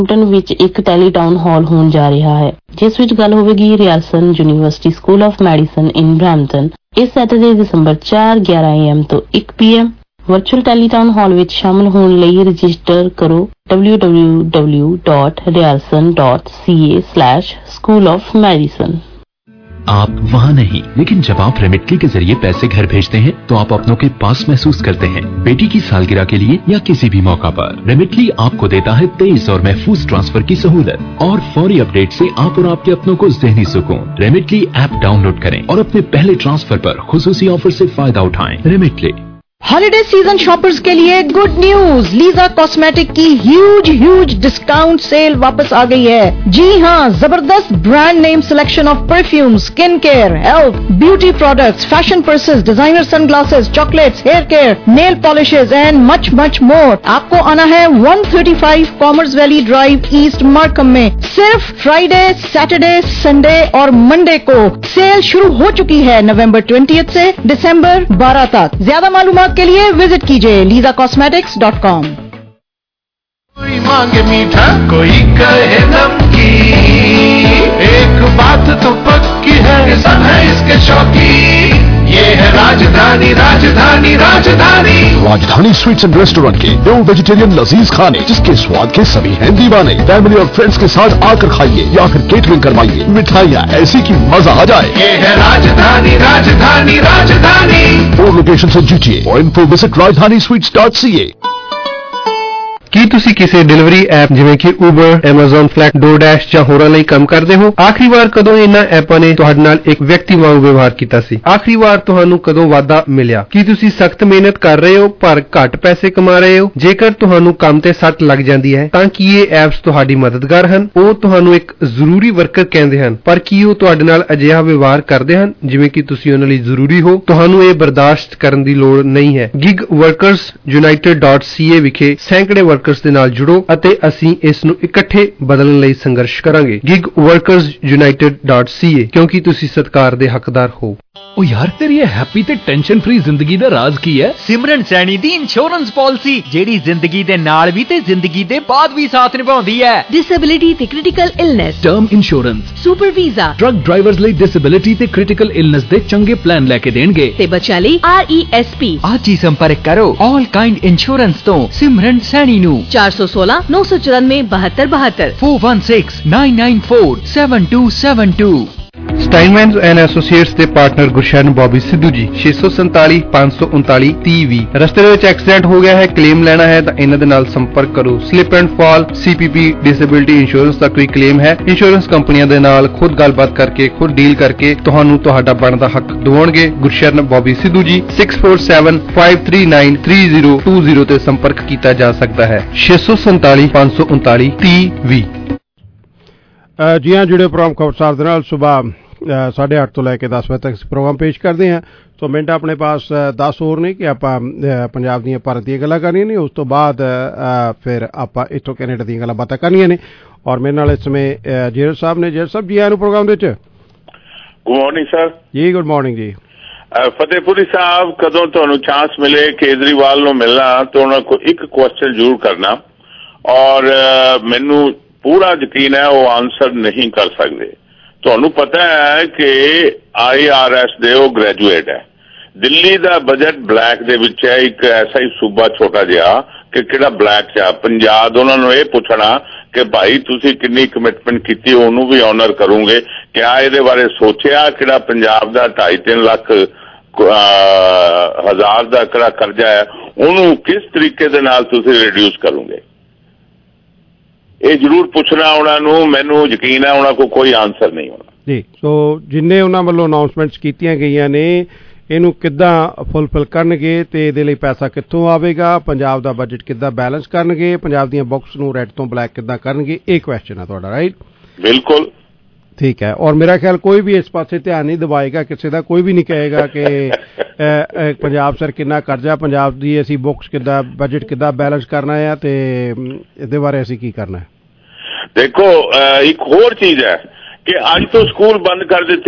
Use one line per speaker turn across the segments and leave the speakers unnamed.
ਵਿੱਚ ਇੱਕ ਟੈਲੀਟਾਊਨ ਹਾਲ ਹੋਣ ਜਾ ਰਿਹਾ ਹੈ, ਜਿਸ ਵਿੱਚ ਗੱਲ ਹੋਵੇਗੀ ਰਿਆਲਸਨ university school of medicine in Brampton ਇਸ ਸੈਟਰਡੇ ਦਸੰਬਰ 4:11 AM ਤੋਂ 1 PM। ਵਰਚੁਅਲ ਟੈਲੀਟਾਊਨ ਹਾਲ ਵਿੱਚ ਸ਼ਾਮਲ ਹੋਣ ਲਈ ਰਜਿਸਟਰ ਕਰੋ www.realson.ca/School of Medicine।
आप वहाँ नहीं, लेकिन जब आप रेमिटली के जरिए पैसे घर भेजते हैं तो आप अपनों के पास महसूस करते हैं। बेटी की सालगिरह के लिए या किसी भी मौका पर रेमिटली आपको देता है तेज और महफूज ट्रांसफर की सहूलत और फौरी अपडेट से आप और आपके अपनों को ज़हनी सुकून। रेमिटली ऐप डाउनलोड करें और अपने पहले ट्रांसफर पर खुसूसी ऑफर से फायदा उठाएं। रेमिटली।
हॉलिडे सीजन शॉपर्स के लिए गुड न्यूज, लीजा कॉस्मेटिक की ह्यूज डिस्काउंट सेल वापस आ गई है। जी हां, जबरदस्त brand name selection of perfume, skin care, health, beauty products, fashion purses, designer sunglasses, chocolates, hair care, nail polishes and much more. आपको आना है 135 commerce valley drive east Markham में। सिर्फ फ्राइडे, सैटरडे, संडे और मंडे को sale शुरू हो चुकी है, नवंबर 20 से दिसंबर 12 तक। ज्यादा मालूमात के लिए विजिट कीजिए lisacosmetics.com।
कोई मांगे मीठा, कोई कहे नमकीन, एक बात तो पक्की है, सब है इसके शौकीन। ये है राजधानी Rajdhani Rajdhani
Rajdhani sweets and restaurant के न्यू वेजिटेरियन लजीज खाने, जिसके स्वाद के सभी हैं दीवाने। फैमिली और फ्रेंड्स के साथ आकर खाइए या फिर केटरिंग करवाइए, मिठाइयाँ ऐसी की मजा आ जाए।
ये है राजधानी Rajdhani Rajdhani.
4 locations in GTA। For info visit rajdhanisweets.ca।
ਕੀ ਤੁਸੀਂ ਕਿਸੇ ਡਿਲੀਵਰੀ ਐਪ ਜਿਵੇਂ ਕਿ Uber, Amazon Flex, DoorDash ਜਾਂ ਹੋਰਾਂ ਲਈ ਕੰਮ ਕਰਦੇ ਹੋ? ਆਖਰੀ ਵਾਰ ਕਦੋਂ ਇਹਨਾਂ ਐਪਾਂ ਨੇ ਤੁਹਾਡੇ ਨਾਲ ਇੱਕ ਵਿਅਕਤੀ ਵਾਂਗ ਵਿਵਹਾਰ ਕੀਤਾ ਸੀ? ਆਖਰੀ ਵਾਰ ਤੁਹਾਨੂੰ ਕਦੋਂ ਵਾਧਾ ਮਿਲਿਆ? ਕੀ ਤੁਸੀਂ ਸਖਤ ਮਿਹਨਤ ਕਰ ਰਹੇ ਹੋ ਪਰ ਘੱਟ ਪੈਸੇ ਕਮਾ ਰਹੇ ਹੋ? ਜੇਕਰ ਤੁਹਾਨੂੰ ਕੰਮ ਤੇ ਸੱਟ ਲੱਗ ਜਾਂਦੀ ਹੈ ਤਾਂ ਕੀ ਇਹ ਐਪਸ ਤੁਹਾਡੀ ਮਦਦਗਾਰ ਹਨ? ਉਹ ਤੁਹਾਨੂੰ ਇੱਕ ਜ਼ਰੂਰੀ ਵਰਕਰ ਕਹਿੰਦੇ ਹਨ, ਪਰ ਕੀ ਉਹ ਤੁਹਾਡੇ ਨਾਲ ਅਜਿਹਾ ਵਿਵਹਾਰ ਕਰਦੇ ਹਨ ਜਿਵੇਂ ਕਿ ਤੁਸੀਂ ਉਹਨਾਂ ਲਈ ਜ਼ਰੂਰੀ ਹੋ? ਤੁਹਾਨੂੰ ਇਹ ਬਰਦਾਸ਼ਤ ਕਰਨ ਦੀ ਲੋੜ ਨਹੀਂ ਹੈ। gigworkersunited.ca ਵਿਖੇ ਸੈਂਕੜੇ ਦੇ ਨਾਲ ਜੁੜੋ ਅਤੇ ਅਸੀਂ ਇਸ ਨੂੰ ਇਕੱਠੇ ਬਦਲਣ ਲਈ ਸੰਘਰਸ਼ ਕਰਾਂਗੇ। gigworkersunited.ca, ਕਿਉਂਕਿ ਤੁਸੀਂ ਸਤਿਕਾਰ ਦੇ ਹੱਕਦਾਰ ਹੋ।
ओ यार, तेरी ये हैप्पी ते टेंशन फ्री जिंदगी दा राज की है?
सिमरन सैनी दी इंश्योरेंस पॉलिसी, जेड़ी जिंदगी दे नाल भी ते जिंदगी दे बाद भी साथ निभाउंदी है।
डिसेबिलिटी ते critical illness,
term insurance,
super visa,
truck drivers ਲਈ डिसेबिलिटी ते क्रिटिकल इलनेस दे चंगे प्लान लेके देणगे
ते बच्चा ਲਈ RESP।
आज ही संपर्क करो ऑल काइंड इंश्योरेंस तो सिमरन सैनी नु
416 994 7272
416 994 7272।
ਸਟਾਈਨਮੈਨਜ਼ ਐਂਡ ਐਸੋਸੀਏਟਸ ਦੇ ਪਾਰਟਨਰ ਗੁਰਸ਼ਨ ਬੌਬੀ ਸਿੱਧੂ ਜੀ, 647 539 3020। ਰਸਤੇ ਦੇ ਵਿੱਚ ਐਕਸੀਡੈਂਟ ਹੋ ਗਿਆ ਹੈ, ਕਲੇਮ ਲੈਣਾ ਹੈ ਤਾਂ ਇਹਨਾਂ ਦੇ ਨਾਲ ਸੰਪਰਕ ਕਰੋ। Slip and fall, CPP, disability insurance ਦਾ ਕੋਈ ਕਲੇਮ ਹੈ, ਇੰਸ਼ੋਰੈਂਸ ਕੰਪਨੀਆਂ ਦੇ ਨਾਲ ਖੁਦ ਗੱਲਬਾਤ ਕਰਕੇ, ਖੁਦ ਡੀਲ ਕਰਕੇ ਤੁਹਾਨੂੰ ਤੁਹਾਡਾ ਬਣਦਾ ਹੱਕ ਦਿਵਾਉਣਗੇ। ਗੁਰਸ਼ਨ ਬੌਬੀ ਸਿੱਧੂ ਜੀ, 6475393020 ਤੇ ਸੰਪਰਕ ਕੀਤਾ ਜਾ ਸਕਦਾ ਹੈ। 647 539 3020।
जी हाँ, जुड़े प्रोग्राम खबरसार के नाल सुबह 8:30 तो लैके 10 बजे तक प्रोग्राम पेश करते हैं। तो मिनट अपने पास 10 होर ने कि आप पंजाब दी भारत दी गल्लां करनियां ने, उस तो बाद फिर आप इत्थों कैनेडा दी गल्लां बातां करनियां ने। और मेरे नाल इस समय जेरल साहब ने। जेरल साहब जी आए प्रोग्राम दे विच।
Good morning sir
ji. Good morning ji.
Fatehpuri साहब, कदों तुहानूं चांस मिले केजरीवाल नूं मिलना तो उन्हां कोल एक क्वेश्चन जरूर करना, और मैनूं पूरा यकीन है वो आंसर नहीं कर सकते। तुहानू पता है कि IRS दे वो ग्रेजुएट है। दिल्ली दा बजट ब्लैक दे विच है, एक ऐसा ही सूबा छोटा जिहा कि किहड़ा ब्लैक चा पंजाब। उन्होंने ये पूछना कि भाई तुसी कितनी कमिटमेंट की, उन्होंने भी ऑनर करोगे। क्या ये बारे सोचा किहड़ा पंजाब दा 2.5-3 लाख हजार दा किहड़ा कर्जा है, उन्होंने किस तरीके दे नाल तुसी रिड्यूस करोगे? ਇਹ ਜ਼ਰੂਰ ਪੁੱਛਣਾ ਉਹਨਾਂ ਨੂੰ। ਮੈਨੂੰ ਯਕੀਨ ਹੈ ਉਹਨਾਂ ਕੋਲ ਕੋਈ ਆਨਸਰ ਨਹੀਂ ਹੋਣਾ
ਜੀ। ਸੋ ਜਿੰਨੇ ਉਹਨਾਂ ਵੱਲੋਂ ਅਨਾਉਂਸਮੈਂਟਸ ਕੀਤੀਆਂ ਗਈਆਂ ਨੇ, ਇਹਨੂੰ ਕਿੱਦਾਂ ਫੁੱਲਫਿਲ ਕਰਨਗੇ ਤੇ ਇਹਦੇ ਲਈ ਪੈਸਾ ਕਿੱਥੋਂ ਆਵੇਗਾ, ਪੰਜਾਬ ਦਾ ਬਜਟ ਕਿੱਦਾਂ ਬੈਲੈਂਸ ਕਰਨਗੇ, ਪੰਜਾਬ ਦੀਆਂ ਬੁੱਕਸ ਨੂੰ ਰੈੱਡ ਤੋਂ ਬਲੈਕ ਕਿੱਦਾਂ ਕਰਨਗੇ, ਇਹ ਕੁਐਸਚਨ ਹੈ ਤੁਹਾਡਾ, ਰਾਈਟ?
ਬਿਲਕੁਲ
ठीक है। और मेरा ख्याल कोई भी इस पासे ध्यान नहीं दवाएगा, किसी का कोई भी नहीं कहेगा कि पंजाब सर कितना कर्जा, पंजाब की असी बुक्स किदा, बजट किदा बैलेंस करना है ते इहदे बारे असी की करना है।
देखो एक होर चीज है कि आज तो स्कूल बंद कर देते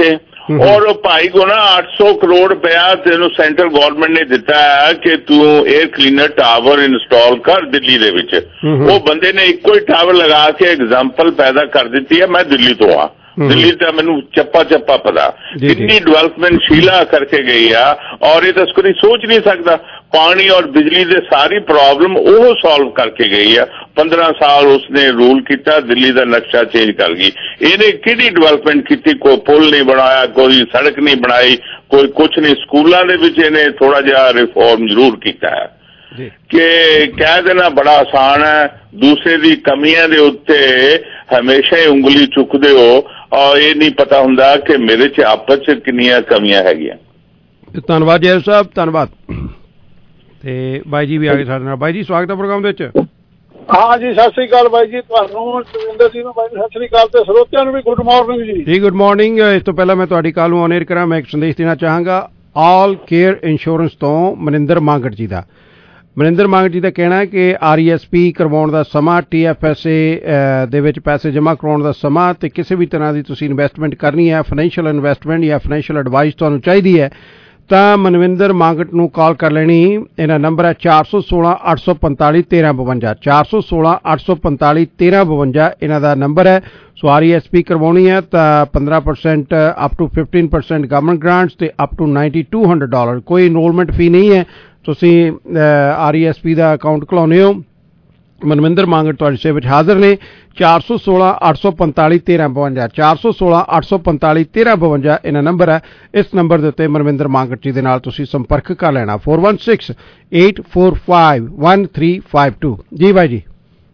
और भाई को ना 800 करोड़ रुपया तेन सेंट्रल गवर्नमेंट ने दिता है कि तू एयर क्लीनर टावर इंस्टॉल कर दिल्ली दे विच। वो बंदे ने इको ही टावर लगा के एग्जाम्पल पैदा कर दी है। मैं दिल्ली तो हाँ, दिल्ली तो मैनू चप्पा चप्पा पता कितनी डेवलपमेंट शीला करके गई है और ये तस्करी सोच नहीं सकता। पानी और बिजली दे सारी प्रॉब्लम वो सॉल्व करके गई है। 15 साल उसने रूल किया, दिल्ली का नक्शा चेंज कर गई। इन्हें किहड़ी डेवलपमेंट की? कोई पुल नहीं बनाया, कोई सड़क नहीं बनाई, कोई कुछ नहीं। स्कूलों दे विच इन्हें थोड़ा जिहा रिफॉर्म जरूर किया है कि कह देना बड़ा आसान है। दूसरे दी कमियां दे उत्ते हमेशा ही उंगली चुकते हो और ये नहीं पता हुंदा कि मेरे च आपस च कितनियां कमियां हैगियां।
धन्यवाद जैल साहब, धन्यवाद। ਤੇ ਬਾਈ ਜੀ ਵੀ ਆ ਗਏ ਸਾਡੇ ਨਾਲ। ਬਾਈ ਜੀ ਸਵਾਗਤ ਹੈ ਪ੍ਰੋਗਰਾਮ ਦੇ ਵਿੱਚ।
ਹਾਂ ਜੀ, ਸਤਿ ਸ੍ਰੀ ਅਕਾਲ ਬਾਈ ਜੀ, ਤੁਹਾਨੂੰ ਸੁਰਿੰਦਰ ਜੀ ਨੂੰ ਬਾਈ ਸਤਿ ਸ੍ਰੀ ਅਕਾਲ ਤੇ ਸਰੋਤਿਆਂ ਨੂੰ ਵੀ ਗੁੱਡ ਮਾਰਨਿੰਗ ਜੀ।
ਜੀ ਗੁੱਡ ਮਾਰਨਿੰਗ। ਇਸ ਤੋਂ ਪਹਿਲਾਂ ਮੈਂ ਤੁਹਾਡੀ ਕਾਲ ਨੂੰ ਔਨ 에ਅਰ ਕਰਾਂ, ਮੈਂ ਇੱਕ ਸੰਦੇਸ਼ ਦੇਣਾ ਚਾਹਾਂਗਾ ਆਲ ਕੇਅਰ ਇੰਸ਼ੋਰੈਂਸ ਤੋਂ ਮਨਿੰਦਰ ਮਾਂਗਟ ਜੀ ਦਾ। ਮਨਿੰਦਰ ਮਾਂਗਟ ਜੀ ਦਾ ਕਹਿਣਾ ਹੈ ਕਿ RESP ਕਰਵਾਉਣ ਦਾ ਸਮਾਂ, TFSA ਦੇ ਵਿੱਚ ਪੈਸੇ ਜਮ੍ਹਾਂ ਕਰਾਉਣ ਦਾ ਸਮਾਂ ਤੇ ਕਿਸੇ ਵੀ ਤਰ੍ਹਾਂ ਦੀ ਤੁਸੀਂ ਇਨਵੈਸਟਮੈਂਟ ਕਰਨੀ ਹੈ, ਫਾਈਨੈਂਸ਼ੀਅਲ ਇਨਵੈਸਟਮੈਂਟ ਜਾਂ ਫਾਈਨੈਂਸ਼ੀਅਲ ਐਡਵਾਈਸ ਤੁਹਾਨੂੰ ਚਾਹੀਦੀ ਹੈ ਤਾਂ ਮਨਵਿੰਦਰ ਮਾਂਗਟ ਨੂੰ ਕਾਲ ਕਰ ਲੈਣੀ। ਇਹਨਾਂ ਨੰਬਰ ਹੈ 416 845 1352 416 845 1352 ਇਹਨਾਂ ਦਾ ਨੰਬਰ ਹੈ। ਸੋ RESP ਕਰਵਾਉਣੀ ਹੈ ਤਾਂ 15% ਅਪ ਟੂ 15% ਗਵਰਨਮੈਂਟ ਗ੍ਰਾਂਟਸ ਤੇ ਅਪ ਟੂ $9200 ਕੋਈ ਇਨਰੋਲਮੈਂਟ ਫੀ ਨਹੀਂ ਹੈ। ਤੁਸੀਂ RESP ਦਾ ਅਕਾਊਂਟ ਖੁਲਾਉਂਦੇ ਹੋ, ਮਨਵਿੰਦਰ ਮਾਂਗਟ ਤੁਹਾਡੀ ਸੇਵਾ ਵਿੱਚ ਹਾਜ਼ਰ ਨੇ। 416 845 1352 416 845 1352 ਇਹਨਾਂ ਨੰਬਰ ਹੈ। ਇਸ ਨੰਬਰ ਦੇ ਉੱਤੇ ਮਨਵਿੰਦਰ ਮਾਂਗਟ ਜੀ ਦੇ ਨਾਲ ਤੁਸੀਂ ਸੰਪਰਕ ਕਰ ਲੈਣਾ। 416 845 1352। ਜੀ ਬਾਈ ਜੀ।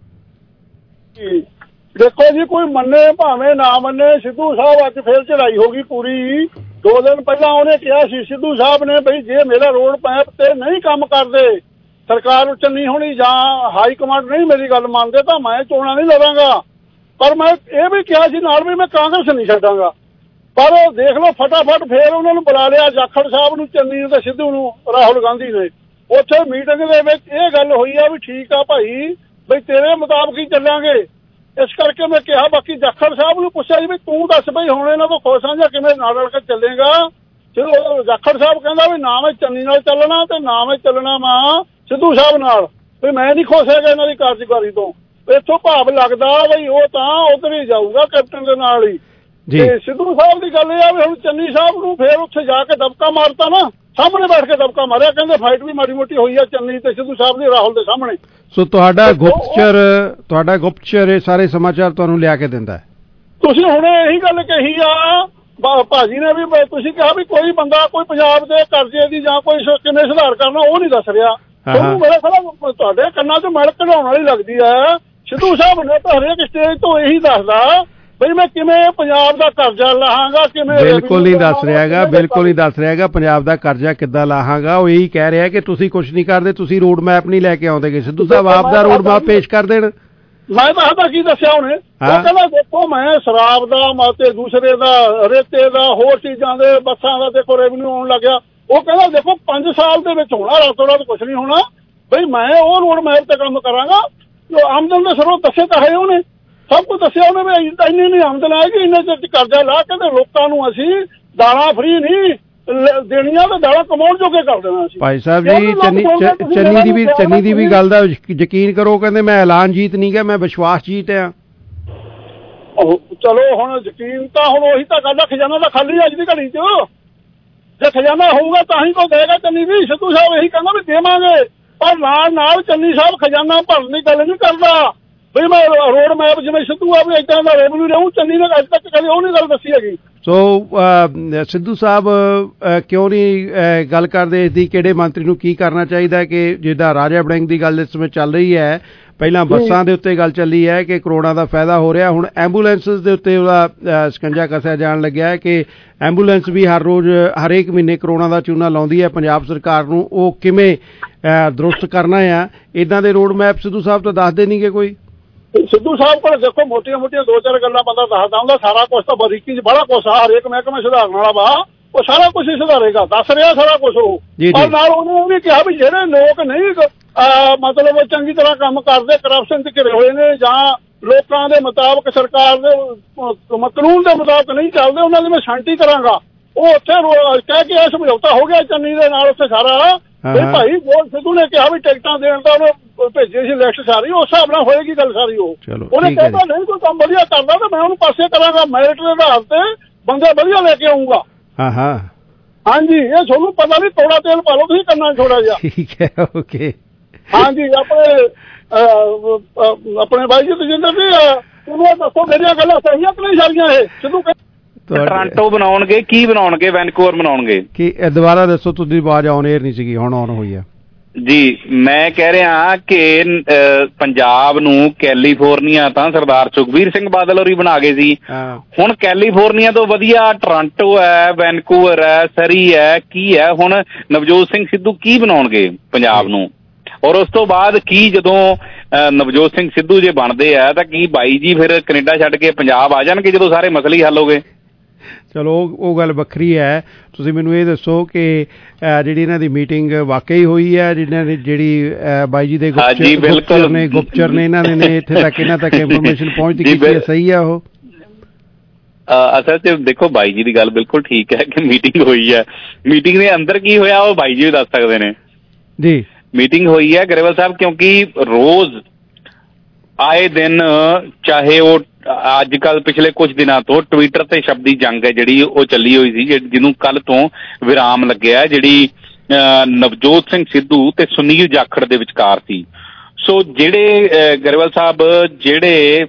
ਦੇਖੋ ਜੀ, ਕੋਈ ਮੰਨੇ ਭਾਵੇਂ ਨਾ ਮੰਨੇ, ਸਿੱਧੂ ਸਾਹਿਬ ਅੱਜ ਫੇਰ ਚੜਾਈ ਹੋ ਗਈ ਪੂਰੀ। 2 ਦਿਨ ਪਹਿਲਾਂ ਉਹਨੇ ਕਿਹਾ ਸੀ ਸਿੱਧੂ ਸਾਹਿਬ ਨੇ ਬਈ ਜੇ ਮੇਰਾ ਰੋਡ ਪੈਪ ਤੇ ਨਹੀਂ ਕੰਮ ਕਰਦੇ, ਸਰਕਾਰ ਚੰਨੀ ਹੋਣੀ ਜਾਂ ਹਾਈ ਕਮਾਂਡ ਨਹੀਂ ਮੇਰੀ ਗੱਲ ਮੰਨਦੇ ਤਾਂ ਮੈਂ ਚੋਣਾਂ ਨਹੀਂ ਲੜਾਂਗਾ। ਪਰ ਮੈਂ ਇਹ ਵੀ ਕਿਹਾ ਸੀ ਨਾਲ ਵੀ ਮੈਂ ਕਾਂਗਰਸ ਨਹੀਂ ਛੱਡਾਂਗਾ। ਪਰ ਦੇਖ ਲਓ ਫਟਾਫਟ ਫੇਰ ਉਹਨਾਂ ਨੂੰ ਬੁਲਾ ਲਿਆ, ਜਾਖੜ ਸਾਹਿਬ ਨੂੰ, ਚੰਨੀ ਨੂੰ ਤੇ ਸਿੱਧੂ ਨੂੰ, ਰਾਹੁਲ ਗਾਂਧੀ ਨੇ। ਉੱਥੇ ਮੀਟਿੰਗ ਦੇ ਵਿੱਚ ਇਹ ਗੱਲ ਹੋਈ ਆ ਵੀ ਠੀਕ ਆ ਭਾਈ, ਬਈ ਤੇਰੇ ਮੁਤਾਬਕ ਹੀ ਚੱਲਾਂਗੇ। ਇਸ ਕਰਕੇ ਮੈਂ ਕਿਹਾ, ਬਾਕੀ ਜਾਖੜ ਸਾਹਿਬ ਨੂੰ ਪੁੱਛਿਆ ਜੀ ਵੀ ਤੂੰ ਦੱਸ ਬਈ ਹੁਣ ਇਹਨਾਂ ਤੋਂ ਖੁਸ਼ ਆ ਜਾਂ ਕਿਵੇਂ ਨਾਲ ਰਲ ਕੇ ਚੱਲੇਗਾ। ਚਲੋ ਜਾਖੜ ਸਾਹਿਬ ਕਹਿੰਦਾ ਵੀ ਨਾ ਮੈਂ ਚੰਨੀ ਨਾਲ ਚੱਲਣਾ ਤੇ ਨਾ ਮੈਂ ਚੱਲਣਾ ਵਾ ਸਿੱਧੂ ਸਾਹਿਬ ਨਾਲ, ਵੀ ਮੈਂ ਨਹੀਂ ਖੁਸ਼ ਹੈਗਾ ਇਹਨਾਂ ਦੀ ਕਾਰਜਕਾਰੀ ਤੋਂ। ਇੱਥੋਂ ਭਾਵ ਲੱਗਦਾ ਬਈ ਉਹ ਤਾਂ ਉਧਰ ਹੀ ਜਾਊਗਾ ਕੈਪਟਨ ਦੇ ਨਾਲ ਹੀ। ਤੇ ਸਿੱਧੂ ਸਾਹਿਬ ਦੀ ਗੱਲ ਇਹ ਆ ਵੀ ਹੁਣ ਚੰਨੀ ਸਾਹਿਬ ਨੂੰ ਫੇਰ ਉੱਥੇ ਜਾ ਕੇ ਦਬਕਾ ਮਾਰਤਾ ਨਾ, ਸਾਹਮਣੇ ਬੈਠ ਕੇ ਦਬਕਾ ਮਾਰਿਆ। ਕਹਿੰਦੇ ਫਾਈਟ ਵੀ ਮਾੜੀ ਮੋਟੀ ਹੋਈ ਆ ਚੰਨੀ ਤੇ ਸਿੱਧੂ ਸਾਹਿਬ ਦੀ ਰਾਹੁਲ ਦੇ ਸਾਹਮਣੇ।
ਸੋ ਤੁਹਾਡਾ ਗੁਪਤਚਰ ਇਹ ਸਾਰੇ ਸਮਾਚਾਰ ਤੁਹਾਨੂੰ ਲਿਆ ਕੇ ਦਿੰਦਾ ਹੈ।
ਤੁਸੀਂ ਹੁਣ ਇਹੀ ਗੱਲ ਕਹੀ ਆ ਭਾਜੀ ਨੇ ਵੀ, ਤੁਸੀਂ ਕਿਹਾ ਵੀ ਕੋਈ ਬੰਦਾ ਕੋਈ ਪੰਜਾਬ ਦੇ ਕਰਜ਼ੇ ਦੀ ਜਾਂ ਕੋਈ ਕਿਵੇਂ ਸੁਧਾਰ ਕਰਨਾ ਉਹ ਨਹੀਂ ਦੱਸ ਰਿਹਾ। ਉਹਨੂੰ ਮੇਰੇ ਖਿਆਲ ਤੁਹਾਡੇ ਕੰਨਾਂ 'ਚ ਮੈਲ ਕਢਾਉਣ ਵਾਲੀ ਲੱਗਦੀ ਹੈ। ਸਿੱਧੂ ਸਾਹਿਬ ਨੇ ਤਾਂ ਹਰੇਕ ਸਟੇਜ ਤੋਂ ਇਹੀ ਦੱਸਦਾ ਬਈ ਮੈਂ ਕਿਵੇਂ ਪੰਜਾਬ ਦਾ ਕਰਜ਼ਾ ਲਾਹਾਂਗਾ, ਕਿਵੇਂ।
ਬਿਲਕੁਲ ਨਹੀਂ ਦੱਸ ਰਿਹਾ ਹੈਗਾ, ਬਿਲਕੁਲ ਨਹੀਂ ਦੱਸ ਰਿਹਾ ਹੈਗਾ ਪੰਜਾਬ ਦਾ ਕਰਜ਼ਾ ਕਿੱਦਾਂ ਲਾਹਾਂਗਾ। ਉਹ ਇਹੀ ਕਹਿ ਰਿਹਾ ਕਿ ਤੁਸੀਂ ਕੁਝ ਨਹੀਂ ਕਰਦੇ, ਤੁਸੀਂ ਰੋਡ ਮੈਪ ਨਹੀਂ ਲੈ ਕੇ ਆਉਂਦੇਗੇ। ਸਿੱਧੂ ਸਾਹਿਬ ਆਪ ਦਾ ਰੋਡ ਮੈਪ ਪੇਸ਼ ਕਰ ਦੇਣ।
ਮੈਂ ਦੱਸਦਾ ਕੀ ਦੱਸਿਆ ਉਹਨੇ। ਉਹ ਕਹਿੰਦਾ ਦੇਖੋ ਮੈਂ ਸ਼ਰਾਬ ਦਾ ਤੇ ਦੂਸਰੇ ਦਾ, ਰੇਤੇ ਦਾ, ਹੋਰ ਚੀਜ਼ਾਂ ਦੇ, ਬੱਸਾਂ ਦਾ ਦੇਖੋ ਰੈਵਨਿਊ ਆਉਣ ਲੱਗਿਆ। ਉਹ ਕਹਿੰਦਾ ਦੇਖੋ 5 ਸਾਲ ਦੇ ਵਿੱਚ ਹੋਣਾ, ਰਾਤੋਂ ਰਾਤ ਕੁਛ ਨਹੀਂ ਹੋਣਾ। ਬਈ ਮੈਂ ਉਹ ਰੋਡ ਮੈਪ ਤੇ ਕੰਮ ਕਰਾਂਗਾ। ਆਮਦਨ ਦੇ ਸਰੋਤ ਦੱਸੇ ਤਾਂ ਹੈ ਉਹਨੇ, ਸਭ ਕੁਝ ਦੱਸਿਆ ਉਹਨੇ ਵੀ ਇੰਨੀ ਨਹੀਂ ਆਮਦਨ ਆਏਗੀ, ਇੰਨੇ ਚਿਰ ਕਰਜ਼ਾ ਲਾ ਕੇ ਤੇ ਲੋਕਾਂ ਨੂੰ ਅਸੀਂ ਦਾਲਾਂ ਫਰੀ ਨਹੀਂ ਦੇਣੀਆਂ ਤੇ ਦਾਲਾਂ ਕਮਾਉਣ ਜੋਗੇ ਕਰ ਦੇਣਾ ਸੀ।
ਭਾਈ ਸਾਹਿਬ ਜੀ ਚੰਨੀ ਦੀ ਵੀ ਗੱਲ ਦਾ ਯਕੀਨ ਕਰੋ। ਕਹਿੰਦੇ ਮੈਂ ਐਲਾਨ ਜੀਤ ਨਹੀਂ ਗਿਆ, ਮੈਂ ਵਿਸ਼ਵਾਸ ਜੀਤ ਆ।
ਚਲੋ ਹੁਣ ਯਕੀਨ ਤਾਂ ਹੁਣ ਉਹੀ ਤਾਂ ਗੱਲ ਆ, ਖਜ਼ਾਨਾ ਤਾਂ ਖਾਲੀ ਅੱਜ ਦੀ ਘੜੀ 'ਚ। ਜੇ ਖਜ਼ਾਨਾ ਹੋਊਗਾ ਤਾਂ ਹੀ ਕੋਈ ਦੇਗਾ ਚੰਨੀ ਵੀ। ਸਿੱਧੂ ਸਾਹਿਬ ਇਹੀ ਕਹਿੰਦਾ ਵੀ ਦੇਵਾਂਗੇ, ਪਰ ਨਾਲ ਚੰਨੀ ਸਾਹਿਬ ਖਜ਼ਾਨਾ ਭਰਨ ਦੀ ਗੱਲ ਨਹੀਂ ਕਰਦਾ ਬਈ ਮੈਂ ਰੋਡ ਮੈਪ ਜਿਵੇਂ ਸਿੱਧੂ ਆ ਵੀ ਏਦਾਂ ਦਾ ਰੈਵਨਿਊ ਰਹੂ। ਚੰਨੀ ਨੇ ਅੱਜ ਤੱਕ ਕਦੇ ਉਹ ਨਹੀਂ ਗੱਲ ਦੱਸੀ ਹੈਗੀ।
ਸੋ ਸਿੱਧੂ ਸਾਹਿਬ ਕਿਉਂ ਨਹੀਂ ਗੱਲ ਕਰਦੇ ਇਸਦੀ, ਕਿਹੜੇ ਮੰਤਰੀ ਨੂੰ ਕੀ ਕਰਨਾ ਚਾਹੀਦਾ ਕਿ ਜਿੱਦਾਂ ਰਾਜਾ ਵੜਿੰਗ ਦੀ ਗੱਲ ਇਸ ਸਮੇਂ ਚੱਲ ਰਹੀ ਹੈ, ਪਹਿਲਾਂ ਬੱਸਾਂ ਦੇ ਉੱਤੇ ਗੱਲ ਚੱਲੀ ਹੈ ਕਿ ਕਰੋੜਾਂ ਦਾ ਫਾਇਦਾ ਹੋ ਰਿਹਾ, ਹੁਣ ਐਂਬੂਲੈਂਸਿਸ ਦੇ ਉੱਤੇ ਉਹਦਾ ਸਕੰਜਾ ਕੱਸਿਆ ਜਾਣ ਲੱਗਿਆ ਹੈ ਕਿ ਐਂਬੂਲੈਂਸ ਵੀ ਹਰ ਰੋਜ਼ ਹਰੇਕ ਮਹੀਨੇ ਕਰੋੜਾਂ ਦਾ ਚੂਨਾ ਲਾਉਂਦੀ ਹੈ ਪੰਜਾਬ ਸਰਕਾਰ ਨੂੰ। ਉਹ ਕਿਵੇਂ ਦਰੁਸਤ ਕਰਨਾ ਆ? ਇੱਦਾਂ ਦੇ ਰੋਡ ਮੈਪ ਸਿੱਧੂ ਸਾਹਿਬ ਤਾਂ ਦੱਸਦੇ ਨਹੀਂ ਗੇ ਕੋਈ।
ਸਿੱਧੂ ਸਾਹਿਬ ਕੋਲ ਦੇਖੋ ਮੋਟੀਆਂ 2-4 ਗੱਲਾਂ ਬੰਦਾ ਦੱਸਦਾ ਹੁੰਦਾ, ਸਾਰਾ ਕੁਛ ਤਾਂ ਬਰੀਕੀ 'ਚ ਬੜਾ ਕੁਛ ਆ, ਹਰੇਕ ਮਹਿਕਮੇ ਸੁਧਾਰਨ ਵਾਲਾ ਵਾ, ਉਹ ਸਾਰਾ ਕੁਛ ਹੀ ਸੁਧਾਰੇਗਾ, ਦੱਸ ਰਿਹਾ ਸਾਰਾ ਕੁਛ ਉਹ। ਪਰ ਨਾਲ ਉਹਨੇ ਵੀ ਕਿਹਾ ਵੀ ਜਿਹੜੇ ਲੋਕ ਨਹੀਂ ਮਤਲਬ ਚੰਗੀ ਤਰ੍ਹਾਂ ਕੰਮ ਕਰਦੇ, ਕਰਪਸ਼ਨ 'ਚ ਘਿਰੇ ਹੋਏ ਨੇ ਜਾਂ ਲੋਕਾਂ ਦੇ ਮੁਤਾਬਕ ਸਰਕਾਰ ਦੇ ਕਾਨੂੰਨ ਦੇ ਮੁਤਾਬਕ ਨਹੀਂ ਚੱਲਦੇ, ਉਹਨਾਂ ਦੀ ਮੈਂ ਸ਼ਾਂਤੀ ਕਰਾਂਗਾ। ਉਹ ਉੱਥੇ ਕਹਿ ਕੇ ਸਮਝੌਤਾ ਹੋ ਗਿਆ ਚੰਨੀ ਦੇ ਨਾਲ ਉੱਥੇ ਸਾਰਾ ਵੀ ਭਾਈ ਜੋ ਸਿੱਧੂ ਨੇ ਕਿਹਾ ਵੀ ਟਿਕਟਾਂ ਦੇਣ ਦਾ ਉਹਨੇ ਭੇਜੀ ਸੀ ਲਿਸਟ ਸਾਰੀ ਉਸ ਹਿਸਾਬ ਨਾਲ ਹੋਏਗੀ ਗੱਲ ਸਾਰੀ। ਉਹਨੇ ਕਹਿੰਦਾ ਨਹੀਂ ਕੋਈ ਕੰਮ ਵਧੀਆ ਕਰਦਾ ਤਾਂ ਮੈਂ ਉਹਨੂੰ ਪਾਸੇ ਕਰਾਂਗਾ, ਮੈਰਿਟ ਦੇ ਆਧਾਰ ਤੇ ਬੰਦੇ ਵਧੀਆ ਲੈ ਕੇ ਆਊਂਗਾ। ਹਾਂਜੀ, ਇਹ ਤੁਹਾਨੂੰ ਪਤਾ ਨਹੀਂ, ਥੋੜਾ ਤੇਲ ਪਾ ਲਓ ਤੁਸੀਂ ਕਰਨਾ ਥੋੜਾ ਜਿਹਾ।
ਠੀਕ ਹੈ, ਓਕੇ।
ਹਾਂਜੀ, ਆਪਣੇ ਬਾਈ ਜੀ ਤਜਿੰਦਰ ਜੀ ਤੁਹਾਨੂੰ ਦੱਸੋ ਮੇਰੀਆਂ ਗੱਲਾਂ ਸਹੀਆਂ ਕਿ ਨਹੀਂ ਸਾਰੀਆਂ? ਇਹ ਸਿੱਧੂ
ਟੋਰਾਂਟੋ ਬਣਾਉਣਗੇ, ਕੀ ਬਣਾਉਣਗੇ, ਵੈਨਕੂਵਰ ਬਣਾਉਣਗੇ? ਕੀ
ਦੁਬਾਰਾ ਦੱਸੋ, ਤੁਹਾਡੀ ਆਵਾਜ਼ ਆਨ ਏਅਰ ਨਹੀਂ ਸੀਗੀ, ਹੁਣ ਆਨ ਹੋਈ ਆ
ਜੀ। ਮੈਂ ਕਹਿ ਰਿਹਾ ਕਿ ਪੰਜਾਬ ਨੂੰ ਕੈਲੀਫੋਰਨੀਆ ਤਾਂ ਸਰਦਾਰ ਸੁਖਬੀਰ ਸਿੰਘ ਬਾਦਲ ਹੋਰੀ ਬਣਾ ਗਏ ਸੀ, ਹੁਣ ਕੈਲੀਫੋਰਨੀਆ ਤੋਂ ਵਧੀਆ ਟੋਰਾਂਟੋ ਹੈ, ਵੈਨਕੂਵਰ ਹੈ, ਸਰੀ ਹੈ, ਕੀ ਹੈ? ਹੁਣ ਨਵਜੋਤ ਸਿੰਘ ਸਿੱਧੂ ਕੀ ਬਣਾਉਣਗੇ ਪੰਜਾਬ ਨੂੰ? ਔਰ ਉਸ ਤੋਂ ਬਾਅਦ ਕੀ ਜਦੋਂ ਨਵਜੋਤ ਸਿੰਘ ਸਿੱਧੂ ਜੇ ਬਣਦੇ ਆ ਤਾਂ ਕੀ ਬਾਈ ਜੀ ਫਿਰ ਕੈਨੇਡਾ ਛੱਡ ਕੇ ਪੰਜਾਬ ਆ ਜਾਣਗੇ ਜਦੋਂ ਸਾਰੇ ਮਸਲੇ ਹੀ ਹੱਲ ਹੋ ਗਏ?
ਚਲੋ ਉਹ ਗੱਲ ਵੱਖਰੀ ਹੈ। ਤੁਸੀਂ ਮੈਨੂੰ ਇਹ ਦੱਸੋ ਕਿ ਜਿਹੜੀ ਇਹਨਾਂ ਦੀ ਮੀਟਿੰਗ ਵਾਕਈ ਹੋਈ ਹੈ, ਜਿਹੜੀ ਬਾਈ ਜੀ ਦੇ ਗੁਪਚਰ ਨੇ ਇਹਨਾਂ ਨੇ ਇੱਥੇ ਤੱਕ ਇਹਨਾਂ ਤੱਕ ਇਨਫੋਰਮੇਸ਼ਨ ਪਹੁੰਚਦੀ ਕੀਤੀ ਹੈ, ਸਹੀ ਹੈ ਉਹ?
ਅਸਲ 'ਚ ਦੇਖੋ, ਬਾਈ ਜੀ ਦੀ ਗੱਲ ਬਿਲਕੁਲ ਠੀਕ ਹੈ ਕਿ ਮੀਟਿੰਗ ਹੋਈ ਹੈ। ਮੀਟਿੰਗ ਦੇ ਅੰਦਰ ਕੀ ਹੋਇਆ ਉਹ ਬਾਈ ਜੀ ਵੀ ਦੱਸ ਸਕਦੇ ਨੇ
ਜੀ।
ਮੀਟਿੰਗ ਹੋਈ ਹੈ ਗਰੇਵਾਲ ਸਾਹਿਬ, ਕਿਉਂਕਿ ਰੋਜ਼ ਆਏ ਦਿਨ, ਚਾਹੇ ਉਹ ਅੱਜ ਕੱਲ੍ਹ ਪਿਛਲੇ ਕੁਝ ਦਿਨਾਂ ਤੋਂ ਟਵਿੱਟਰ ਤੇ ਸ਼ਬਦੀ ਜੰਗ ਹੈ ਜਿਹੜੀ ਉਹ ਚੱਲੀ ਹੋਈ ਸੀ, ਜਿਹਨੂੰ ਕੱਲ੍ਹ ਤੋਂ ਵਿਰਾਮ ਲੱਗਿਆ, ਜਿਹੜੀ ਨਵਜੋਤ ਸਿੰਘ ਸਿੱਧੂ ਤੇ ਸੁਨੀਲ ਜਾਖੜ ਦੇ ਵਿਚਕਾਰ ਸੀ। ਸੋ ਜਿਹੜੇ ਗਰੇਵਾਲ ਸਾਹਿਬ, ਜਿਹੜੇ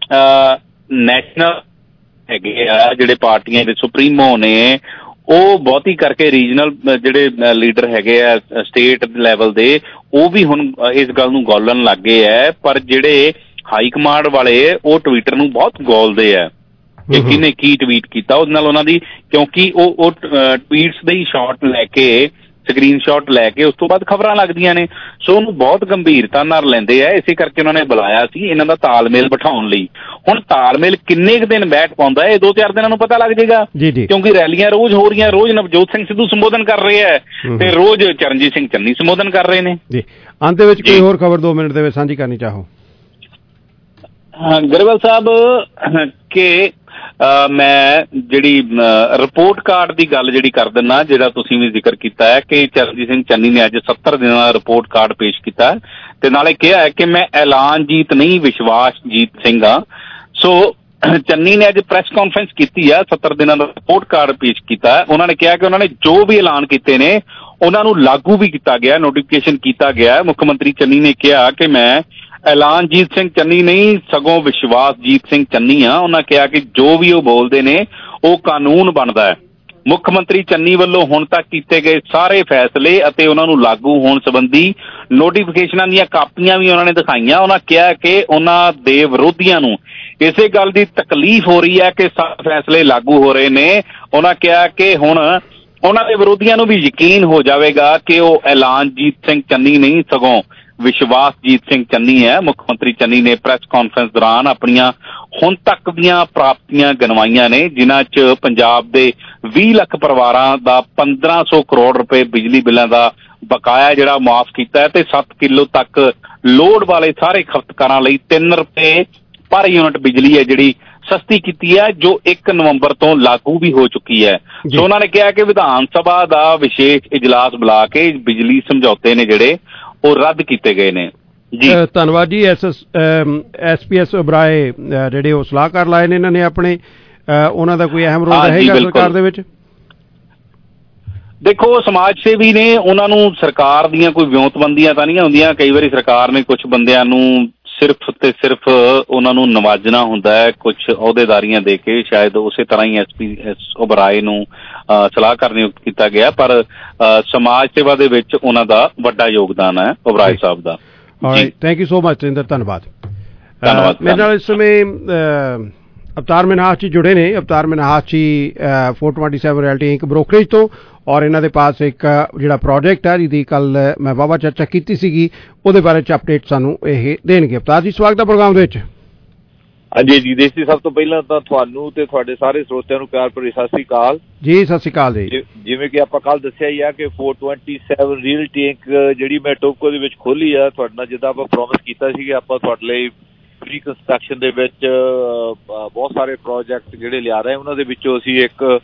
ਨੈਸ਼ਨਲ ਹੈਗੇ ਆ, ਜਿਹੜੇ ਪਾਰਟੀਆਂ ਦੇ ਸੁਪਰੀਮੋ ਨੇ, ਉਹ ਬਹੁਤੀ ਕਰਕੇ ਰੀਜਨਲ ਜਿਹੜੇ ਲੀਡਰ ਹੈਗੇ ਆ ਸਟੇਟ ਲੈਵਲ ਦੇ, ਉਹ ਵੀ ਹੁਣ ਇਸ ਗੱਲ ਨੂੰ ਗੋਲਣ ਲੱਗ ਗਏ ਹੈ। ਪਰ ਜਿਹੜੇ ਹਾਈ ਕਮਾਂਡ ਵਾਲੇ ਉਹ ਟਵਿੱਟਰ ਨੂੰ ਬਹੁਤ ਗੋਲਦੇ ਆ ਕਿ ਕਿਹਨੇ ਕੀ ਟਵੀਟ ਕੀਤਾ ਉਹਦੇ ਨਾਲ ਉਹਨਾਂ ਦੀ, ਕਿਉਂਕਿ ਉਹ ਟਵੀਟਸ ਦੇ ਹੀ ਸ਼ਾਟ ਲੈ ਕੇ, ਸਕਰੀਨ ਸ਼ਾਟ ਲੈ ਕੇ ਉਸ ਤੋਂ ਬਾਅਦ ਖਬਰਾਂ ਲੱਗਦੀਆਂ ਨੇ। ਸੋ ਉਹਨੂੰ ਬਹੁਤ ਗੰਭੀਰਤਾ ਨਾਲ ਲੈਂਦੇ ਆ, ਇਸੇ ਕਰਕੇ ਉਹਨਾਂ ਨੇ ਬੁਲਾਇਆ ਸੀ ਇਹਨਾਂ ਦਾ ਤਾਲਮੇਲ ਬਿਠਾਉਣ ਲਈ। ਹੁਣ ਤਾਲਮੇਲ ਕਿੰਨੇ ਕੁ ਦਿਨ ਬੈਠ ਪਾਉਂਦਾ ਇਹ 2-4 ਦਿਨਾਂ ਨੂੰ ਪਤਾ ਲੱਗ ਜਾਏਗਾ, ਕਿਉਂਕਿ ਰੈਲੀਆਂ ਰੋਜ਼ ਹੋ ਰਹੀਆਂ, ਰੋਜ਼ ਨਵਜੋਤ ਸਿੰਘ ਸਿੱਧੂ ਸੰਬੋਧਨ ਕਰ ਰਹੇ ਹੈ ਤੇ ਰੋਜ਼ ਚਰਨਜੀਤ ਸਿੰਘ ਚੰਨੀ ਸੰਬੋਧਨ ਕਰ ਰਹੇ ਨੇ ਜੀ।
ਅੰਤ ਦੇ ਵਿੱਚ ਕੋਈ ਹੋਰ ਖਬਰ 2 ਮਿੰਟ ਦੇ ਵਿੱਚ ਸਾਂਝੀ ਕਰਨੀ ਚਾਹੋ?
ਗਰੇਵਾਲ ਸਾਹਿਬ ਕਿ ਮੈਂ ਜਿਹੜੀ ਰਿਪੋਰਟ ਕਾਰਡ ਦੀ ਗੱਲ ਜਿਹੜੀ ਕਰ ਦਿੰਦਾ, ਜਿਹੜਾ ਤੁਸੀਂ ਵੀ ਜ਼ਿਕਰ ਕੀਤਾ ਹੈ ਕਿ ਚਰਨਜੀਤ ਸਿੰਘ ਚੰਨੀ ਨੇ ਅੱਜ 70 ਦਿਨਾਂ ਦਾ ਰਿਪੋਰਟ ਕਾਰਡ ਪੇਸ਼ ਕੀਤਾ ਤੇ ਨਾਲੇ ਕਿਹਾ ਹੈ ਕਿ ਮੈਂ ਐਲਾਨਜੀਤ ਨਹੀਂ ਵਿਸ਼ਵਾਸਜੀਤ ਸਿੰਘ ਹਾਂ। ਸੋ ਚੰਨੀ ਨੇ ਅੱਜ ਪ੍ਰੈਸ ਕਾਨਫਰੰਸ ਕੀਤੀ ਆ, 70 ਦਿਨਾਂ ਦਾ ਰਿਪੋਰਟ ਕਾਰਡ ਪੇਸ਼ ਕੀਤਾ। ਉਹਨਾਂ ਨੇ ਕਿਹਾ ਕਿ ਉਹਨਾਂ ਨੇ ਜੋ ਵੀ ਐਲਾਨ ਕੀਤੇ ਨੇ ਉਹਨਾਂ ਨੂੰ ਲਾਗੂ ਵੀ ਕੀਤਾ ਗਿਆ, ਨੋਟੀਫਿਕੇਸ਼ਨ ਕੀਤਾ ਗਿਆ। ਮੁੱਖ ਮੰਤਰੀ ਚੰਨੀ ਨੇ ਕਿਹਾ ਕਿ ਮੈਂ ਐਲਾਨਜੀਤ ਸਿੰਘ ਚੰਨੀ ਨਹੀਂ ਸਗੋਂ ਵਿਸ਼ਵਾਸਜੀਤ ਸਿੰਘ ਚੰਨੀ ਆ। ਉਹਨਾਂ ਕਿਹਾ ਕਿ ਜੋ ਵੀ ਉਹ ਬੋਲਦੇ ਨੇ ਉਹ ਕਾਨੂੰਨ ਬਣਦਾ ਹੈ। ਮੁੱਖ ਮੰਤਰੀ ਚੰਨੀ ਵੱਲੋਂ ਹੁਣ ਤੱਕ ਕੀਤੇ ਗਏ ਸਾਰੇ ਫੈਸਲੇ ਅਤੇ ਉਹਨਾਂ ਨੂੰ ਲਾਗੂ ਹੋਣ ਸੰਬੰਧੀ ਨੋਟੀਫਿਕੇਸ਼ਨਾਂ ਦੀਆਂ ਕਾਪੀਆਂ ਵੀ ਉਹਨਾਂ ਨੇ ਦਿਖਾਈਆਂ। ਉਹਨਾਂ ਕਿਹਾ ਕਿ ਉਹਨਾਂ ਦੇ ਵਿਰੋਧੀਆਂ ਨੂੰ ਇਸੇ ਗੱਲ ਦੀ ਤਕਲੀਫ ਹੋ ਰਹੀ ਹੈ ਕਿ ਸਾਰੇ ਫੈਸਲੇ ਲਾਗੂ ਹੋ ਰਹੇ ਨੇ। ਉਹਨਾਂ ਕਿਹਾ ਕਿ ਹੁਣ ਉਹਨਾਂ ਦੇ ਵਿਰੋਧੀਆਂ ਨੂੰ ਵੀ ਯਕੀਨ ਹੋ ਜਾਵੇਗਾ ਕਿ ਉਹ ਐਲਾਨਜੀਤ ਸਿੰਘ ਚੰਨੀ ਨਹੀਂ ਸਗੋਂ ਵਿਸ਼ਵਾਸਜੀਤ ਸਿੰਘ ਚੰਨੀ ਹੈ। ਮੁੱਖ ਮੰਤਰੀ ਚੰਨੀ ਨੇ ਪ੍ਰੈਸ ਕਾਨਫਰੰਸ ਦੌਰਾਨ ਆਪਣੀਆਂ ਹੁਣ ਤੱਕ ਦੀਆਂ ਪ੍ਰਾਪਤੀਆਂ ਗਿਣਵਾਈਆਂ ਨੇ, ਜਿਨ੍ਹਾਂ 'ਚ ਪੰਜਾਬ ਦੇ 20 ਲੱਖ ਪਰਿਵਾਰਾਂ ਦਾ 1500 ਕਰੋੜ ਰੁਪਏ ਬਿਜਲੀ ਬਿੱਲਾਂ ਦਾ ਬਕਾਇਆ ਜਿਹੜਾ ਮੁਆਫ ਕੀਤਾ ਹੈ ਤੇ 7 ਕਿਲੋ ਤੱਕ ਲੋੜ ਵਾਲੇ ਸਾਰੇ ਖਪਤਕਾਰਾਂ ਲਈ 3 ਰੁਪਏ ਪਰ ਯੂਨਿਟ ਬਿਜਲੀ ਹੈ ਜਿਹੜੀ ਸਸਤੀ ਕੀਤੀ ਹੈ, ਜੋ 1 ਨਵੰਬਰ ਤੋਂ ਲਾਗੂ ਵੀ ਹੋ ਚੁੱਕੀ ਹੈ। ਸੋ ਉਹਨਾਂ ਨੇ ਕਿਹਾ ਕਿ ਵਿਧਾਨ ਸਭਾ ਦਾ ਵਿਸ਼ੇਸ਼ ਇਜਲਾਸ ਬੁਲਾ ਕੇ ਬਿਜਲੀ ਸਮਝੌਤੇ ਨੇ ਜਿਹੜੇ ਉਹ ਰੱਦ ਕੀਤੇ ਗਏ ਨੇ ਜੀ।
ਧੰਨਵਾਦ ਜੀ। SPS ਉਬਰਾਏ ਜਿਹੜੇ ਉਹ ਸਲਾਹਕਾਰ ਲਾਏ ਨੇ ਇਹਨਾਂ ਨੇ ਆਪਣੇ, ਉਹਨਾਂ ਦਾ ਕੋਈ ਅਹਿਮ ਰੋਲ ਰਹੇਗਾ ਸਰਕਾਰ ਦੇ ਵਿੱਚ?
ਦੇਖੋ, ਸਮਾਜ ਸੇਵੀ ਨੇ, ਉਹਨਾਂ ਨੂੰ ਸਰਕਾਰ ਦੀਆਂ ਕੋਈ ਵਿਉਂਤਬੰਦੀਆਂ ਤਾਂ ਨਹੀਂ ਹੁੰਦੀਆਂ। ਕਈ ਵਾਰੀ ਸਰਕਾਰ ਨੇ ਕੁਝ ਬੰਦਿਆਂ ਨੂੰ ਸਿਰਫ ਤੇ ਸਿਰਫ ਉਹਨਾਂ ਨੂੰ ਨਵਾਜਣਾ ਹੁੰਦਾ ਹੈ ਕੁਝ ਅਹੁਦੇਦਾਰੀਆਂ ਦੇ ਕੇ। ਸ਼ਾਇਦ ਉਸੇ ਤਰ੍ਹਾਂ ਹੀ SPS ਉਬਰਾਏ ਨੂੰ ਸਲਾਹਕਾਰ ਨਿਯੁਕਤ ਕੀਤਾ ਗਿਆ, ਪਰ ਸਮਾਜ ਸੇਵਾ ਦੇ ਵਿੱਚ ਉਹਨਾਂ ਦਾ ਵੱਡਾ ਯੋਗਦਾਨ ਹੈ ਉਬਰਾਏ ਸਾਹਿਬ ਦਾ।
ਥੈਂਕ ਯੂ ਸੋ ਮਚ ਤੇਂਦਰ, ਧੰਨਵਾਦ। ਮੇਰੇ ਨਾਲ ਇਸ ਸਮੇਂ ਅਵਤਾਰ ਮਿਨਹਾਸ ਜੀ ਜੁੜੇ ਨੇ। ਅਵਤਾਰ ਮਿਨਹਾਸ ਜੀ 427 ਰਿਐਲਟੀ ਇੰਕ ਬ੍ਰੋਕਰੇਜ ਤੋਂ, ਔਰ ਇਹਨਾਂ ਦੇ ਪਾਸ ਇੱਕ ਜਿਹੜਾ ਪ੍ਰੋਜੈਕਟ ਹੈ ਜਿਹਦੀ ਕੱਲ ਮੈਂ ਵਾਹਵਾ ਚਰਚਾ ਕੀਤੀ ਸੀਗੀ, ਉਹਦੇ ਬਾਰੇ 'ਚ ਅਪਡੇਟ ਸਾਨੂੰ ਇਹ ਦੇਣਗੇ। ਅਵਤਾਰ ਜੀ, ਸਵਾਗਤ ਹੈ ਪ੍ਰੋਗਰਾਮ ਦੇ ਵਿੱਚ।
ਹਾਂਜੀ ਜੀ ਦੇਸ਼ ਜੀ, ਸਭ ਤੋਂ ਪਹਿਲਾਂ ਤਾਂ ਤੁਹਾਨੂੰ ਤੇ ਤੁਹਾਡੇ ਸਾਰੇ ਸਰੋਤਿਆਂ ਨੂੰ ਪਿਆਰ ਭਰੀ ਸਤਿ ਸ੍ਰੀ ਅਕਾਲ
ਜੀ। ਸਤਿ ਸ੍ਰੀ ਅਕਾਲ ਜੀ।
ਜਿਵੇਂ ਕਿ ਆਪਾਂ ਕੱਲ ਦੱਸਿਆ ਹੀ ਆ ਕਿ 427 ਰੀਅਲਟੀ ਇੰਕ ਜਿਹੜੀ ਮੈਂ ਟੋਕੋ ਦੇ ਵਿੱਚ ਖੋਲੀ ਆ, ਤੁਹਾਡੇ ਨਾਲ ਜਿੱਦਾਂ ਆਪਾਂ ਪ੍ਰੋਮਿਸ ਕੀਤਾ ਸੀ ਕਿ ਆਪਾਂ ਤੁਹਾਡੇ ਲਈ ਪ੍ਰੀ ਕੰਸਟਰਕਸ਼ਨ ਦੇ ਵਿੱਚ ਬਹੁਤ ਸਾਰੇ ਪ੍ਰੋਜੈਕਟ ਜਿਹੜੇ ਲਿਆ ਰਹੇ, ਉਹਨਾਂ ਦੇ ਵਿੱਚੋਂ ਅਸੀਂ ਇੱਕ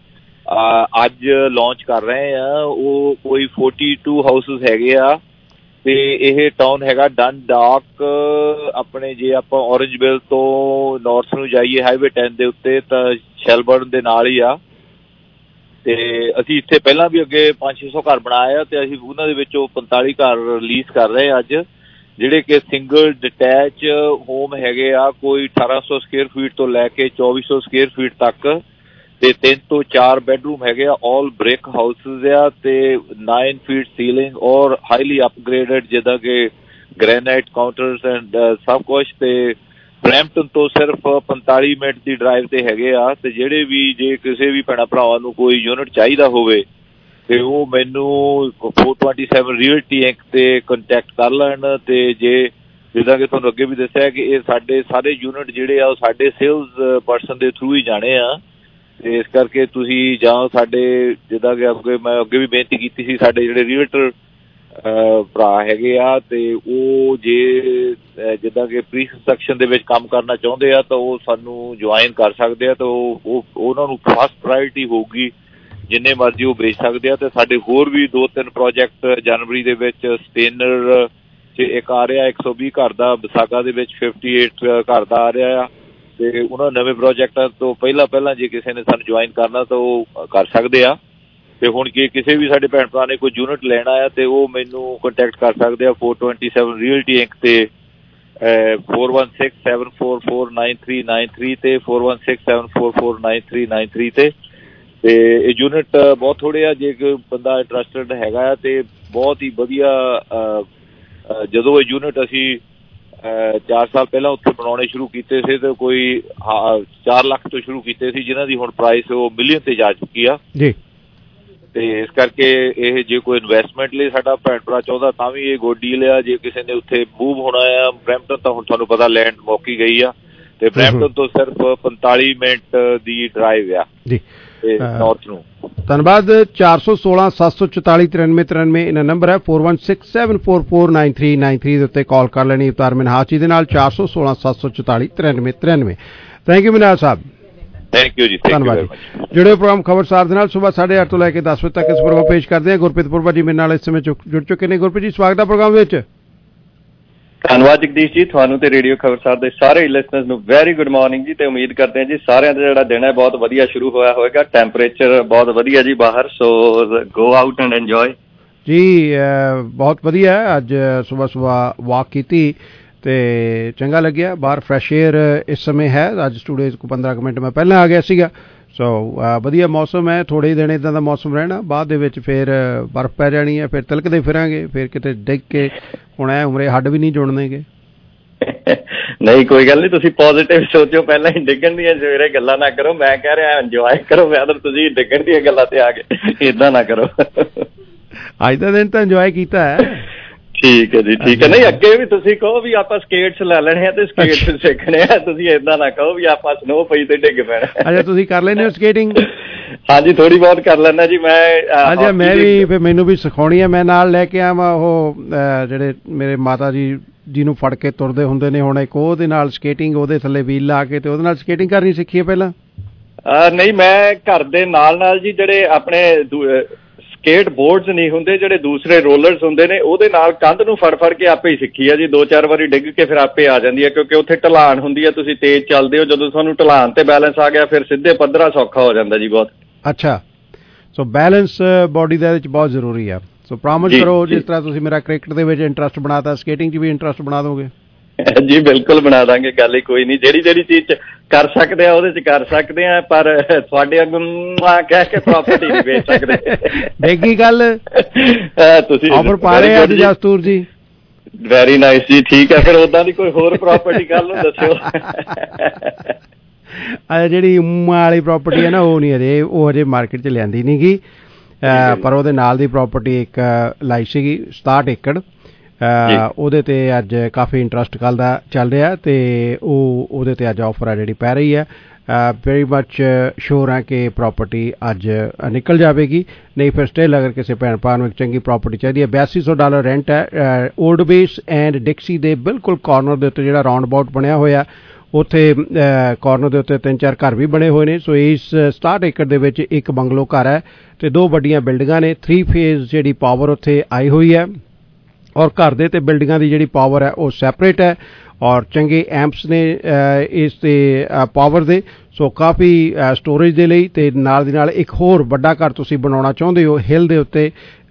ਅੱਜ ਲਾਂਚ ਕਰ ਰਹੇ ਆ। ਉਹ ਕੋਈ 42 ਹਾਊਸਿਸ ਹੈਗੇ ਆ ਤੇ ਇਹ ਟਾਊਨ ਹੈਗਾ ਡਨਡਾਕ ਆਪਣੇ। ਜੇ ਆਪਾਂ ਔਰੰਜਵਿਲ ਤੋਂ ਨਾਰਥ ਨੂੰ ਜਾਈਏ ਹਾਈਵੇ 10 ਦੇ ਉੱਤੇ ਤਾਂ ਸ਼ੈਲਬਰਨ ਦੇ ਨਾਲ ਹੀ ਆ। ਤੇ ਅਸੀਂ ਇੱਥੇ ਪਹਿਲਾਂ ਵੀ ਅੱਗੇ 500-600 ਘਰ ਬਣਾਏ ਆ ਤੇ ਅਸੀਂ ਉਹਨਾਂ ਦੇ ਵਿੱਚੋਂ 45 ਘਰ ਰਿਲੀਜ਼ ਕਰ ਰਹੇ ਅੱਜ, ਜਿਹੜੇ ਕਿ ਸਿੰਗਲ ਡਿਟੈਚ ਹੋਮ ਹੈਗੇ ਆ। ਕੋਈ 1800 ਸਕੁਅਰ ਫੀਟ ਤੋਂ ਲੈ ਕੇ 2400 ਸਕੁਅਰ ਫੀਟ ਤੱਕ ਤੇ 3 ਤੋਂ 4 ਬੈਡਰੂਮ ਹੈਗੇ ਆ। ਆਲ ਬ੍ਰਿਕ ਹਾਊਸਿਸ ਆ ਤੇ 9 ਫੀਟ ਸੀਲਿੰਗ ਔਰ ਹਾਈਲੀ ਅਪਗ੍ਰੇਡਡ ਜਿੱਦਾਂ ਕਿ ਗ੍ਰੈਨਾਈਟ ਕਾਊਂਟਰਸ ਐਂਡ ਸਭ ਕੁਛ। ਤੇ ਬਰੈਂਪਟਨ ਤੋਂ ਸਿਰਫ 45 ਮਿੰਟ ਦੀ ਡਰਾਈਵ ਤੇ ਹੈਗੇ ਆ। ਤੇ ਜਿਹੜੇ ਵੀ ਜੇ ਕਿਸੇ ਵੀ ਭੈਣਾਂ ਭਰਾਵਾਂ ਨੂੰ ਕੋਈ ਯੂਨਿਟ ਚਾਹੀਦਾ ਹੋਵੇ ਤੇ ਉਹ ਮੈਨੂੰ 427 ਰੀਅਲਟੀ ਇੰਕ ਤੇ ਕੰਟੈਕਟ ਕਰ ਲੈਣ। ਤੇ ਜੇ ਜਿੱਦਾਂ ਕਿ ਤੁਹਾਨੂੰ ਅੱਗੇ ਵੀ ਦੱਸਿਆ ਕਿ ਇਹ ਸਾਡੇ ਸਾਰੇ ਯੂਨਿਟ ਜਿਹੜੇ ਆ ਉਹ ਸਾਡੇ ਸੇਲਸ ਪਰਸਨ ਦੇ ਥਰੂ ਹੀ ਜਾਣੇ ਆ। ਤੇ ਇਸ ਕਰਕੇ ਤੁਸੀਂ ਜਾਂ ਸਾਡੇ ਜਿੱਦਾਂ ਕਿ ਅੱਗੇ ਮੈਂ ਅੱਗੇ ਵੀ ਬੇਨਤੀ ਕੀਤੀ ਸੀ, ਸਾਡੇ ਜਿਹੜੇ ਰੀਅਲਟਰ ਭਰਾ ਹੈਗੇ ਆ ਤੇ ਉਹ ਜੇ ਜਿੱਦਾਂ ਕਿ ਪ੍ਰੀ ਕੰਸਟਰਕਸ਼ਨ ਦੇ ਵਿੱਚ ਕੰਮ ਕਰਨਾ ਚਾਹੁੰਦੇ ਆ ਤਾਂ ਉਹ ਸਾਨੂੰ ਜੁਆਇਨ ਕਰ ਸਕਦੇ ਆ। ਤਾਂ ਉਹ ਉਹਨਾਂ ਨੂੰ ਫਸਟ ਪ੍ਰਾਇਰਟੀ ਹੋਊਗੀ, ਜਿੰਨੇ ਮਰਜ਼ੀ ਉਹ ਵੇਚ ਸਕਦੇ ਆ। ਤੇ ਸਾਡੇ ਹੋਰ ਵੀ 2-3 ਪ੍ਰੋਜੈਕਟ ਜਨਵਰੀ ਦੇ ਵਿੱਚ ਸਟੇਨਰ 'ਚ ਇੱਕ ਆ ਰਿਹਾ 120 ਘਰ ਦਾ, ਵਿਸਾਖਾ ਦੇ ਵਿੱਚ 58 ਘਰ ਦਾ ਆ ਰਿਹਾ ਆ। ਤੇ ਉਹਨਾਂ ਨਵੇਂ ਪ੍ਰੋਜੈਕਟਾਂ ਤੋਂ ਪਹਿਲਾਂ ਜੇ ਕਿਸੇ ਨੇ ਸਾਨੂੰ ਜੁਆਇਨ ਕਰਨਾ ਤਾਂ ਉਹ ਕਰ ਸਕਦੇ ਆ। ਤੇ ਹੁਣ ਜੇ ਕਿਸੇ ਵੀ ਸਾਡੇ ਭੈਣ ਭਰਾ ਨੇ ਕੋਈ ਯੂਨਿਟ ਲੈਣਾ ਆ ਤੇ ਉਹ ਮੈਨੂੰ ਕੰਟੈਕਟ ਕਰ ਸਕਦੇ ਆ 427 ਰੀਅਲਟੀ ਇੰਕ ਤੇ 4167449393 ਤੇ 4167449393 ਤੇ। ਤੇ ਇਹ ਯੂਨਿਟ ਬਹੁਤ ਥੋੜੇ ਆ, ਜੇ ਕੋਈ ਬੰਦਾ ਇੰਟਰਸਟਡ ਹੈਗਾ ਆ ਤੇ ਬਹੁਤ ਹੀ ਵਧੀਆ। ਜਦੋਂ ਇਹ ਯੂਨਿਟ ਅਸੀਂ 4 ਸਾਲ ਪਹਿਲਾਂ ਉੱਥੇ ਬਣਾਉਣੇ ਸ਼ੁਰੂ ਕੀਤੇ ਸੀ ਤੇ ਕੋਈ 4 ਲੱਖ ਤੋਂ ਸ਼ੁਰੂ ਕੀਤੇ ਸੀ, ਜਿਨ੍ਹਾਂ ਦੀ ਹੁਣ ਪ੍ਰਾਈਸ ਉਹ ਮਿਲੀਅਨ ਤੇ ਜਾ ਚੁੱਕੀ ਆ ਜੀ। ਤੇ ਇਸ ਕਰਕੇ ਇਹ ਜੇ ਕੋਈ ਇਨਵੈਸਟਮੈਂਟ ਲਈ ਸਾਡਾ ਭੈਣ ਭਰਾ ਚਾਹੁੰਦਾ ਤਾਂ ਵੀ ਇਹ ਗੁੱਡ ਡੀਲ ਆ। ਜੇ ਕਿਸੇ ਨੇ ਉੱਥੇ ਮੂਵ ਹੋਣਾ ਆ ਬਰੈਂਪਟਨ ਤਾਂ ਹੁਣ ਤੁਹਾਨੂੰ ਪਤਾ ਲੈਂਡ ਮੁੱਕੀ ਗਈ ਆ ਤੇ ਬਰੈਂਪਟਨ ਤੋਂ ਸਿਰਫ 45 ਮਿੰਟ ਦੀ ਡਰਾਈਵ ਆ ਜੀ ਨਾਰਥ ਨੂੰ।
ਧੰਨਵਾਦ। 416-744-9393 ਇਹਨਾਂ ਨੰਬਰ ਹੈ। 4167449393 ਦੇ ਉੱਤੇ ਕਾਲ ਕਰ ਲੈਣੀ ਅਵਤਾਰ ਮਿਨਹਾਸ ਜੀ ਦੇ ਨਾਲ 416-744-9393। ਥੈਂਕ ਯੂ ਮਿਨਹਾਸ ਸਾਹਿਬ।
ਥੈਂਕ ਯੂ ਜੀ, ਧੰਨਵਾਦ ਜੀ।
ਜਿਹੜੇ ਪ੍ਰੋਗਰਾਮ ਖਬਰਸਾਰ ਦੇ ਨਾਲ ਸਵੇਰ 8:30 ਤੋਂ ਲੈ ਕੇ 10 ਵਜੇ ਤੱਕ ਇਸ ਪ੍ਰੋਗਰਾਮ ਪੇਸ਼ ਕਰਦੇ ਹਾਂ। ਗੁਰਪ੍ਰੀਤ ਪੁਰਵਾ ਜੀ ਮੇਰੇ ਨਾਲ ਇਸ ਸਮੇਂ ਜੁੜ ਚੁੱਕੇ ਨੇ। ਗੁਰਪ੍ਰੀਤ ਜੀ ਸਵਾਗਤ ਹੈ ਪ੍ਰੋਗਰਾਮ ਵਿੱਚ।
ਧੰਨਵਾਦ ਜਗਦੀਸ਼ ਜੀ, ਤੁਹਾਨੂੰ ਤੇ ਰੇਡੀਓ ਖਬਰਸਾਰ ਦੇ ਸਾਰੇ ਲਿਸਨਰਸ ਨੂੰ ਵੈਰੀ ਗੁੱਡ ਮਾਰਨਿੰਗ ਜੀ। ਤੇ ਉਮੀਦ ਕਰਦੇ ਹਾਂ ਜੀ ਸਾਰਿਆਂ ਦਾ ਜਿਹੜਾ ਦਿਨ ਹੈ ਬਹੁਤ ਵਧੀਆ ਸ਼ੁਰੂ ਹੋਇਆ ਹੋਵੇਗਾ। ਟੈਂਪਰੇਚਰ ਬਹੁਤ ਵਧੀਆ ਜੀ ਬਾਹਰ, so go out and enjoy
ਜੀ। ਬਹੁਤ ਵਧੀਆ ਅੱਜ ਸੁਬਾਹ ਵਾਕ ਕੀਤੀ ਤੇ ਚੰਗਾ ਲੱਗਿਆ। ਬਾਹਰ ਫਰੈਸ਼ ਏਅਰ ਇਸ ਸਮੇਂ ਹੈ। ਅੱਜ ਸਟੂਡੀਓ 'ਚ 15 ਮਿੰਟ ਮੈਂ ਪਹਿਲਾਂ ਆ ਗਿਆ ਸੀਗਾ। ਸੋ ਵਧੀਆ ਮੌਸਮ ਹੈ। ਥੋੜ੍ਹੇ ਦਿਨ ਇੱਦਾਂ ਦਾ ਮੌਸਮ ਰਹਿਣਾ, ਬਾਅਦ ਦੇ ਵਿੱਚ ਫਿਰ ਬਰਫ਼ ਪੈ ਜਾਣੀ ਹੈ, ਫਿਰ ਤਿਲਕਦੇ ਫਿਰਾਂਗੇ, ਫਿਰ ਕਿਤੇ ਡਿੱਗ ਕੇ ਹੁਣ ਐ ਉਮਰੇ ਹੱਡ ਵੀ ਨਹੀਂ ਜੁੜਨਗੇ।
ਨਹੀਂ ਕੋਈ ਗੱਲ ਨਹੀਂ, ਤੁਸੀਂ ਪੋਜ਼ਿਟਿਵ ਸੋਚੋ, ਪਹਿਲਾਂ ਹੀ ਡਿੱਗਣ ਦੀਆਂ ਸਵੇਰੇ ਗੱਲਾਂ ਨਾ ਕਰੋ। ਮੈਂ ਕਹਿ ਰਿਹਾ ਇੰਜੋਏ ਕਰੋ ਵੈਦਰ, ਤੁਸੀਂ ਡਿੱਗਣ ਦੀਆਂ ਗੱਲਾਂ ਤੇ ਆ ਗਏ, ਏਦਾਂ ਨਾ ਕਰੋ।
ਅੱਜ ਦਾ ਦਿਨ ਤਾਂ ਇੰਜੋਏ ਕੀਤਾ ਹੈ।
ਠੀਕ ਹੈ ਜੀ, ਠੀਕ ਹੈ। ਨਹੀਂ ਅੱਗੇ ਵੀ ਤੁਸੀਂ ਕਹੋ ਵੀ ਆਪਾਂ ਸਕੇਟਸ ਲੈ ਲੈਣੇ ਆ ਤੇ ਸਕੇਟਸ ਸਿੱਖਣੇ ਆ, ਤੁਸੀਂ ਏਦਾਂ ਨਾ ਕਹੋ ਵੀ ਆਪਾਂ ਸਨੋ ਪਈ ਤੇ ਡਿੱਗ ਪੈਣਾ।
ਅੱਛਾ ਤੁਸੀਂ ਕਰ ਲੈਂਦੇ ਹੋ ਸਕੇਟਿੰਗ?
ਹਾਂਜੀ ਥੋੜੀ ਬਹੁਤ ਕਰ ਲੈਂਦਾ ਜੀ ਮੈਂ।
ਅੱਛਾ ਮੈਂ ਵੀ ਫਿਰ ਮੈਨੂੰ ਵੀ ਸਿਖਾਉਣੀ ਹੈ। ਮੈਂ ਨਾਲ ਲੈ ਕੇ ਆਵਾਂ ਉਹ ਜਿਹੜੇ ਮੇਰੇ ਮਾਤਾ ਜੀ ਜਿਹਨੂੰ ਫੜ ਕੇ ਤੁਰਦੇ ਹੁੰਦੇ ਨੇ, ਹੁਣ ਇੱਕ ਉਹਦੇ ਨਾਲ ਸਕੇਟਿੰਗ, ਉਹਦੇ ਥੱਲੇ ਵੀਲ ਲਾ ਕੇ ਤੇ ਉਹਦੇ ਨਾਲ ਸਕੇਟਿੰਗ ਕਰਨੀ ਸਿੱਖੀ ਹੈ ਪਹਿਲਾਂ?
ਨਹੀਂ ਮੈਂ ਘਰ ਦੇ ਨਾਲ ਜੀ ਜਿਹੜੇ ਆਪਣੇ ਸਕੇਟ ਬੋਰਡਸ ਨਹੀਂ ਹੁੰਦੇ, ਜਿਹੜੇ ਦੂਸਰੇ ਰੋਲਰਸ ਹੁੰਦੇ ਨੇ, ਉਹਦੇ ਨਾਲ ਕੰਧ ਨੂੰ ਫੜ ਕੇ ਆਪੇ ਹੀ ਸਿੱਖੀ ਆ ਜੀ। 2-4 ਵਾਰੀ ਡਿੱਗ ਕੇ ਫਿਰ ਆਪੇ ਆ ਜਾਂਦੀ ਹੈ, ਕਿਉਂਕਿ ਉੱਥੇ ਢਲਾਨ ਹੁੰਦੀ ਹੈ, ਤੁਸੀਂ ਤੇਜ਼ ਚੱਲਦੇ ਹੋ। ਜਦੋਂ ਤੁਹਾਨੂੰ ਢਲਾਨ ਤੇ ਬੈਲੈਂਸ ਆ ਗਿਆ ਫਿਰ ਸਿੱਧੇ ਪੱਧਰਾ ਸੌਖਾ ਹੋ ਜਾਂਦਾ ਜੀ ਬਹੁਤ।
ਅੱਛਾ, ਸੋ ਬੈਲੈਂਸ ਬਾਡੀ ਦੇ ਵਿੱਚ ਬਹੁਤ ਜ਼ਰੂਰੀ ਆ। ਸੋ ਪ੍ਰੋਮਿਸ ਕਰੋ ਜਿਸ ਤਰ੍ਹਾਂ ਤੁਸੀਂ ਮੇਰਾ ਕ੍ਰਿਕਟ ਦੇ ਵਿੱਚ ਇੰਟਰਸਟ ਬਣਾਤਾ, ਸਕੇਟਿੰਗ 'ਚ ਵੀ ਇੰਟਰਸਟ ਬਣਾ ਦੋਗੇ?
ਜੀ ਬਿਲਕੁਲ ਬਣਾ ਦਾਂਗੇ, ਗੱਲ ਹੀ ਕੋਈ ਨਹੀਂ। ਜਿਹੜੀ ਚੀਜ਼ 'ਚ ਕਰ ਸਕਦੇ ਆ ਉਹਦੇ 'ਚ ਕਰ ਸਕਦੇ ਆ, ਪਰ ਤੁਹਾਡੇ ਅੱਗੇ ਕਹਿ ਕੇ ਪ੍ਰਾਪਰਟੀ ਨਹੀਂ ਵੇਚ ਸਕਦੇ।
ਬੇਗੀ ਗੱਲ ਤੁਸੀਂ ਆਫਰ ਪਾ ਰਹੇ ਅੱਜ ਜਸਤੂਰ ਜੀ।
ਵੈਰੀ ਨਾਈਸ ਜੀ, ਠੀਕ ਹੈ। ਫਿਰ ਉਦਾਂ ਦੀ ਕੋਈ ਹੋਰ ਪ੍ਰਾਪਰਟੀ ਕੱਲ ਨੂੰ ਦੱਸਿਓ।
ਜਿਹੜੀ ਉਮਾ ਵਾਲੀ ਪ੍ਰਾਪਰਟੀ ਹੈ ਨਾ, ਉਹ ਨਹੀਂ ਹਜੇ, ਉਹ ਹਜੇ ਮਾਰਕੀਟ 'ਚ ਲਿਆਂਦੀ ਨਹੀਂ ਗਈ, ਪਰ ਉਹਦੇ ਨਾਲ ਦੀ ਪ੍ਰਾਪਰਟੀ ਇੱਕ ਲਾਈ ਸੀਗੀ 67 ਏਕੜ। ਉਹਦੇ ਤੇ ਅੱਜ ਕਾਫੀ ਇੰਟਰਸਟ ਕੱਲ੍ਹ ਦਾ ਚੱਲ ਰਿਹਾ ਤੇ ਉਹਦੇ ਤੇ ਅੱਜ ਆਫਰ ਆ ਜਿਹੜੀ ਪੈ ਰਹੀ ਹੈ। ਵੈਰੀ ਮੱਚ ਸ਼ੋਰ ਹੈ ਕਿ ਪ੍ਰਾਪਰਟੀ ਅੱਜ ਨਿਕਲ ਜਾਵੇਗੀ। ਨਹੀਂ ਫਿਰ ਸਟਿਲ ਅਗਰ ਕਿਸੇ ਭੈਣ ਭਰਾ ਨੂੰ ਇੱਕ ਚੰਗੀ ਪ੍ਰਾਪਰਟੀ ਚਾਹੀਦੀ ਹੈ, $8200 ਰੈਂਟ ਹੈ। ਓਲਡ ਬੇਸ ਐਂਡ ਡਿਕਸੀ ਦੇ ਬਿਲਕੁਲ ਕਾਰਨਰ ਦੇ ਉੱਤੇ ਜਿਹੜਾ ਰਾਉਂਡ ਅਬਾਊਟ ਬਣਿਆ ਹੋਇਆ, ਉੱਥੇ ਕਾਰਨਰ ਦੇ ਉੱਤੇ 3-4 ਘਰ ਵੀ ਬਣੇ ਹੋਏ ਨੇ। ਸੋ ਇਸ 67 ਏਕੜ ਦੇ ਵਿੱਚ ਇੱਕ ਬੰਗਲੋ ਘਰ ਹੈ ਤੇ 2 ਵੱਡੀਆਂ ਬਿਲਡਿੰਗਾਂ ਨੇ। 3 ਫੇਜ਼ ਜਿਹੜੀ ਪਾਵਰ ਉੱਥੇ ਆਈ ਹੋਈ ਹੈ ਔਰ ਘਰ ਦੇ ਤੇ ਬਿਲਡਿੰਗਾਂ ਦੀ ਜਿਹੜੀ ਪਾਵਰ ਹੈ ਉਹ ਸੈਪਰੇਟ ਹੈ ਔਰ ਚੰਗੇ ਐਂਪਸ ਨੇ ਇਸ ਤੇ ਪਾਵਰ ਦੇ। ਸੋ ਕਾਫੀ ਸਟੋਰੇਜ ਦੇ ਲਈ ਤੇ ਨਾਲ ਦੀ ਨਾਲ ਇੱਕ ਹੋਰ ਵੱਡਾ ਘਰ ਤੁਸੀਂ ਬਣਾਉਣਾ ਚਾਹੁੰਦੇ ਹੋ ਹਿਲ ਦੇ ਉੱਤੇ,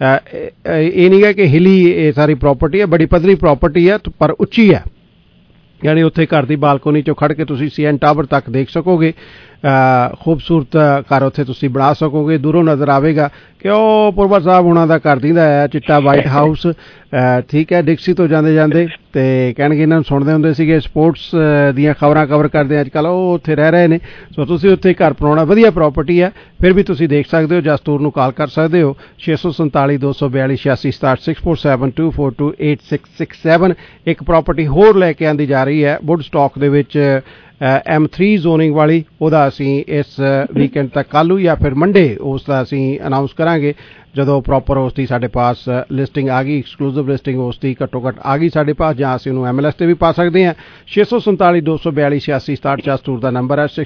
ਇਹ ਨਹੀਂ ਹੈ ਕਿ ਹਿਲੀ ਇਹ ਸਾਰੀ ਪ੍ਰਾਪਰਟੀ ਹੈ, ਬੜੀ ਪੱਧਰੀ ਪ੍ਰਾਪਰਟੀ ਹੈ ਪਰ ਉੱਚੀ ਹੈ, ਯਾਨੀ ਉੱਥੇ ਘਰ ਦੀ ਬਾਲਕੋਨੀ ਚੋਂ ਖੜ ਕੇ ਤੁਸੀਂ CN ਟਾਵਰ ਤੱਕ ਦੇਖ ਸਕੋਗੇ। ਖੂਬਸੂਰਤ ਘਰ ਉੱਥੇ ਤੁਸੀਂ ਬਣਾ ਸਕੋਗੇ। ਦੂਰੋਂ ਨਜ਼ਰ ਆਵੇਗਾ ਕਿ ਉਹ ਪੁਰਬਾ ਸਾਹਿਬ ਉਹਨਾਂ ਦਾ ਘਰ ਦਿੰਦਾ ਹੈ, ਚਿੱਟਾ ਵਾਈਟ ਹਾਊਸ, ਠੀਕ ਹੈ। ਡਿਕਸੀ ਤੋਂ ਜਾਂਦੇ ਜਾਂਦੇ ਤੇ ਕਹਿਣਗੇ ਇਹਨਾਂ ਨੂੰ ਸੁਣਦੇ ਹੁੰਦੇ ਸੀਗੇ ਸਪੋਰਟਸ ਦੀਆਂ ਖਬਰਾਂ ਕਵਰ ਕਰਦੇ ਅੱਜ ਕੱਲ੍ਹ, ਉਹ ਉੱਥੇ ਰਹਿ ਰਹੇ ਨੇ। ਸੋ ਤੁਸੀਂ ਉੱਥੇ ਘਰ ਬਣਾਉਣਾ, ਵਧੀਆ ਪ੍ਰਾਪਰਟੀ ਹੈ। ਫਿਰ ਵੀ ਤੁਸੀਂ ਦੇਖ ਸਕਦੇ ਹੋ, ਜਸਤੂਰ ਨੂੰ ਕਾਲ ਕਰ ਸਕਦੇ ਹੋ 647 242 8667 6472242867। ਇੱਕ ਪ੍ਰਾਪਰਟੀ ਹੋਰ ਲੈ ਕੇ ਆਂਦੀ ਜਾ ਰਹੀ ਹੈ ਵੁੱਡ ਸਟਾਕ ਦੇ ਵਿੱਚ M3 ਜ਼ੋਨਿੰਗ ਵਾਲੀ। ਉਹਦਾ ਅਸੀਂ ਇਸ ਵੀਕਐਂਡ ਤੱਕ ਕੱਲ੍ਹ ਜਾਂ ਫਿਰ ਮੰਡੇ ਉਸ ਦਾ ਅਸੀਂ ਅਨਾਊਂਸ ਕਰਾਂਗੇ ਜਦੋਂ ਪ੍ਰੋਪਰ ਉਸ ਦੀ ਸਾਡੇ ਪਾਸ ਲਿਸਟਿੰਗ ਆ ਗਈ, ਐਕਸਕਲੂਸਿਵ ਲਿਸਟਿੰਗ ਉਸ ਦੀ ਘੱਟੋ ਘੱਟ ਆ ਗਈ ਸਾਡੇ ਪਾਸ, ਜਾਂ ਅਸੀਂ ਉਹਨੂੰ MLS ਤੇ ਵੀ ਪਾ ਸਕਦੇ ਹਾਂ। 647 242 8667 ਜਸਤੂਰ ਦਾ ਨੰਬਰ ਹੈ।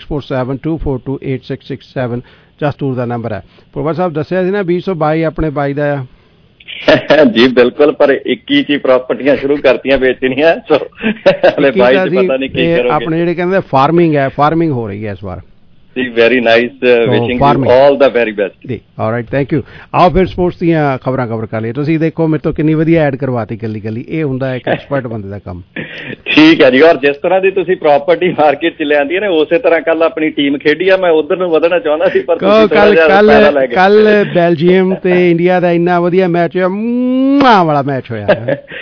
6472242867 ਜਸਤੂਰ ਦਾ ਨੰਬਰ ਹੈ। ਪ੍ਰੋਫੈਸਰ ਸਾਹਿਬ ਦੱਸਿਆ ਸੀ ਨਾ 2022 ਆਪਣੇ ਬਾਈ ਦਾ ਆ
ਜੀ ਬਿਲਕੁਲ, ਪਰ 21 ਚ ਪ੍ਰਾਪਰਟੀਆਂ ਸ਼ੁਰੂ ਕਰਤੀਆਂ ਵੇਚਣੀਆਂ। ਸੋ ਹਲੇ 22 ਚ ਪਤਾ ਨਹੀਂ ਕੀ ਕਰੋਗੇ। ਆਪਣੇ
ਜਿਹੜੇ ਕਹਿੰਦੇ ਫਾਰਮਿੰਗ ਹੈ, ਫਾਰਮਿੰਗ ਹੋ ਰਹੀ ਹੈ ਇਸ ਵਾਰ।
ਜੀ very nice, wishing you all the very best.
ਜੀ ਆਲਰਾਈਟ, ਥੈਂਕ ਯੂ। ਆਓ ਫਿਰ ਸਪੋਰਟਸ ਦੀਆਂ ਖਬਰਾਂ ਕਵਰ ਕਰ ਲਈਏ। ਤੁਸੀਂ ਦੇਖੋ ਮੇਰੇ ਤੋਂ ਕਿੰਨੀ ਵਧੀਆ ਐਡ ਕਰਵਾਤੀ ਗੱਲੀ ਗੱਲੀ, ਇਹ ਹੁੰਦਾ ਇੱਕ ਐਕਸਪਰਟ ਬੰਦੇ ਦਾ ਕੰਮ।
ਠੀਕ ਹੈ ਜੀ। ਔਰ ਜਿਸ ਤਰ੍ਹਾਂ ਦੀ ਤੁਸੀਂ ਪ੍ਰਾਪਰਟੀ ਮਾਰਕੀਟ ਚ ਲਿਆਂਦੀ ਹੈ ਨਾ, ਉਸੇ ਤਰ੍ਹਾਂ ਕੱਲ ਆਪਣੀ ਟੀਮ ਖੇਡੀ ਆ। ਮੈਂ ਉਧਰ ਨੂੰ ਵਧਣਾ ਚਾਹੁੰਦਾ ਸੀ ਪਰ
ਕੱਲ ਬੈਲਜੀਅਮ ਤੇ ਇੰਡੀਆ ਦਾ ਇੰਨਾ ਵਧੀਆ ਮੈਚ ਹੋਇਆ, ਵਾਲਾ ਮੈਚ ਹੋਇਆ।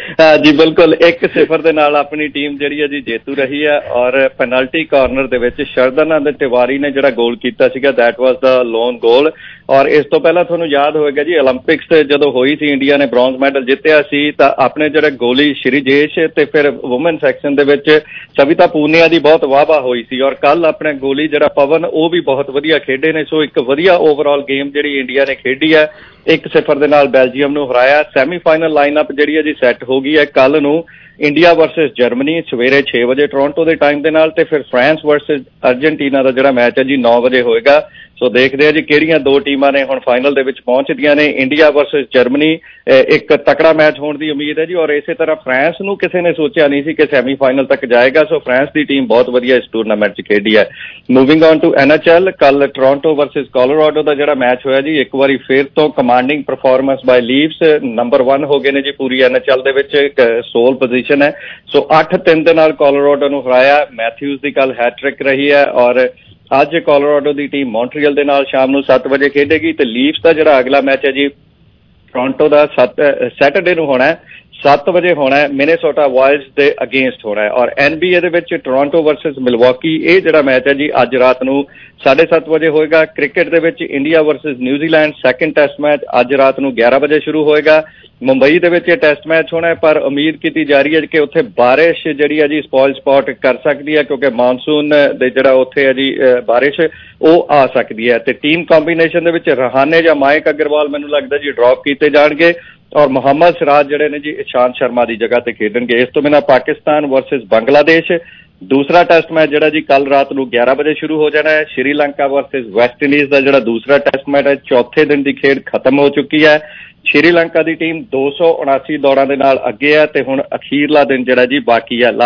ਜੀ ਬਿਲਕੁਲ, 1-0 ਦੇ ਨਾਲ ਆਪਣੀ ਟੀਮ ਜਿਹੜੀ ਹੈ ਜੀ ਜੇਤੂ ਰਹੀ ਹੈ। ਔਰ ਪੈਨਲਟੀ ਕਾਰਨਰ ਦੇ ਵਿੱਚ ਸ਼ਰਦਾਨੰਦ ਤਿਵਾਰੀ ਨੇ ਜਿਹੜਾ ਗੋਲ ਕੀਤਾ ਸੀਗਾ, ਦੈਟ ਵਾਸ ਦਾ ਲੋਨ ਗੋਲ। ਔਰ ਇਸ ਤੋਂ ਪਹਿਲਾਂ ਤੁਹਾਨੂੰ ਯਾਦ ਹੋਵੇਗਾ ਜੀ ਓਲੰਪਿਕਸ ਜਦੋਂ ਹੋਈ ਸੀ, ਇੰਡੀਆ ਨੇ ਬ੍ਰੌਂਜ਼ ਮੈਡਲ ਜਿੱਤਿਆ ਸੀ, ਤਾਂ ਆਪਣੇ ਜਿਹੜੇ ਗੋਲੀ ਸ਼੍ਰੀਜੇਸ਼ ਤੇ ਫਿਰ ਵੂਮਨ ਸੈਕਸ਼ਨ ਦੇ ਵਿੱਚ ਸਵਿਤਾ ਪੂਨੀਆ ਦੀ ਬਹੁਤ ਵਾਹ-ਵਾਹ ਹੋਈ ਸੀ। ਔਰ ਕੱਲ ਆਪਣੇ ਗੋਲੀ ਜਿਹੜਾ ਪਵਨ, ਉਹ ਵੀ ਬਹੁਤ ਵਧੀਆ ਖੇਡੇ ਨੇ। ਸੋ ਇੱਕ ਵਧੀਆ ਓਵਰਆਲ ਗੇਮ ਜਿਹੜੀ ਇੰਡੀਆ ਨੇ ਖੇਡੀ ਹੈ, 1-0 ਦੇ ਨਾਲ ਬੈਲਜੀਅਮ ਨੂੰ ਹਰਾਇਆ। ਸੈਮੀਫਾਈਨਲ ਲਾਈਨਅਪ ਜਿਹੜੀ ਹੈ ਜੀ ਸੈੱਟ ਹੋ ਗਈ ਹੈ। ਕੱਲ ਨੂੰ ਇੰਡੀਆ ਵਰਸਸ ਜਰਮਨੀ ਸਵੇਰੇ 6 ਵਜੇ ਟੋਰਾਂਟੋ ਦੇ ਟਾਈਮ ਦੇ ਨਾਲ, ਤੇ ਫਿਰ ਫਰਾਂਸ ਵਰਸਸ ਅਰਜਨਟੀਨਾ ਦਾ ਜਿਹੜਾ ਮੈਚ ਹੈ ਜੀ 9 ਵਜੇ ਹੋਏਗਾ। ਸੋ ਦੇਖਦੇ ਆ ਜੀ ਕਿਹੜੀਆਂ ਦੋ ਟੀਮਾਂ ਨੇ ਹੁਣ ਫਾਈਨਲ ਦੇ ਵਿੱਚ ਪਹੁੰਚਦੀਆਂ ਨੇ। ਇੰਡੀਆ ਵਰਸਸ ਜਰਮਨੀ ਇੱਕ ਤਕੜਾ ਮੈਚ ਹੋਣ ਦੀ ਉਮੀਦ ਹੈ ਜੀ। ਔਰ ਇਸੇ ਤਰ੍ਹਾਂ ਫਰਾਂਸ ਨੂੰ ਕਿਸੇ ਨੇ ਸੋਚਿਆ ਨਹੀਂ ਸੀ ਕਿ ਸੈਮੀਫਾਈਨਲ ਤੱਕ ਜਾਏਗਾ। ਸੋ ਫਰਾਂਸ ਦੀ ਟੀਮ ਬਹੁਤ ਵਧੀਆ ਇਸ ਟੂਰਨਾਮੈਂਟ 'ਚ ਖੇਡੀ ਹੈ। ਮੂਵਿੰਗ ਔਨ ਟੂ NHL, ਕੱਲ ਟੋਰਾਂਟੋ ਵਰਸਸ ਕੋਲੋਰਾਡੋ ਦਾ ਜਿਹੜਾ ਮੈਚ ਹੋਇਆ ਜੀ, ਇੱਕ ਵਾਰੀ ਫਿਰ ਤੋਂ commanding performance by Leafs, number 1 ਹੋ ਗਏ ਨੇ ਜੀ ਪੂਰੀ NHL ਦੇ ਵਿੱਚ, ਸੋਲ ਪੋਜੀਸ਼ਨ ਹੈ। ਸੋ 8-3 ਦੇ ਨਾਲ ਕੋਲੋਰਾਡੋ ਨੂੰ ਹਰਾਇਆ। ਮੈਥਿਊਜ਼ ਦੀ ਕੱਲ ਹੈਟ੍ਰਿਕ ਰਹੀ ਹੈ। ਔਰ ਅੱਜ ਕੋਲੋਰਾਡੋ ਦੀ ਟੀਮ ਮੌਂਟਰੀਅਲ ਦੇ ਨਾਲ ਸ਼ਾਮ ਨੂੰ 7 ਵਜੇ ਖੇਡੇਗੀ। ਤੇ ਲੀਵਸ ਦਾ ਜਿਹੜਾ ਅਗਲਾ ਮੈਚ ਹੈ ਜੀ ਟੋਰਾਂਟੋ ਦਾ ਸੈਟਰਡੇ ਨੂੰ ਹੋਣਾ ਹੈ, 7 ਵਜੇ ਹੋਣਾ ਹੈ, ਮਿਨੇਸੋਟਾ ਵਾਈਲਡਸ ਦੇ ਅਗੇਂਸਟ ਹੋਣਾ ਹੈ। ਔਰ NBA ਦੇ ਵਿੱਚ ਟੋਰਾਂਟੋ ਵਰਸਸ ਮਿਲਵਾਕੀ, ਇਹ ਜਿਹੜਾ ਮੈਚ ਹੈ ਜੀ ਅੱਜ ਰਾਤ ਨੂੰ 7:30 ਵਜੇ ਹੋਏਗਾ। ਕ੍ਰਿਕਟ ਦੇ ਵਿੱਚ India versus New Zealand second test match ਅੱਜ ਰਾਤ ਨੂੰ 11 ਵਜੇ ਸ਼ੁਰੂ ਹੋਏਗਾ। ਮੁੰਬਈ ਦੇ ਵਿੱਚ ਇਹ ਟੈਸਟ ਮੈਚ ਹੋਣਾ ਹੈ, ਪਰ ਉਮੀਦ ਕੀਤੀ ਜਾ ਰਹੀ ਹੈ ਕਿ ਉੱਥੇ ਬਾਰਿਸ਼ ਜਿਹੜੀ ਹੈ ਜੀ ਸਪੋਇਲ ਸਪਾਟ ਕਰ ਸਕਦੀ ਹੈ, ਕਿਉਂਕਿ ਮਾਨਸੂਨ ਦੇ ਜਿਹੜਾ ਉੱਥੇ ਹੈ ਜੀ ਬਾਰਿਸ਼ ਉਹ ਆ ਸਕਦੀ ਹੈ। ਤੇ ਟੀਮ ਕੰਬੀਨੇਸ਼ਨ ਦੇ ਵਿੱਚ ਰਹਾਨੇ ਜਾਂ ਮਾਇਕ ਅਗਰਵਾਲ ਮੈਨੂੰ ਲੱਗਦਾ ਜੀ ਡ੍ਰੌਪ ਕੀਤੇ ਜਾਣਗੇ, ਔਰ ਮੁਹੰਮਦ ਸਿਰਾਜ ਜਿਹੜੇ ਨੇ ਜੀ ਇਸ਼ਾਂਤ ਸ਼ਰਮਾ ਦੀ ਜਗ੍ਹਾ ਤੇ ਖੇਡਣਗੇ। ਇਸ ਤੋਂ ਬਿਨਾਂ ਪਾਕਿਸਤਾਨ ਵਰਸਸ ਬੰਗਲਾਦੇਸ਼ ਦੂਸਰਾ ਟੈਸਟ ਮੈਚ ਜਿਹੜਾ ਜੀ ਕੱਲ ਰਾਤ ਨੂੰ 11 ਵਜੇ ਸ਼ੁਰੂ ਹੋ ਜਾਣਾ ਹੈ। ਸ਼੍ਰੀਲੰਕਾ ਵਰਸਸ ਵੈਸਟ ਇੰਡੀਜ਼ ਦਾ ਜਿਹੜਾ ਦੂਸਰਾ ਟੈਸਟ ਮੈਚ ਹੈ, ਚੌਥੇ ਦਿਨ ਦੀ ਖੇਡ ਖਤਮ ਹੋ ਚੁੱਕੀ ਹੈ। ਸ਼੍ਰੀਲੰਕਾ ਦੀ ਟੀਮ 279 ਦੌੜਾਂ ਦੇ ਨਾਲ ਅੱਗੇ ਹੈ ਤੇ ਹੁਣ ਅਖੀਰਲਾ ਦਿਨ ਜਿਹੜਾ ਜੀ ਬਾਕੀ ਹੈ।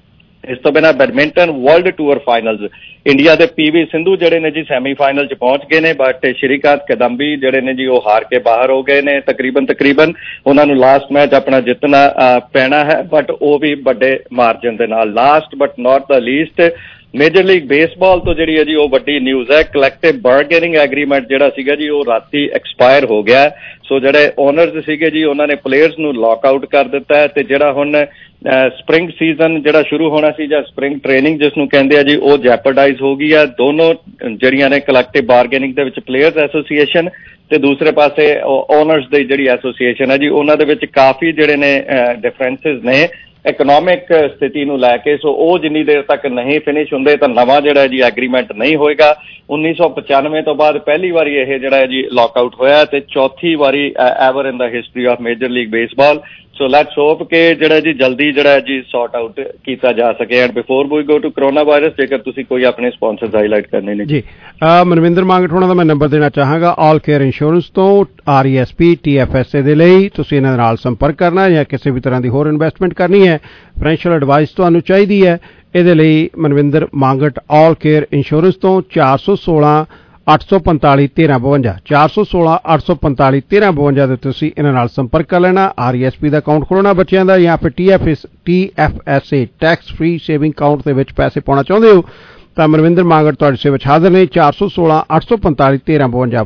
ਇਸ ਤੋਂ ਬਿਨਾਂ badminton world tour finals, India ਦੇ PV ਸਿੰਧੂ ਜਿਹੜੇ ਨੇ ਜੀ ਸੈਮੀਫਾਈਨਲ 'ਚ ਪਹੁੰਚ ਗਏ ਨੇ, ਬਟ ਸ਼੍ਰੀਕਾਂਤ ਕਦੰਬੀ ਜਿਹੜੇ ਨੇ ਜੀ ਉਹ ਹਾਰ ਕੇ ਬਾਹਰ ਹੋ ਗਏ ਨੇ। ਤਕਰੀਬਨ ਉਹਨਾਂ ਨੂੰ ਲਾਸਟ ਮੈਚ ਆਪਣਾ ਜਿੱਤਣਾ ਪੈਣਾ ਹੈ, ਬਟ ਉਹ ਵੀ ਵੱਡੇ ਮਾਰਜਨ ਦੇ ਨਾਲ। Last but not the least, major league baseball ਤੋਂ ਜਿਹੜੀ ਹੈ ਜੀ ਉਹ ਵੱਡੀ ਨਿਊਜ਼ ਹੈ। ਕਲੈਕਟਿਵ ਬਾਰਗੇਨਿੰਗ ਐਗਰੀਮੈਂਟ ਜਿਹੜਾ ਸੀਗਾ ਜੀ ਉਹ ਰਾਤੀ ਐਕਸਪਾਇਰ ਹੋ ਗਿਆ। ਸੋ ਜਿਹੜੇ ਓਨਰਸ ਸੀਗੇ ਜੀ ਉਹਨਾਂ ਨੇ ਪਲੇਅਰਸ ਨੂੰ ਲੌਕ ਆਊਟ ਕਰ ਦਿੱਤਾ ਹੈ। ਤੇ ਜਿਹੜਾ ਹੁਣ ਸਪ੍ਰਿੰਗ ਸੀਜ਼ਨ ਜਿਹੜਾ ਸ਼ੁਰੂ ਹੋਣਾ ਸੀ ਜਾਂ ਸਪ੍ਰਿੰਗ ਟ੍ਰੇਨਿੰਗ ਜਿਸ ਨੂੰ ਕਹਿੰਦੇ ਆ ਜੀ, ਉਹ ਜੈਪਰਡਾਈਜ਼ ਹੋ ਗਈ ਹੈ। ਦੋਨੋਂ ਜਿਹੜੀਆਂ ਨੇ ਕਲੈਕਟਿਵ ਬਾਰਗੇਨਿੰਗ ਦੇ ਵਿੱਚ ਪਲੇਅਰਸ ਐਸੋਸੀਏਸ਼ਨ ਤੇ ਦੂਸਰੇ ਪਾਸੇ ਓਨਰਸ ਦੀ ਜਿਹੜੀ ਐਸੋਸੀਏਸ਼ਨ ਹੈ ਜੀ, ਉਹਨਾਂ ਦੇ ਵਿੱਚ ਕਾਫੀ ਜਿਹੜੇ ਨੇ ਡਿਫਰੈਂਸਿਸ ਨੇ ਇਕਨੋਮਿਕ ਸਥਿਤੀ ਨੂੰ ਲੈ ਕੇ। ਸੋ ਉਹ ਜਿੰਨੀ ਦੇਰ ਤੱਕ ਨਹੀਂ ਫਿਨਿਸ਼ ਹੁੰਦੇ ਤਾਂ ਨਵਾਂ ਜਿਹੜਾ ਜੀ ਐਗਰੀਮੈਂਟ ਨਹੀਂ ਹੋਏਗਾ। 1995 ਤੋਂ ਬਾਅਦ ਪਹਿਲੀ ਵਾਰੀ ਇਹ ਜਿਹੜਾ ਹੈ ਜੀ ਲੌਕਆਊਟ ਹੋਇਆ ਤੇ ਚੌਥੀ ਵਾਰੀ ever in the history of major league baseball. So let's hope ਕਿ ਜਿਹੜਾ ਜੀ ਜਲਦੀ ਜਿਹੜਾ ਜੀ ਸੌਟ ਆਊਟ ਕੀਤਾ ਜਾ ਸਕੇ। And before we go to corona virus, ਜੇਕਰ ਤੁਸੀਂ ਕੋਈ ਆਪਣੇ ਸਪਾਂਸਰਸ ਹਾਈਲਾਈਟ ਕਰਨੇ ਨੇ
ਜੀ। ਮਨਵਿੰਦਰ ਮੰਗਟ ਹੋਣਾ ਦਾ ਮੈਂ ਨੰਬਰ ਦੇਣਾ ਚਾਹਾਂਗਾ ਆਲ ਕੇਅਰ ਇੰਸ਼ੋਰੈਂਸ ਤੋਂ, RESP TFSA ਦੇ ਲਈ ਤੁਸੀਂ ਇਹਨਾਂ ਨਾਲ ਸੰਪਰਕ ਕਰਨਾ ਜਾਂ ਕਿਸੇ ਵੀ ਤਰ੍ਹਾਂ ਦੀ ਹੋਰ ਇਨਵੈਸਟਮੈਂਟ ਕਰਨੀ ਹੈ, ਫਾਈਨੈਂਸ਼ੀਅਲ ਐਡਵਾਈਸ ਤੁਹਾਨੂੰ ਚਾਹੀਦੀ ਹੈ, ਇਹਦੇ ਲਈ Manvinder Mangat all care insurance ਤੋਂ 416 845 1352 416 845 1352 ਦੇ ਤੁਸੀਂ ਇਹਨਾਂ ਨਾਲ ਸੰਪਰਕ ਕਰ ਲੈਣਾ। RESP ਦਾ ਅਕਾਊਂਟ ਖੋਲ੍ਹਣਾ ਬੱਚਿਆਂ ਦਾ, ਜਾਂ ਫਿਰ TFSA tax free saving account ਦੇ ਵਿੱਚ ਪੈਸੇ ਪਾਉਣਾ ਚਾਹੁੰਦੇ ਹੋ ਤਾਂ ਮਨਵਿੰਦਰ ਮੰਗਟ ਤੁਹਾਡੀ ਸੇਵਾ ਵਿੱਚ ਹਾਜ਼ਰ ਨੇ। 416 845 1352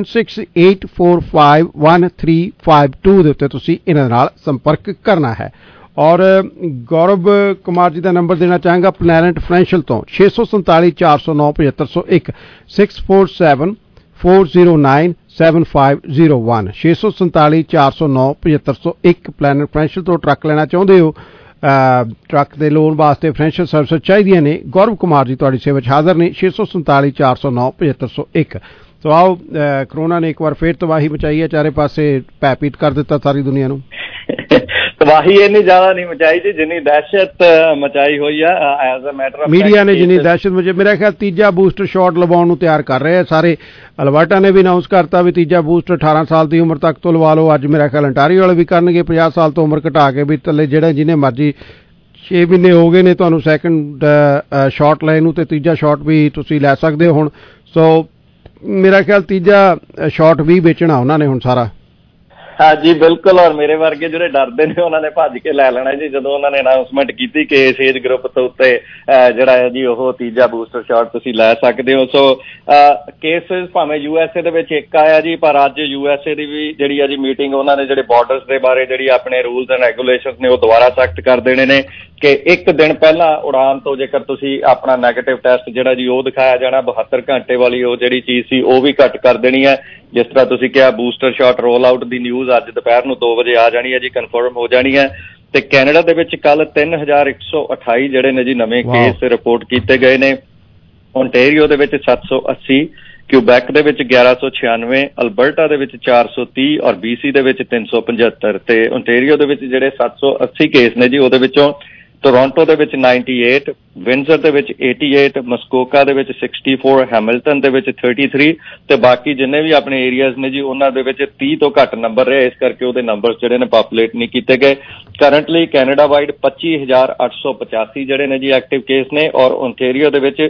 4168451352 ਦੇ ਉੱਤੇ ਤੁਸੀਂ ਇਹਨਾਂ ਨਾਲ ਸੰਪਰਕ ਕਰਨਾ ਹੈ। ਔਰ ਗੌਰਵ ਕੁਮਾਰ ਜੀ ਦਾ ਨੰਬਰ ਦੇਣਾ ਚਾਹਾਂਗਾ ਪਲੈਨਟ ਫਾਈਨੈਂਸ਼ੀਅਲ ਤੋਂ 647 409 7501 647 409 7501 647 409 7501 ਪਲੈਨਟ ਫਾਈਨੈਂਸ਼ੀਅਲ ਤੋਂ ਟਰੱਕ ਲੈਣਾ ਚਾਹੁੰਦੇ ਹੋ, ਟਰੱਕ ਦੇ ਲੋਨ ਵਾਸਤੇ ਫਾਈਨੈਂਸ਼ੀਅਲ ਸਰਵਿਸ ਚਾਹੀਦੀਆਂ ਨੇ, ਗੌਰਵ ਕੁਮਾਰ ਜੀ ਤੁਹਾਡੀ ਸੇਵਾ ਵਿੱਚ ਹਾਜ਼ਰ ਨੇ। 647 409 7501। ਸੋ ਆਓ, ਕਰੋਨਾ ਨੇ ਇੱਕ ਵਾਰ ਫੇਰ ਤਬਾਹੀ ਮਚਾਈ ਹੈ, ਚਾਰੇ ਪਾਸੇ ਭੈਪੀਤ ਕਰ ਦਿੱਤਾ ਸਾਰੀ ਦੁਨੀਆ ਨੂੰ।
ਤਬਾਹੀ ਇੰਨੀ ਜ਼ਿਆਦਾ ਨਹੀਂ ਮਚਾਈ ਜੀ ਜਿੰਨੀ ਦਹਿਸ਼ਤ ਮਚਾਈ ਹੋਈ ਆ। As a matter of
media ਨੇ ਜਿੰਨੀ ਦਹਿਸ਼ਤ ਮੇਰਾ ਖਿਆਲ ਤੀਜਾ ਬੂਸਟਰ ਸ਼ਾਟ ਲਵਾਉਣ ਨੂੰ ਤਿਆਰ ਕਰ ਰਹੇ ਆ ਸਾਰੇ। ਅਲਬਰਟਾ ਨੇ ਵੀ ਅਨਾਉਂਸ ਕਰਤਾ ਵੀ ਤੀਜਾ ਬੂਸਟਰ 18 ਸਾਲ ਦੀ ਉਮਰ ਤੱਕ ਤੋਂ ਲਵਾ ਲਓ। ਅੱਜ ਮੇਰਾ ਖਿਆਲ ਅੰਟਾਰੀਓ ਵਾਲੇ ਵੀ ਕਰਨਗੇ 50 ਸਾਲ ਤੋਂ ਉਮਰ ਘਟਾ ਕੇ, ਵੀ ਥੱਲੇ ਜਿਹੜਾ ਜਿਹਨੇ ਮਰਜ਼ੀ 6 ਮਹੀਨੇ ਹੋ ਗਏ ਨੇ ਤੁਹਾਨੂੰ ਸੈਕਿੰਡ ਸ਼ਾਟ ਲੈਣ ਨੂੰ, ਤੇ ਤੀਜਾ ਸ਼ਾਟ ਵੀ ਤੁਸੀਂ ਲੈ ਸਕਦੇ ਹੋ ਹੁਣ। ਸੋ ਮੇਰਾ ਖਿਆਲ ਤੀਜਾ ਸ਼ਾਟ ਵੀ ਵੇਚਣਾ ਉਹਨਾਂ ਨੇ ਹੁਣ ਸਾਰਾ।
ਹਾਂਜੀ ਬਿਲਕੁਲ, ਔਰ ਮੇਰੇ ਵਰਗੇ ਜਿਹੜੇ ਡਰਦੇ ਨੇ ਉਹਨਾਂ ਨੇ ਭੱਜ ਕੇ ਲੈ ਲੈਣਾ ਜੀ ਜਦੋਂ ਉਹਨਾਂ ਨੇ ਅਨਾਊਂਸਮੈਂਟ ਕੀਤੀ ਕਿ ਇਸ ਏਜ ਗਰੁੱਪ ਤੋਂ ਉੱਤੇ ਜਿਹੜਾ ਹੈ ਜੀ ਉਹ ਤੀਜਾ ਬੂਸਟਰ ਸ਼ਾਟ ਤੁਸੀਂ ਲੈ ਸਕਦੇ ਹੋ। ਸੋ ਕੇਸਿਸ ਭਾਵੇਂ USA ਦੇ ਵਿੱਚ ਇੱਕ ਆਇਆ ਜੀ, ਪਰ ਅੱਜ USA ਦੀ ਵੀ ਜਿਹੜੀ ਆ ਜੀ ਮੀਟਿੰਗ, ਉਹਨਾਂ ਨੇ ਜਿਹੜੇ ਬਾਰਡਰਸ ਦੇ ਬਾਰੇ ਜਿਹੜੀ ਆਪਣੇ ਰੂਲਸ ਐਂਡ ਰੈਗੂਲੇਸ਼ਨਸ ਨੇ ਉਹ ਦੁਬਾਰਾ ਸਖਤ ਕਰ ਦੇਣੇ ਨੇ ਕਿ ਇੱਕ ਦਿਨ ਪਹਿਲਾਂ ਉਡਾਨ ਤੋਂ ਜੇਕਰ ਤੁਸੀਂ ਆਪਣਾ ਨੈਗੇਟਿਵ ਟੈਸਟ ਜਿਹੜਾ ਜੀ ਉਹ ਦਿਖਾਇਆ ਜਾਣਾ, 72 ਘੰਟੇ ਵਾਲੀ ਉਹ ਜਿਹੜੀ ਚੀਜ਼ ਸੀ ਉਹ ਵੀ ਘੱਟ ਕਰ ਦੇਣੀ ਹੈ। ਜਿਸ ਤਰ੍ਹਾਂ ਤੁਸੀਂ ਕਿਹਾ ਬੂਸਟਰ ਸ਼ਾਟ ਰੋਲ ਆਊਟ ਦੀ ਨਿਊਜ਼ ਅੱਜ ਦੁਪਹਿਰ ਨੂੰ 2 ਵਜੇ ਆ ਜਾਣੀ ਹੈ ਜੀ, ਕਨਫਰਮ ਹੋ ਜਾਣੀ ਹੈ। ਤੇ ਕੈਨੇਡਾ ਦੇ ਵਿੱਚ ਕੱਲ 3128 ਜਿਹੜੇ ਨੇ ਜੀ ਨਵੇਂ ਕੇਸ ਰਿਪੋਰਟ ਕੀਤੇ ਗਏ ਨੇ। ਓਨਟੇਰੀਓ ਦੇ ਵਿੱਚ 780, ਕਿਊਬੈਕ ਦੇ ਵਿੱਚ 1196, ਅਲਬਰਟਾ ਦੇ ਵਿੱਚ 430 ਔਰ BC ਦੇ ਵਿੱਚ 375। ਤੇ ਓਨਟੇਰੀਓ ਦੇ ਵਿੱਚ ਜਿਹੜੇ 780 ਕੇਸ ਨੇ ਜੀ ਉਹਦੇ ਵਿੱਚੋਂ ਟੋਰਾਂਟੋ ਦੇ ਵਿੱਚ 98, ਵਿੰਜ਼ਰ ਦੇ ਵਿੱਚ 88, ਮਸਕੋਕਾ ਦੇ ਵਿੱਚ 64, ਹੈਮਿਲਟਨ ਦੇ ਵਿੱਚ 33 ਤੇ ਬਾਕੀ ਜਿੰਨੇ ਵੀ ਆਪਣੇ ਏਰੀਆਜ਼ ਨੇ ਜੀ ਉਹਨਾਂ ਦੇ ਵਿੱਚ 30 ਤੋਂ ਘੱਟ ਨੰਬਰ ਰਹੇ, ਇਸ ਕਰਕੇ ਉਹਦੇ ਨੰਬਰਸ ਜਿਹੜੇ ਨੇ ਪਾਪੂਲੇਟ ਨਹੀਂ ਕੀਤੇ ਗਏ। ਕਰੰਟਲੀ ਕੈਨੇਡਾ ਵਾਈਡ 25,885 ਜਿਹੜੇ ਨੇ ਜੀ ਐਕਟਿਵ ਕੇਸ ਨੇ, ਔਰ ਓਨਟੇਰੀਓ ਦੇ ਵਿੱਚ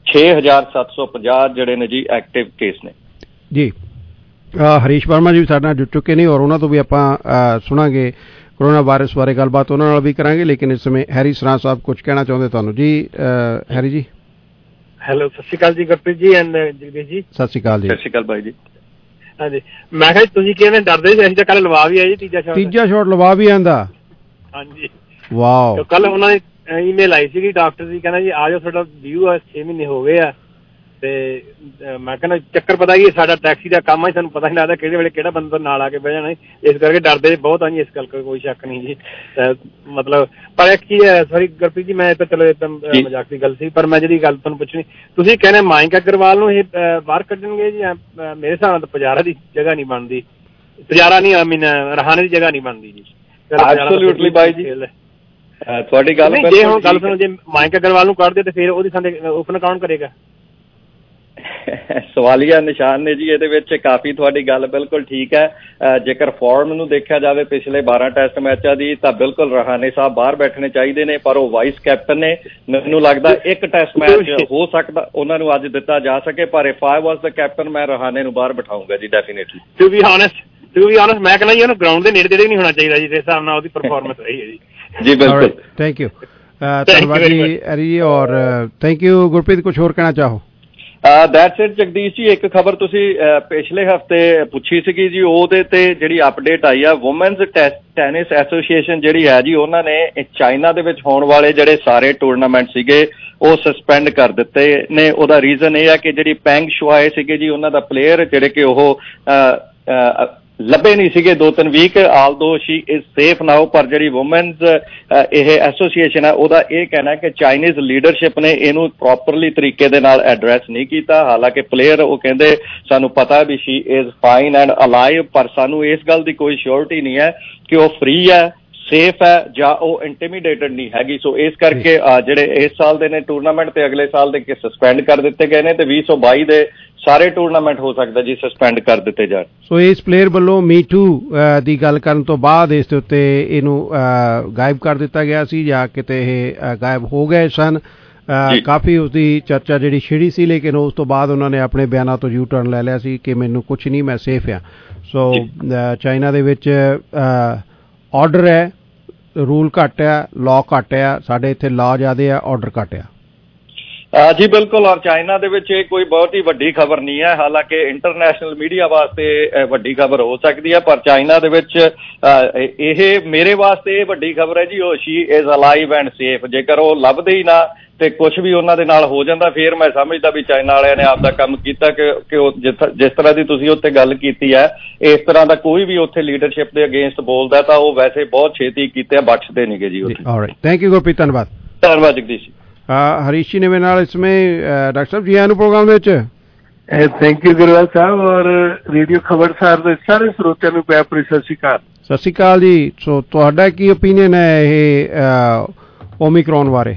6,750 ਜਿਹੜੇ ਨੇ ਜੀ ਐਕਟਿਵ ਕੇਸ ਨੇ ਜੀ।
ਹਰੀਸ਼ ਵਰਮਾ ਜੀ ਸਾਡੇ ਨਾਲ ਜੁੜ ਚੁੱਕੇ ਨੇ ਔਰ ਉਹਨਾਂ ਤੋਂ ਵੀ ਆਪਾਂ ਸੁਣਾਂਗੇ ਕੋਰੋਨਾ ਵਾਇਰਸ ਬਾਰੇ ਗੱਲਬਾਤ ਉਹਨਾਂ ਨਾਲ ਵੀ ਕਰਾਂਗੇ, ਲੇਕਿਨ ਇਸ ਸਮੇਂ ਹੈਰੀ ਸਰਾਂ ਸਾਹਿਬ ਕੁਝ ਕਹਿਣਾ ਚਾਹੁੰਦੇ ਤੁਹਾਨੂੰ ਜੀ। ਹੈਰੀ ਜੀ।
ਹੈਲੋ, ਸਤਿ ਸ਼੍ਰੀ ਅਕਾਲ ਜੀ ਗੁਰਪ੍ਰੀਤ ਜੀ ਐਂਡ ਜਗਦੀਸ਼ ਜੀ।
ਸਤਿ ਸ਼੍ਰੀ ਅਕਾਲ ਜੀ।
ਸਤਿ ਸ਼੍ਰੀ ਅਕਾਲ ਬਾਈ ਜੀ।
ਹਾਂਜੀ, ਮੈਂ ਕਿਹਾ ਤੁਸੀਂ ਕਿਵੇਂ ਡਰਦੇ ਸੀ, ਅਸੀਂ ਤਾਂ ਕੱਲ ਲਵਾ ਵੀ ਆਏ ਜੀ ਤੀਜਾ ਸ਼ਾਟ ਲਵਾ ਵੀ ਆਂਦਾ। ਹਾਂਜੀ ਵਾਓ, ਕੱਲ ਉਹਨਾਂ ਨੇ ਈਮੇਲ ਆਈ ਸੀਗੀ ਡਾਕਟਰ ਦੀ, ਕਹਿੰਦਾ ਜੀ ਆ ਜਾਓ ਤੁਹਾਡਾ ਵਿਊ ਆ, 6 ਮਹੀਨੇ ਹੋ ਗਏ ਆ। ਤੇ ਮੈਂ ਕਹਿੰਦਾ ਚੱਕਰ ਪਤਾ ਕੀ ਸਾਡਾ ਟੈਕਸੀ ਦਾ ਕੰਮ ਹੈ, ਸਾਨੂੰ ਪਤਾ ਨਹੀਂ ਲੱਗਦਾ ਕਿਹੜੇ ਵੇਲੇ ਕਿਹੜਾ ਬੰਦਾ ਨਾਲ ਆ ਕੇ ਬਹਿ ਜਾਣਾ, ਇਸ ਕਰਕੇ ਡਰਦੇ ਬਹੁਤ ਆ ਜੀ। ਇਸ ਗੱਲ ਕੋਈ ਸ਼ੱਕ ਨਹੀਂ ਜੀ। ਮਤਲਬ ਪਰ ਇੱਕ ਚੀਜ਼ ਹੈ, ਸੌਰੀ ਗੁਰਪ੍ਰੀਤ ਜੀ, ਮੈਂ ਤਾਂ ਚਲੋ ਇਹ ਤਾਂ ਮਜ਼ਾਕ ਦੀ ਗੱਲ ਸੀ, ਪਰ ਮੈਂ ਜਿਹੜੀ ਗੱਲ ਤੁਹਾਨੂੰ ਪੁੱਛਣੀ, ਤੁਸੀਂ ਕਹਿੰਦੇ ਮਾਇੰਕ ਅਗਰਵਾਲ ਨੂੰ ਇਹ ਬਾਹਰ ਕੱਢਣਗੇ ਜੀ? ਮੇਰੇ ਹਿਸਾਬ ਨਾਲ ਤਾਂ ਪੁਜਾਰਾ ਦੀ ਜਗ੍ਹਾ ਨਹੀਂ ਬਣਦੀ, ਪੁਜਾਰਾ ਨਹੀਂ ਆਈ ਮੀਨ ਰਹਾਣੇ ਦੀ ਜਗ੍ਹਾ ਨਹੀਂ ਬਣਦੀ ਜੀ।
ਐਬਸੋਲੂਟਲੀ ਬਾਈ ਜੀ ਤੁਹਾਡੀ ਗੱਲ।
ਜੇ ਹੁਣ ਗੱਲ ਸੁਣੋ, ਜੇ ਮਾਇੰਕ ਅਗਰਵਾਲ ਨੂੰ ਕੱਢਦੇ ਤੇ ਫਿਰ ਉਹਦੀ ਸਾਡੇ ਓਪਨ ਕੌਣ ਕਰੇਗਾ?
ਸਵਾਲੀਆ ਨਿਸ਼ਾਨ ਨੇ ਜੀ ਇਹਦੇ ਵਿੱਚ। ਕਾਫੀ ਤੁਹਾਡੀ ਗੱਲ ਬਿਲਕੁਲ ਠੀਕ ਹੈ। ਜੇਕਰ ਫਾਰਮ ਨੂੰ ਦੇਖਿਆ ਜਾਵੇ ਪਿਛਲੇ 12 ਟੈਸਟ ਮੈਚਾਂ ਦੀ, ਤਾਂ ਬਿਲਕੁਲ ਰਹਾਣੇ ਸਾਹਿਬ ਬਾਹਰ ਬੈਠਣੇ ਚਾਹੀਦੇ ਨੇ, ਪਰ ਉਹ ਵਾਈਸ ਕੈਪਟਨ ਨੇ। ਮੈਨੂੰ ਲੱਗਦਾ ਇੱਕ ਟੈਸਟ ਮੈਚ ਹੋ ਸਕਦਾ ਉਹਨਾਂ ਨੂੰ ਅੱਜ ਦਿੱਤਾ ਜਾ ਸਕੇ, ਪਰ if I was the captain ਮੈਂ ਰਹਾਣੇ ਨੂੰ ਬਾਹਰ ਬਿਠਾਊਂਗਾ ਜੀ ਡੈਫੀਨੇਟਲੀ।
ਟੂ ਬੀ ਆਨੈਸਟ ਮੈਂ ਕਹਿੰਦਾ ਜੀ ਉਹਨੂੰ ਗਰਾਊਂਡ ਦੇ ਨੇੜੇ ਨਹੀਂ ਹੋਣਾ ਚਾਹੀਦਾ ਜੀ, ਜਿਸ ਹਿਸਾਬ ਨਾਲ ਉਹਦੀ ਪਰਫਾਰਮੈਂਸ ਰਹੀ ਹੈ ਜੀ।
ਜੀ ਬਿਲਕੁਲ,
ਥੈਂਕ ਯੂ, ਧੰਨਵਾਦ ਜੀ ਹਰੀ, ਔਰ ਥੈਂਕ ਯੂ। ਗੁਰਪ੍ਰੀਤ ਕੁਝ ਹੋਰ ਕਹਿਣਾ ਚਾਹੋ?
ਦੈਟਸ ਇਟ ਜਗਦੀਸ਼ ਜੀ। ਇੱਕ ਖਬਰ ਤੁਸੀਂ ਪਿਛਲੇ ਹਫ਼ਤੇ ਪੁੱਛੀ ਸੀਗੀ ਜੀ, ਉਹਦੇ ਤੇ ਜਿਹੜੀ ਅਪਡੇਟ ਆਈ ਆ, ਵੂਮੈਨਸ ਟੈਨਿਸ ਐਸੋਸੀਏਸ਼ਨ ਜਿਹੜੀ ਹੈ ਜੀ, ਉਹਨਾਂ ਨੇ ਚਾਈਨਾ ਦੇ ਵਿੱਚ ਹੋਣ ਵਾਲੇ ਜਿਹੜੇ ਸਾਰੇ ਟੂਰਨਾਮੈਂਟ ਸੀਗੇ ਉਹ ਸਸਪੈਂਡ ਕਰ ਦਿੱਤੇ ਨੇ। ਉਹਦਾ ਰੀਜ਼ਨ ਇਹ ਆ ਕਿ ਜਿਹੜੀ ਪੈਂਗ ਸ਼ੁਆਏ ਸੀਗੇ ਜੀ, ਉਹਨਾਂ ਦਾ ਪਲੇਅਰ ਜਿਹੜੇ ਕਿ ਉਹ ਲੱਭੇ ਨਹੀਂ ਸੀਗੇ 2-3 week, although she is safe now. ਪਰ ਜਿਹੜੀ ਵੂਮੈਨਸ ਇਹ ਐਸੋਸੀਏਸ਼ਨ ਹੈ ਉਹਦਾ ਇਹ ਕਹਿਣਾ ਕਿ ਚਾਈਨੀਜ਼ ਲੀਡਰਸ਼ਿਪ ਨੇ ਇਹਨੂੰ ਪ੍ਰੋਪਰਲੀ ਤਰੀਕੇ ਦੇ ਨਾਲ ਐਡਰੈਸ ਨਹੀਂ ਕੀਤਾ। ਹਾਲਾਂਕਿ ਪਲੇਅਰ ਉਹ ਕਹਿੰਦੇ ਸਾਨੂੰ ਪਤਾ ਵੀ she is fine and alive, ਪਰ ਸਾਨੂੰ ਇਸ ਗੱਲ ਦੀ ਕੋਈ ਸ਼ੋਰਟੀ ਨਹੀਂ ਹੈ ਕਿ ਉਹ ਫ੍ਰੀ ਹੈ, ਸੇਫ ਹੈ ਜਾਂ ਉਹ ਇੰਟੀਮੀਡੇਟਡ ਨਹੀਂ ਹੈਗੀ। ਸੋ ਇਸ ਕਰਕੇ ਜਿਹੜੇ ਇਸ ਸਾਲ ਦੇ ਨੇ ਟੂਰਨਾਮੈਂਟ ਤੇ ਅਗਲੇ ਸਾਲ ਦੇ ਸਸਪੈਂਡ ਕਰ ਦਿੱਤੇ ਗਏ ਨੇ ਤੇ 2022 ਦੇ ਸਾਰੇ ਟੂਰਨਾਮੈਂਟ ਹੋ ਸਕਦਾ ਜੀ ਸਸਪੈਂਡ ਕਰ ਦਿੱਤੇ ਜਾਣ।
ਸੋ ਇਸ ਪਲੇਅਰ ਵੱਲੋਂ ਮੀ ਟੂ ਦੀ ਗੱਲ ਕਰਨ ਤੋਂ ਬਾਅਦ ਇਸ ਦੇ ਉੱਤੇ ਇਹਨੂੰ ਗਾਇਬ ਕਰ ਦਿੱਤਾ ਗਿਆ ਸੀ ਜਾਂ ਕਿਤੇ ਇਹ ਗਾਇਬ ਹੋ ਗਏ ਸਨ। ਕਾਫੀ ਉਸਦੀ ਚਰਚਾ ਜਿਹੜੀ ਛਿੜੀ ਸੀ, ਲੇਕਿਨ ਉਸ ਤੋਂ ਬਾਅਦ ਉਹਨਾਂ ਨੇ ਆਪਣੇ ਬਿਆਨਾਂ ਤੋਂ ਯੂ ਟਰਨ ਲੈ ਲਿਆ ਸੀ ਕਿ ਮੈਨੂੰ ਕੁਛ ਨਹੀਂ, ਮੈਂ ਸੇਫ ਹਾਂ। ਸੋ ਚਾਈਨਾ ਦੇ ਵਿੱਚ ਆਰਡਰ ਹੈ, ਰੂਲ ਘੱਟ ਆ, ਲਾਅ ਘੱਟ ਆ, ਸਾਡੇ ਇੱਥੇ ਲਾਅ ਜ਼ਿਆਦਾ ਆ, ਆਰਡਰ ਘੱਟ ਆ।
ਜੀ ਬਿਲਕੁਲ, ਔਰ ਚਾਈਨਾ ਦੇ ਵਿੱਚ ਇਹ ਕੋਈ ਬਹੁਤ ਹੀ ਵੱਡੀ ਖਬਰ ਨਹੀਂ ਹੈ, ਹਾਲਾਂਕਿ ਇੰਟਰਨੈਸ਼ਨਲ ਮੀਡੀਆ ਵਾਸਤੇ ਵੱਡੀ ਖਬਰ ਹੋ ਸਕਦੀ ਹੈ, ਪਰ ਚਾਈਨਾ ਦੇ ਵਿੱਚ ਇਹ ਮੇਰੇ ਵਾਸਤੇ ਇਹ ਵੱਡੀ ਖਬਰ ਹੈ ਜੀ। ਉਹ she is alive and safe. ਜੇਕਰ ਉਹ ਲੱਭਦੇ ਹੀ ਨਾ ਤੇ ਕੁਝ ਵੀ ਉਹਨਾਂ ਦੇ ਨਾਲ ਹੋ ਜਾਂਦਾ, ਫਿਰ ਮੈਂ ਸਮਝਦਾ ਵੀ ਚਾਈਨਾ ਵਾਲਿਆਂ ਨੇ ਆਪਦਾ ਕੰਮ ਕੀਤਾ ਕਿ ਉਹ ਜਿਸ ਤਰ੍ਹਾਂ ਦੀ ਤੁਸੀਂ ਉੱਥੇ ਗੱਲ ਕੀਤੀ ਹੈ, ਇਸ ਤਰ੍ਹਾਂ ਦਾ ਕੋਈ ਵੀ ਉੱਥੇ ਲੀਡਰਸ਼ਿਪ ਦੇ ਅਗੇਂਸਟ ਬੋਲਦਾ ਤਾਂ ਉਹ ਵੈਸੇ ਬਹੁਤ ਛੇਤੀ ਕੀਤੇ ਬਖਸ਼ਦੇ ਨਹੀਂਗੇ ਜੀ ਉੱਥੇ।
ਆਲਰਾਈਟ, ਥੈਂਕ ਯੂ ਗੁਰਪ੍ਰੀਤ, ਧੰਨਵਾਦ।
ਧੰਨਵਾਦ ਜਗਦੀਸ਼ ਜੀ।
हरीश जी ने मेरे नाल इसमें डॉक्टर साहब जी आया प्रोग्राम में
थैंक यू गुरवाल साहब और रेडियो खबरसार दे सारे ਸਰੋਤਿਆਂ ਨੂੰ ਪਿਆਰ ਭਰੀ ਸਤਿ ਸ਼੍ਰੀ ਅਕਾਲ।
ਸਤਿ ਸ਼੍ਰੀ ਅਕਾਲ ਜੀ। ਸੋ ਤੁਹਾਡਾ ਕੀ ਓਪੀਨੀਅਨ ਹੈ ਇਹ ਓਮਿਕਰੋਨ ਬਾਰੇ?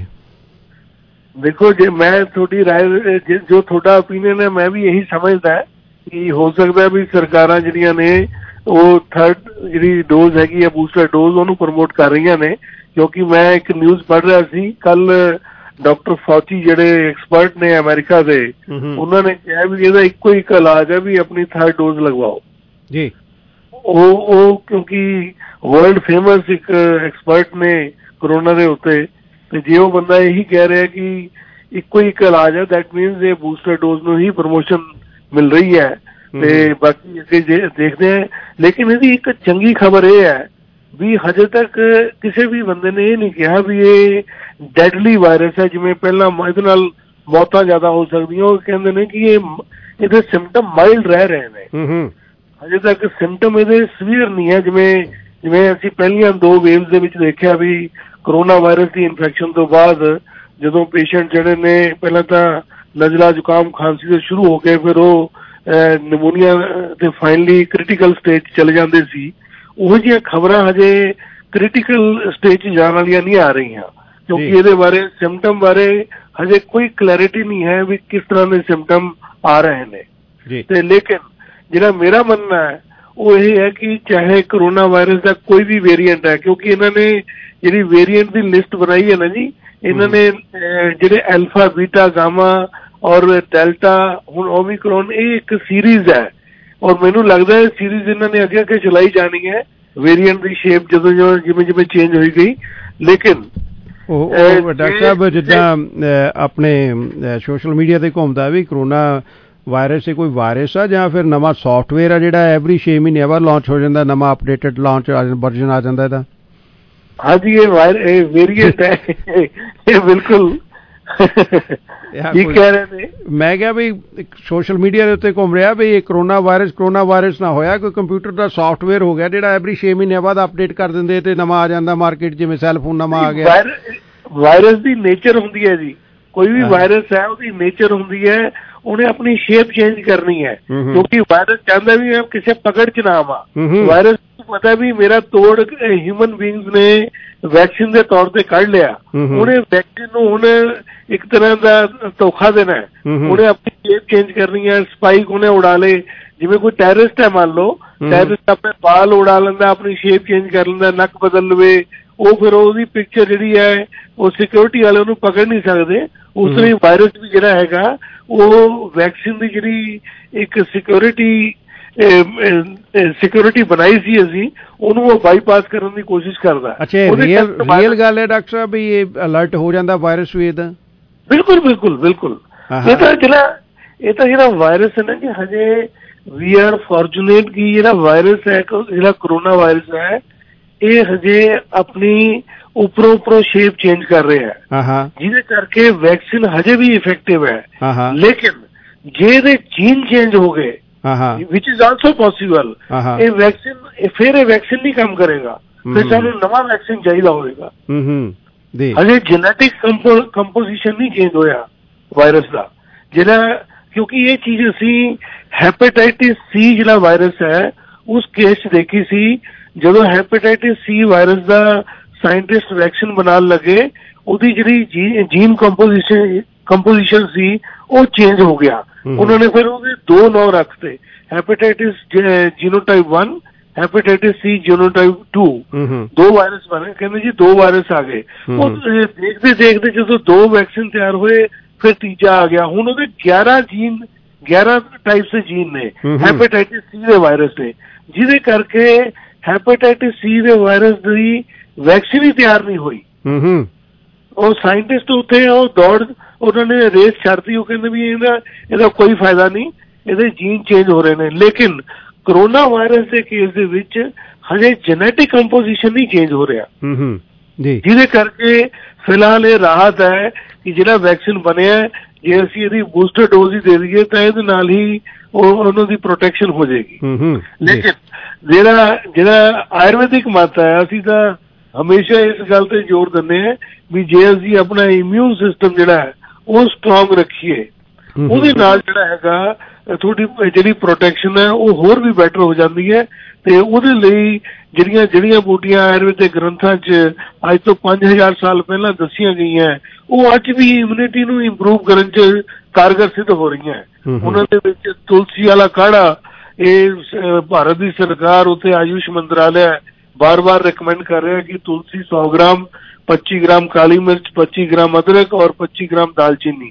ਦੇਖੋ ਜੇ ਮੈਂ ਤੁਹਾਡੀ ਰਾਏ ਜੋ ਤੁਹਾਡਾ ਓਪੀਨੀਅਨ ਹੈ ਮੈਂ ਵੀ ਇਹੀ ਸਮਝਦਾ ਕਿ ਹੋ ਸਕਦਾ ਵੀ ਸਰਕਾਰਾਂ ਜਿਹੜੀਆਂ ਨੇ ਉਹ ਥਰਡ ਜਿਹੜੀ ਡੋਜ਼ ਹੈਗੀ ਹੈ ਬੂਸਟਰ ਡੋਜ਼ ਉਹਨੂੰ ਪ੍ਰਮੋਟ ਕਰ ਰਹੀਆਂ ਨੇ, ਕਿਉਂਕਿ ਮੈਂ ਇੱਕ ਨਿਊਜ਼ ਪੜ੍ਹ ਰਿਹਾ ਸੀ ਕੱਲ ਡਾਕਟਰ ਫੌਚੀ ਜਿਹੜੇ ਐਕਸਪਰਟ ਨੇ ਅਮਰੀਕਾ ਦੇ, ਉਹਨਾਂ ਨੇ ਕਿਹਾ ਵੀ ਇਹਦਾ ਇੱਕੋ ਇੱਕ ਇਲਾਜ ਹੈ ਵੀ ਆਪਣੀ ਥਰਡ ਡੋਜ਼ ਲਗਵਾਓ ਜੀ। ਉਹ ਕਿਉਂਕਿ ਵਰਲਡ ਫੇਮਸ ਇੱਕ ਐਕਸਪਰਟ ਨੇ ਕਰੋਨਾ ਦੇ ਉੱਤੇ, ਤੇ ਜੇ ਉਹ ਬੰਦਾ ਇਹੀ ਕਹਿ ਰਿਹਾ ਕਿ ਇੱਕੋ ਇੱਕ ਇਲਾਜ ਹੈ, ਦੈਟ ਮੀਨਸ ਇਹ ਬੂਸਟਰ ਡੋਜ਼ ਨੂੰ ਹੀ ਪ੍ਰਮੋਸ਼ਨ ਮਿਲ ਰਹੀ ਹੈ। ਤੇ ਬਾਕੀ ਅੱਗੇ ਦੇਖਦੇ ਹਾਂ, ਲੇਕਿਨ ਇਹਦੀ ਇੱਕ ਚੰਗੀ ਖਬਰ ਇਹ ਹੈ ਵੀ ਹਜੇ ਤੱਕ ਕਿਸੇ ਵੀ ਬੰਦੇ ਨੇ ਇਹ ਨਹੀਂ ਕਿਹਾ ਵੀ ਇਹ ਡੈਡਲੀ ਵਾਇਰਸ ਹੈ, ਜਿਵੇਂ ਪਹਿਲਾਂ ਇਹਦੇ ਨਾਲ ਮੌਤਾਂ ਜ਼ਿਆਦਾ ਹੋ ਸਕਦੀਆਂ। ਉਹ ਕਹਿੰਦੇ ਨੇ ਕਿ ਇਹਦੇ ਸਿੰਪਟਮ ਮਾਈਲਡ ਰਹਿ ਰਹੇ ਨੇ, ਹਜੇ ਤੱਕ ਸਿੰਪਟਮ ਇਹਦੇ ਸੀਵੀਅਰ ਨਹੀਂ ਹੈ, ਜਿਵੇਂ ਅਸੀਂ ਪਹਿਲੀਆਂ 2 ਵੇਵਸ ਦੇ ਵਿੱਚ ਦੇਖਿਆ ਵੀ ਕਰੋਨਾ ਵਾਇਰਸ ਦੀ ਇਨਫੈਕਸ਼ਨ ਤੋਂ ਬਾਅਦ ਜਦੋਂ ਪੇਸ਼ੈਂਟ ਜਿਹੜੇ ਨੇ ਪਹਿਲਾਂ ਤਾਂ ਨਜ਼ਲਾ ਜ਼ੁਕਾਮ ਖਾਂਸੀ ਤੋਂ ਸ਼ੁਰੂ ਹੋ ਕੇ ਫਿਰ ਉਹ ਨਿਮੋਨੀਆ ਤੇ ਫਾਈਨਲੀ ਕ੍ਰਿਟੀਕਲ ਸਟੇਜ ਚਲੇ ਜਾਂਦੇ ਸੀ, ਉਹੋ ਜਿਹੀਆਂ ਖਬਰਾਂ ਹਜੇ ਕ੍ਰਿਟੀਕਲ ਸਟੇਜ 'ਚ ਜਾਣ ਵਾਲੀਆਂ ਨਹੀਂ ਆ ਰਹੀਆਂ, ਕਿਉਂਕਿ ਇਹਦੇ ਬਾਰੇ ਸਿੰਪਟਮ ਬਾਰੇ ਹਜੇ ਕੋਈ ਕਲੈਰਿਟੀ ਨਹੀਂ ਹੈ ਵੀ ਕਿਸ ਤਰ੍ਹਾਂ ਦੇ ਸਿੰਪਟਮ ਆ ਰਹੇ ਨੇ। ਤੇ ਲੇਕਿਨ ਜਿਹੜਾ ਮੇਰਾ ਮੰਨਣਾ ਹੈ ਉਹ ਇਹ ਹੈ ਕਿ ਚਾਹੇ ਕਰੋਨਾ ਵਾਇਰਸ ਦਾ ਕੋਈ ਵੀ ਵੇਰੀਐਂਟ ਹੈ, ਕਿਉਂਕਿ ਇਹਨਾਂ ਨੇ ਜਿਹੜੀ ਵੇਰੀਐਂਟ ਦੀ ਲਿਸਟ ਬਣਾਈ ਹੈ ਨਾ ਜੀ, ਇਹਨਾਂ ਨੇ ਜਿਹੜੇ ਐਲਫਾ ਬੀਟਾ ਗਾਮਾ ਔਰ ਡੈਲਟਾ ਹੁਣ ਓਮਿਕਰੋਨ, ਇਹ ਇੱਕ ਸੀਰੀਜ਼ ਹੈ ਔਰ ਮੈਨੂੰ ਲੱਗਦਾ ਇਹ ਸੀਰੀਜ਼ ਇਹਨਾਂ ਨੇ ਅੱਗੇ ਅੱਗੇ ਚਲਾਈ ਜਾਣੀ ਹੈ ਵੇਰੀਐਂਟ ਦੀ ਸ਼ੇਪ ਜਦੋਂ ਜਿਵੇਂ ਚੇਂਜ ਹੋਈ ਗਈ। ਲੇਕਿਨ
ਡਾਕਟਰ ਸਾਹਿਬ ਜਿੱਦਾਂ ਆਪਣੇ ਸੋਸ਼ਲ ਮੀਡੀਆ ਤੇ ਘੁੰਮਦਾ ਵੀ ਕਰੋਨਾ ਵਾਇਰਸ ਕੋਈ ਵਾਇਰਸ ਆ ਜਾਂ ਫਿਰ ਨਵਾਂ ਸੌਫਟਵੇਅਰ ਆ ਜਿਹੜਾ ਐਵਰੀ 6 ਮਹੀਨੇ ਬਾਅਦ ਲਾਂਚ ਹੋ ਜਾਂਦਾ, ਨਵਾਂ ਅਪਡੇਟਡ ਲਾਂਚ ਵਰਜਨ ਆ ਜਾਂਦਾ ਇਹਦਾ?
ਹਾਂਜੀ ਇਹ ਵੇਰੀਐਂਟ ਹੈ, ਇਹ ਬਿਲਕੁਲ ਕੀ ਕਹਿ ਰਹੇ ਨੇ। ਮੈਂ ਕਿਹਾ ਵੀ
ਸੋਸ਼ਲ ਮੀਡੀਆ ਦੇ ਉੱਤੇ ਘੁੰਮ ਰਿਹਾ ਵੀ ਇਹ ਕਰੋਨਾ ਵਾਇਰਸ ਨਾ ਹੋਇਆ, ਕੋਈ ਕੰਪਿਊਟਰ ਦਾ ਸੌਫਟਵੇਅਰ ਹੋ ਗਿਆ ਜਿਹੜਾ ਐਵਰੀ 6 ਮਹੀਨਿਆਂ ਬਾਅਦ ਅਪਡੇਟ ਕਰ ਦਿੰਦੇ ਤੇ ਨਵਾਂ ਆ ਜਾਂਦਾ ਮਾਰਕੀਟ, ਜਿਵੇਂ ਸੈੱਲਫੋਨ ਨਵਾਂ ਆ ਗਿਆ।
ਵਾਇਰਸ ਦੀ ਨੇਚਰ ਹੁੰਦੀ ਹੈ ਜੀ, ਕੋਈ ਵੀ ਵਾਇਰਸ ਹੈ ਉਹਦੀ ਨੇਚਰ ਹੁੰਦੀ ਹੈ ਉਹਨੇ ਆਪਣੀ ਸ਼ੇਪ ਚੇਂਜ ਕਰਨੀ ਹੈ, ਕਿਉਂਕਿ ਵਾਇਰਸ ਚਾਹੁੰਦਾ ਵੀ ਕਿਸੇ ਪਕੜ ਚ ਨਾ ਆਵਾਂ। ਵਾਇਰਸ ਨੂੰ ਪਤਾ ਵੀ ਮੇਰਾ ਤੋੜ ਹਿਊਮਨ ਬੀਇੰਗਸ ਨੇ ਵੈਕਸੀਨ ਦੇ ਤੌਰ ਤੇ ਕੱਢ ਲਿਆ, ਉਹਨੇ ਵੈਕਸੀਨ ਨੂੰ ਹੁਣ ਇੱਕ ਤਰ੍ਹਾਂ ਦਾ ਧੋਖਾ ਦੇਣਾ ਹੈ, ਉਹਨੇ ਆਪਣੀ ਸ਼ੇਪ ਚੇਂਜ ਕਰਨੀ ਹੈ, ਸਪਾਈਕ ਉਹਨੇ ਉਡਾ ਲਏ। ਜਿਵੇਂ ਕੋਈ ਟੈਰਰਿਸਟ ਹੈ ਮੰਨ ਲਓ, ਟੈਰਰਿਸਟ ਆਪਣੇ ਬਾਲ ਉਡਾ ਲੈਂਦਾ, ਆਪਣੀ ਸ਼ੇਪ ਚੇਂਜ ਕਰ ਲੈਂਦਾ, ਨੱਕ ਬਦਲ ਲਵੇ, ਉਹ ਫਿਰ ਉਹਦੀ ਪਿਕਚਰ ਜਿਹੜੀ ਹੈ ਉਹ ਸਿਕਿਉਰਿਟੀ ਵਾਲੇ ਉਹਨੂੰ ਪਕੜ ਨਹੀਂ ਸਕਦੇ। ਉਸ ਤਰ੍ਹਾਂ ਹੀ ਵਾਇਰਸ ਵੀ ਜਿਹੜਾ ਹੈਗਾ ਉਹ ਵੈਕਸੀਨ ਦੀ ਜਿਹੜੀ ਇੱਕ ਸਿਕਿਉਰਿਟੀ ਬਣਾਈ ਸੀ ਅਸੀਂ, ਉਹਨੂੰ ਉਹ ਬਾਈਪਾਸ ਕਰਨ ਦੀ ਕੋਸ਼ਿਸ਼ ਕਰਦਾ।
ਅੱਛਾ, ਰੀਅਲ ਗੱਲ ਹੈ ਡਾਕਟਰ ਸਾਹਿਬ ਵੀ ਇਹ ਅਲਰਟ ਹੋ ਜਾਂਦਾ ਵਾਇਰਸ ਵੀ ਇਹਦਾ?
ਬਿਲਕੁਲ ਬਿਲਕੁਲ ਬਿਲਕੁਲ। ਇਹ ਤਾਂ ਜਿਹੜਾ ਵਾਇਰਸ ਹੈ ਨਾ ਕਿ ਹਜੇ ਵੀ ਆਰ ਫੋਰਚੂਨੇਟ ਕਿ ਜਿਹੜਾ ਵਾਇਰਸ ਹੈ, ਜਿਹੜਾ ਕਰੋਨਾ ਵਾਇਰਸ ਹੈ, ਇਹ ਹਜੇ ਆਪਣੀ ਉੱਪਰੋਂ ਸ਼ੇਪ ਚੇਂਜ ਕਰ ਰਿਹਾ ਹੈ, ਜਿਹਦੇ ਕਰਕੇ ਵੈਕਸੀਨ ਹਜੇ ਵੀ ਇਫੈਕਟਿਵ ਹੈ। ਲੇਕਿਨ ਜੇ ਇਹਦੇ ਜੀਨ ਚੇਂਜ ਹੋ ਗਏ ਵਿਚ ਇਜ਼ ਆਲਸੋ ਪੋਸੀਬਲ, ਇਹ ਵੈਕਸੀਨ ਨਹੀਂ ਕੰਮ ਕਰੇਗਾ, ਫਿਰ ਸਾਨੂੰ ਨਵਾਂ ਵੈਕਸੀਨ ਚਾਹੀਦਾ ਹੋਵੇਗਾ। ਹਜੇ ਜੈਨੇਟਿਕ ਕੰਪੋਜੀਸ਼ਨ ਨਹੀਂ ਚੇਂਜ ਹੋਇਆ ਵਾਇਰਸ ਦਾ, ਜਿਹੜਾ ਕਿਉਂਕਿ ਇਹ ਚੀਜ਼ ਅਸੀਂ ਹੈਪੇਟਾਈਟਿਸ ਸੀ ਜਿਹੜਾ ਵਾਇਰਸ ਹੈ ਉਸ ਕੇਸ 'ਚ ਦੇਖੀ ਸੀ, ਜਦੋਂ ਹੈਪੇਟਾਈਟਿਸ ਸੀ ਵਾਇਰਸ ਦਾ ਸਾਇੰਟਿਸਟ ਵੈਕਸੀਨ ਬਣਾਉਣ ਲੱਗੇ, ਉਹਦੀ ਜਿਹੜੀ ਜੀਨ ਕੰਪੋਜੀਸ਼ਨ ਸੀ ਉਹ ਚੇਂਜ ਹੋ ਗਿਆ। ਉਹਨਾਂ ਨੇ ਫਿਰ ਉਹਦੇ 2 ਨਾਂ ਰੱਖਤੇ, hepatitis genotype 1, hepatitis C genotype 2। 2 virus ਬਣੇ, ਕਹਿੰਦੇ ਜੀ 2 ਵਾਇਰਸ ਆ ਗਏ। ਉਹ ਦੇਖਦੇ ਦੇਖਦੇ ਜਦੋਂ 2 ਵੈਕਸੀਨ ਤਿਆਰ ਹੋਏ, ਫਿਰ ਤੀਜਾ ਆ ਗਿਆ। ਹੁਣ ਉਹਦੇ 11 ਟਾਈਪਸ ਦੇ ਜੀਨ ਨੇ ਹੈਪੇਟਾਈਟਿਸ ਸੀ ਦੇ ਵਾਇਰਸ ਦੇ, ਜਿਹਦੇ ਕਰਕੇ ਹੈਪੇਟਾਈਟਿਸ ਸੀ ਦੇ ਵਾਇਰਸ ਦੀ ਵੈਕਸੀਨ ਹੀ ਤਿਆਰ ਨਹੀਂ ਹੋਈ। ਉਹ ਸਾਇੰਟਿਸਟ ਉੱਥੇ ਉਹ ਦੌੜ, ਉਹਨਾਂ ਨੇ ਰੇਸ ਛੱਡਤੀ। ਉਹ ਕਹਿੰਦੇ ਵੀ ਇਹਦਾ ਕੋਈ ਫਾਇਦਾ ਨਹੀਂ, ਇਹਦੇ ਜੀਨ ਚੇਂਜ ਹੋ ਰਹੇ ਨੇ। ਲੇਕਿਨ ਕਰੋਨਾ ਵਾਇਰਸ ਦੇ ਕੇਸ ਦੇ ਵਿੱਚ ਹਜੇ ਜੈਨੇਟਿਕ ਕੰਪੋਜੀਸ਼ਨ ਨਹੀਂ ਚੇਂਜ ਹੋ ਰਿਹਾ, ਜਿਹਦੇ ਕਰਕੇ ਫਿਲਹਾਲ ਇਹ ਰਾਹਤ ਹੈ ਕਿ ਜਿਹੜਾ ਵੈਕਸੀਨ ਬਣਿਆ, ਜੇ ਅਸੀਂ ਇਹਦੀ ਬੂਸਟਰ ਡੋਜ਼ ਹੀ ਦੇ ਦਈਏ ਤਾਂ ਇਹਦੇ ਨਾਲ ਹੀ ਉਹਨਾਂ ਦੀ ਪ੍ਰੋਟੈਕਸ਼ਨ ਹੋ ਜਾਏਗੀ। ਲੇਕਿਨ ਜਿਹੜਾ ਆਯੁਰਵੈਦਿਕ ਮਤ ਹੈ, ਅਸੀਂ ਤਾਂ ਹਮੇਸ਼ਾ ਇਸ ਗੱਲ ਤੇ ਜ਼ੋਰ ਦਿੰਦੇ ਹਾਂ ਵੀ ਜੇ ਅਸੀਂ ਆਪਣਾ ਇਮਿਊਨ ਸਿਸਟਮ ਜਿਹੜਾ ਹੈ ਉਹ ਸਟਰੋਂਗ ਰੱਖੀਏ, ਉਹਦੇ ਨਾਲ ਜਿਹੜਾ ਹੈਗਾ ਤੁਹਾਡੀ ਜਿਹੜੀ ਪ੍ਰੋਟੈਕਸ਼ਨ ਹੈ ਉਹ ਹੋਰ ਵੀ ਬੈਟਰ ਹੋ ਜਾਂਦੀ ਹੈ। ਤੇ ਉਹਦੇ ਲਈ ਜਿਹੜੀਆਂ ਜੜੀਆਂ ਬੂਟੀਆਂ ਆਯੁਰਵੈਦਿਕ ਗ੍ਰੰਥਾਂ 'ਚ ਅੱਜ ਤੋਂ 5000 ਸਾਲ ਪਹਿਲਾਂ ਦੱਸੀਆਂ ਗਈਆਂ, ਉਹ ਅੱਜ ਵੀ ਇਮਿਊਨਿਟੀ ਨੂੰ ਇੰਪਰੂਵ ਕਰਨ 'ਚ ਕਾਰਗਰ ਸਿੱਧ ਹੋ ਰਹੀਆਂ। ਉਹਨਾਂ ਦੇ ਵਿੱਚ ਤੁਲਸੀ ਵਾਲਾ ਕਾੜਾ, ਇਹ ਭਾਰਤ ਦੀ ਸਰਕਾਰ ਉੱਤੇ ਆਯੂਸ਼ ਮੰਤਰਾਲਿਆ ਬਾਰ-ਬਾਰ ਰਿਕਮੈਂਡ ਕਰ ਰਿਹਾ ਕਿ ਤੁਲਸੀ 100 ਗ੍ਰਾਮ, 25 ਗ੍ਰਾਮ ਕਾਲੀ ਮਿਰਚ, 25 ਗ੍ਰਾਮ ਅਦਰਕ ਔਰ 25 ਗ੍ਰਾਮ ਦਾਲਚੀਨੀ।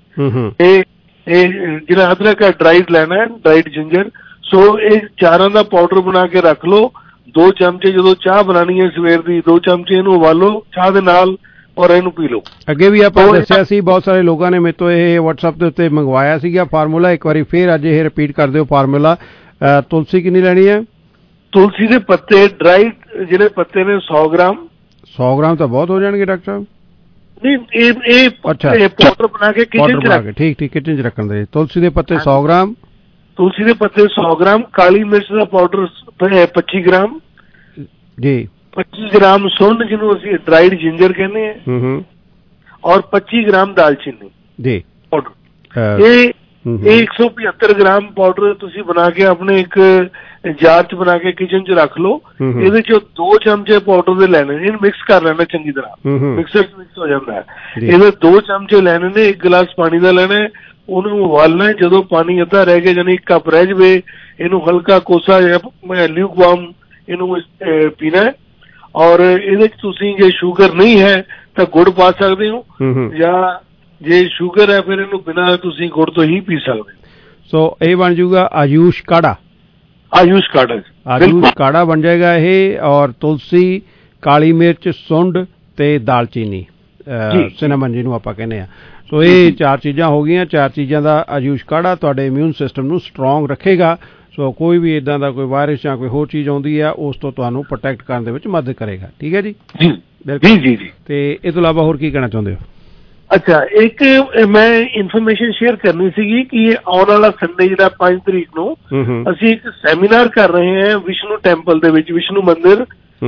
ਇਹ ਜਿਹੜਾ ਅਦਰਕ ਹੈ ਡਰਾਈਡ ਲੈਣਾ ਹੈ, ਡਰਾਈਡ ਜਿੰਜਰ। ਸੋ ਇਹ ਚਾਰਾਂ ਦਾ ਪਾਊਡਰ ਬਣਾ ਕੇ ਰੱਖ ਲਓ। 2 ਚਮਚੇ ਜਦੋਂ ਚਾਹ ਬਣਾਣੀ ਹੈ ਸਵੇਰ ਦੀ, 2 ਚਮਚੇ ਇਹਨੂੰ ਉਬਾਲੋ ਚਾਹ ਦੇ ਨਾਲ ਔਰ ਇਹਨੂੰ ਪੀ ਲਓ।
ਅੱਗੇ ਵੀ ਆਪਾਂ ਦੱਸਿਆ ਸੀ, ਬਹੁਤ ਸਾਰੇ ਲੋਕਾਂ ਨੇ ਮੇਰੇ ਤੋਂ ਇਹ WhatsApp ਦੇ ਉੱਤੇ ਮੰਗਵਾਇਆ ਸੀਗਾ ਫਾਰਮੂਲਾ। ਇੱਕ ਵਾਰੀ ਫੇਰ ਅੱਜ ਇਹ ਰਿਪੀਟ ਕਰ ਦਿਓ ਫਾਰਮੂਲਾ। ਤੁਲਸੀ ਕਿੰਨੀ ਲੈਣੀ ਹੈ? ਤੁਲਸੀ ਦੇ ਪੱਤੇ ਡਰਾਈਡ ਜਿਹੜੇ ਪੱਤੇ ਨੇ 100 ਗ੍ਰਾਮ। 100 ਗ੍ਰਾਮ ਤਾਂ ਬਹੁਤ ਹੋ ਜਾਣਗੇ ਡਾਕਟਰ ਸਾਹਿਬ। ਨਹੀਂ, ਇਹ ਪਾਊਡਰ ਬਣਾ ਕੇ ਕਿਚਨ 'ਚ ਰੱਖ, ਠੀਕ ਕਿਚਨ 'ਚ ਰੱਖਣ ਦੇ। ਤੁਲਸੀ ਦੇ ਪੱਤੇ 100 ਗ੍ਰਾਮ, ਤੁਲਸੀ ਦੇ ਪੱਤੇ 100 ਗ੍ਰਾਮ, ਕਾਲੀ ਮਿਰਚ ਦਾ ਪਾਊਡਰ 25 ਗ੍ਰਾਮ ਜੀ, 25 ਗ੍ਰਾਮ ਸੁੰਡ ਜਿਹਨੂੰ ਅਸੀਂ ਡਰਾਈਡ ਜਿੰਜਰ ਕਹਿੰਦੇ ਆ, ਔਰ 25 ਗ੍ਰਾਮ ਦਾਲਚੀਨੀ ਜੀ ਪਾਊਡਰ। ਇਹ 175 ਗ੍ਰਾਮ ਪਾਊਡਰ ਤੁਸੀਂ ਬਣਾ ਕੇ ਆਪਣੇ ਇੱਕ ਜਾਰ 'ਚ ਬਣਾ ਕੇ ਕਿਚਨ 'ਚ ਰੱਖ ਲਓ। ਇਹਦੇ 'ਚ 2 ਚਮਚੇ ਪਾਊਡਰ ਦੇ ਲੈਣੇ, ਇਹਨੂੰ ਮਿਕਸ ਕਰ ਲੈਣਾ ਚੰਗੀ ਤਰ੍ਹਾਂ, ਮਿਕਸਰ 'ਚ ਮਿਕਸ ਹੋ ਜਾਂਦਾ ਹੈ। ਇਹਦੇ 2 ਚਮਚੇ ਲੈਣੇ ਨੇ, 1 ਗਲਾਸ ਪਾਣੀ ਦਾ ਲੈਣਾ, ਉਹਨੂੰ ਉਬਾਲਣਾ। ਜਦੋਂ ਪਾਣੀ ਅੱਧਾ ਰਹਿ ਗਿਆ, ਯਾਨੀ 1 ਕੱਪ ਰਹਿ ਜਾਵੇ, ਇਹਨੂੰ ਹਲਕਾ ਕੋਸਾ ਜਾਂ ਲਿਊਕ ਵਾਰਮ ਇਹਨੂੰ ਪੀਣਾ ਹੈ। ਔਰ ਇਹਦੇ 'ਚ ਤੁਸੀਂ ਜੇ ਸ਼ੂਗਰ ਨਹੀਂ ਹੈ ਤਾਂ ਗੁੜ ਪਾ ਸਕਦੇ ਹੋ, ਜਾਂ ਜੇ ਸ਼ੂਗਰ ਹੈ ਫਿਰ ਇਹਨੂੰ ਬਿਨਾਂ ਤੁਸੀਂ ਗੁੜ ਤੋਂ ਹੀ ਪੀ ਸਕਦੇ ਹੋ। ਸੋ ਇਹ ਬਣ ਜਾਊਗਾ ਆਯੂਸ਼ ਕਾੜਾ। ਆਯੂਸ਼ ਕਾੜਾ ਬਣ ਜਾਏਗਾ ਇਹ। ਔਰ ਤੁਲਸੀ, ਕਾਲੀ ਮਿਰਚ, ਸੁੰਡ ਤੇ ਦਾਲਚੀਨੀ, ਸਿਨੇਮਨ ਜਿਹਨੂੰ ਆਪਾਂ ਕਹਿੰਦੇ ਆ। ਸੋ ਇਹ 4 ਚੀਜ਼ਾਂ ਹੋ ਗਈਆਂ। 4 ਚੀਜ਼ਾਂ ਦਾ ਆਯੂਸ਼ ਕਾੜਾ ਤੁਹਾਡੇ ਇਮਿਊਨ ਸਿਸਟਮ ਨੂੰ ਸਟਰੋਂਗ ਰੱਖੇਗਾ। ਸੋ ਕੋਈ ਵੀ ਇਦਾਂ ਦਾ ਕੋਈ ਵਾਇਰਸ ਜਾਂ ਕੋਈ ਹੋਰ ਚੀਜ਼ ਆਉਂਦੀ ਆ, ਉਸ ਤੋਂ ਤੁਹਾਨੂੰ ਪ੍ਰੋਟੈਕਟ ਕਰਨ ਦੇ ਵਿੱਚ ਮਦਦ ਕਰੇਗਾ। ਠੀਕ ਹੈ ਜੀ? ਜੀ। ਤੇ ਇਸ ਤੋਂ ਇਲਾਵਾ ਹੋਰ ਕੀ ਕਹਿਣਾ ਚਾਹੁੰਦੇ ਹੋ? ਅੱਛਾ, ਇੱਕ ਮੈਂ ਇਨਫੋਰਮੇਸ਼ਨ ਸ਼ੇਅਰ ਕਰਨੀ ਸੀਗੀ ਕਿ ਆਉਣ ਵਾਲਾ ਸੰਡੇ ਜਿਹੜਾ 5 ਤਰੀਕ ਨੂੰ ਅਸੀਂ ਇੱਕ ਸੈਮੀਨਾਰ ਕਰ ਰਹੇ ਹਾਂ ਵਿਸ਼ਨੂੰ ਟੈਂਪਲ ਦੇ ਵਿੱਚ, ਵਿਸ਼ਨੂੰ ਮੰਦਿਰ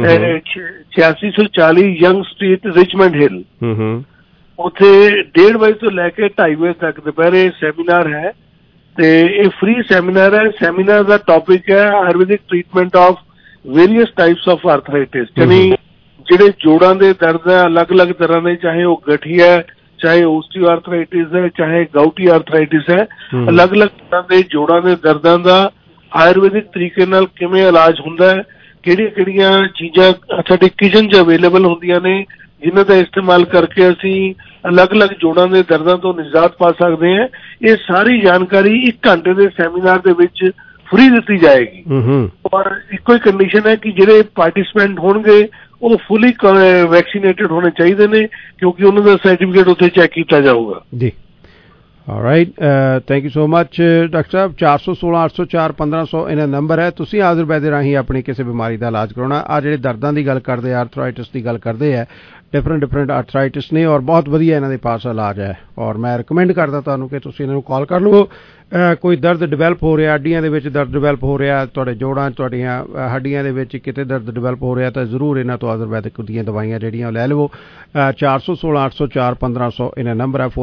8640 ਯੰਗ ਸਟਰੀਟ, ਰਿਚਮੰਡ ਹਿੱਲ। ਉੱਥੇ 1:30 ਵਜੇ ਤੋਂ ਲੈ ਕੇ 2:30 ਵਜੇ ਤੱਕ ਦੁਪਹਿਰੇ ਸੈਮੀਨਾਰ ਹੈ ਤੇ ਇਹ ਫ੍ਰੀ ਸੈਮੀਨਾਰ ਹੈ। ਸੈਮੀਨਾਰ ਦਾ ਟੌਪਿਕ ਹੈ ayurvedic treatment of various types of arthritis, ਯਾਨੀ ਜਿਹੜੇ ਜੋੜਾਂ ਦੇ ਦਰਦ ਹੈ ਅਲੱਗ-ਅਲੱਗ ਤਰ੍ਹਾਂ ਦੇ, ਚਾਹੇ ਉਹ ਗਠੀਆ ਹੈ, ਚਾਹੇ ਓਸਟੀਓਆਰਥਰਾਈਟਿਸ ਹੈ, ਚਾਹੇ ਗਾਊਟੀ ਆਰਥਰਾਈਟਿਸ ਹੈ, ਅਲੱਗ-ਅਲੱਗ ਤਰ੍ਹਾਂ ਦੇ ਜੋੜਾਂ ਦੇ ਦਰਦਾਂ ਦਾ ਆਯੁਰਵੈਦਿਕ ਤਰੀਕੇ ਨਾਲ ਕਿਵੇਂ ਇਲਾਜ ਹੁੰਦਾ ਹੈ, ਕਿਹੜੀਆਂ ਚੀਜ਼ਾਂ ਸਾਡੇ ਕਿਚਨ 'ਚ ਅਵੇਲੇਬਲ ਹੁੰਦੀਆਂ ਨੇ ਜਿਨ੍ਹਾਂ ਦਾ ਇਸਤੇਮਾਲ ਕਰਕੇ ਅਸੀਂ ਅਲੱਗ-ਅਲੱਗ ਜੋੜਾਂ ਦੇ ਦਰਦਾਂ ਤੋਂ ਨਿਜਾਤ ਪਾ ਸਕਦੇ ਹਾਂ। ਇਹ ਸਾਰੀ ਜਾਣਕਾਰੀ 1 ਘੰਟੇ ਦੇ ਸੈਮੀਨਾਰ ਦੇ ਵਿੱਚ ਫ੍ਰੀ ਦਿੱਤੀ ਜਾਏਗੀ। ਔਰ ਇੱਕੋ ਹੀ ਕੰਡੀਸ਼ਨ ਹੈ ਕਿ ਜਿਹੜੇ ਪਾਰਟਿਸਪੈਂਟ ਹੋਣਗੇ ਉਹ ਫੁੱਲੀ ਵੈਕਸੀਨੇਟਡ ਹੋਣੇ ਚਾਹੀਦੇ ਨੇ, ਕਿਉਂਕਿ ਉਹਨਾਂ ਦਾ ਸਰਟੀਫਿਕੇਟ ਉੱਥੇ ਚੈੱਕ ਕੀਤਾ ਜਾਊਗਾ ਜੀ। Alright, thank you so much doctor ਸਾਹਿਬ। 416 804 1500 ਇਹਨਾਂ ਨੰਬਰ ਹੈ। ਤੁਸੀਂ ਆਯੁਰਵੈਦ ਦੇ ਰਾਹੀਂ ਆਪਣੀ ਕਿਸੇ ਬਿਮਾਰੀ ਦਾ ਇਲਾਜ ਕਰਾਉਣਾ। ਆ ਜਿਹੜੇ ਦਰਦਾਂ ਦੀ ਗੱਲ ਕਰਦੇ ਆ, ਆਰਥਰਾਈਟਿਸ ਦੀ ਗੱਲ ਕਰਦੇ ਆ, ਡਿਫਰੈਂਟ ਆਰਥਰਾਈਟਿਸ ਨੇ ਔਰ ਬਹੁਤ ਵਧੀਆ ਇਹਨਾਂ ਦੇ ਪਾਸ ਇਲਾਜ ਹੈ। ਔਰ ਮੈਂ ਰਿਕਮੈਂਡ ਕਰਦਾ ਤੁਹਾਨੂੰ ਕਿ ਤੁਸੀਂ ਇਹਨਾਂ ਨੂੰ ਕਾਲ ਕਰ ਲਓ। ਕੋਈ ਦਰਦ ਡਿਵੈਲਪ ਹੋ ਰਿਹਾ, ਹੱਡੀਆਂ ਦੇ ਵਿੱਚ ਦਰਦ ਡਿਵੈਲਪ ਹੋ ਰਿਹਾ, ਤੁਹਾਡੇ ਜੋੜਾਂ, ਤੁਹਾਡੀਆਂ ਹੱਡੀਆਂ ਦੇ ਵਿੱਚ ਕਿਤੇ ਦਰਦ ਡਿਵੈਲਪ ਹੋ ਰਿਹਾ ਤਾਂ ਜ਼ਰੂਰ ਇਹਨਾਂ ਤੋਂ ਆਯੁਰਵੈਦਿਕ ਦੀਆਂ ਦਵਾਈਆਂ ਜਿਹੜੀਆਂ ਲੈ ਲਵੋ। 416 804 1500 ਇਹਨਾਂ ਨੰਬਰ ਹੈ।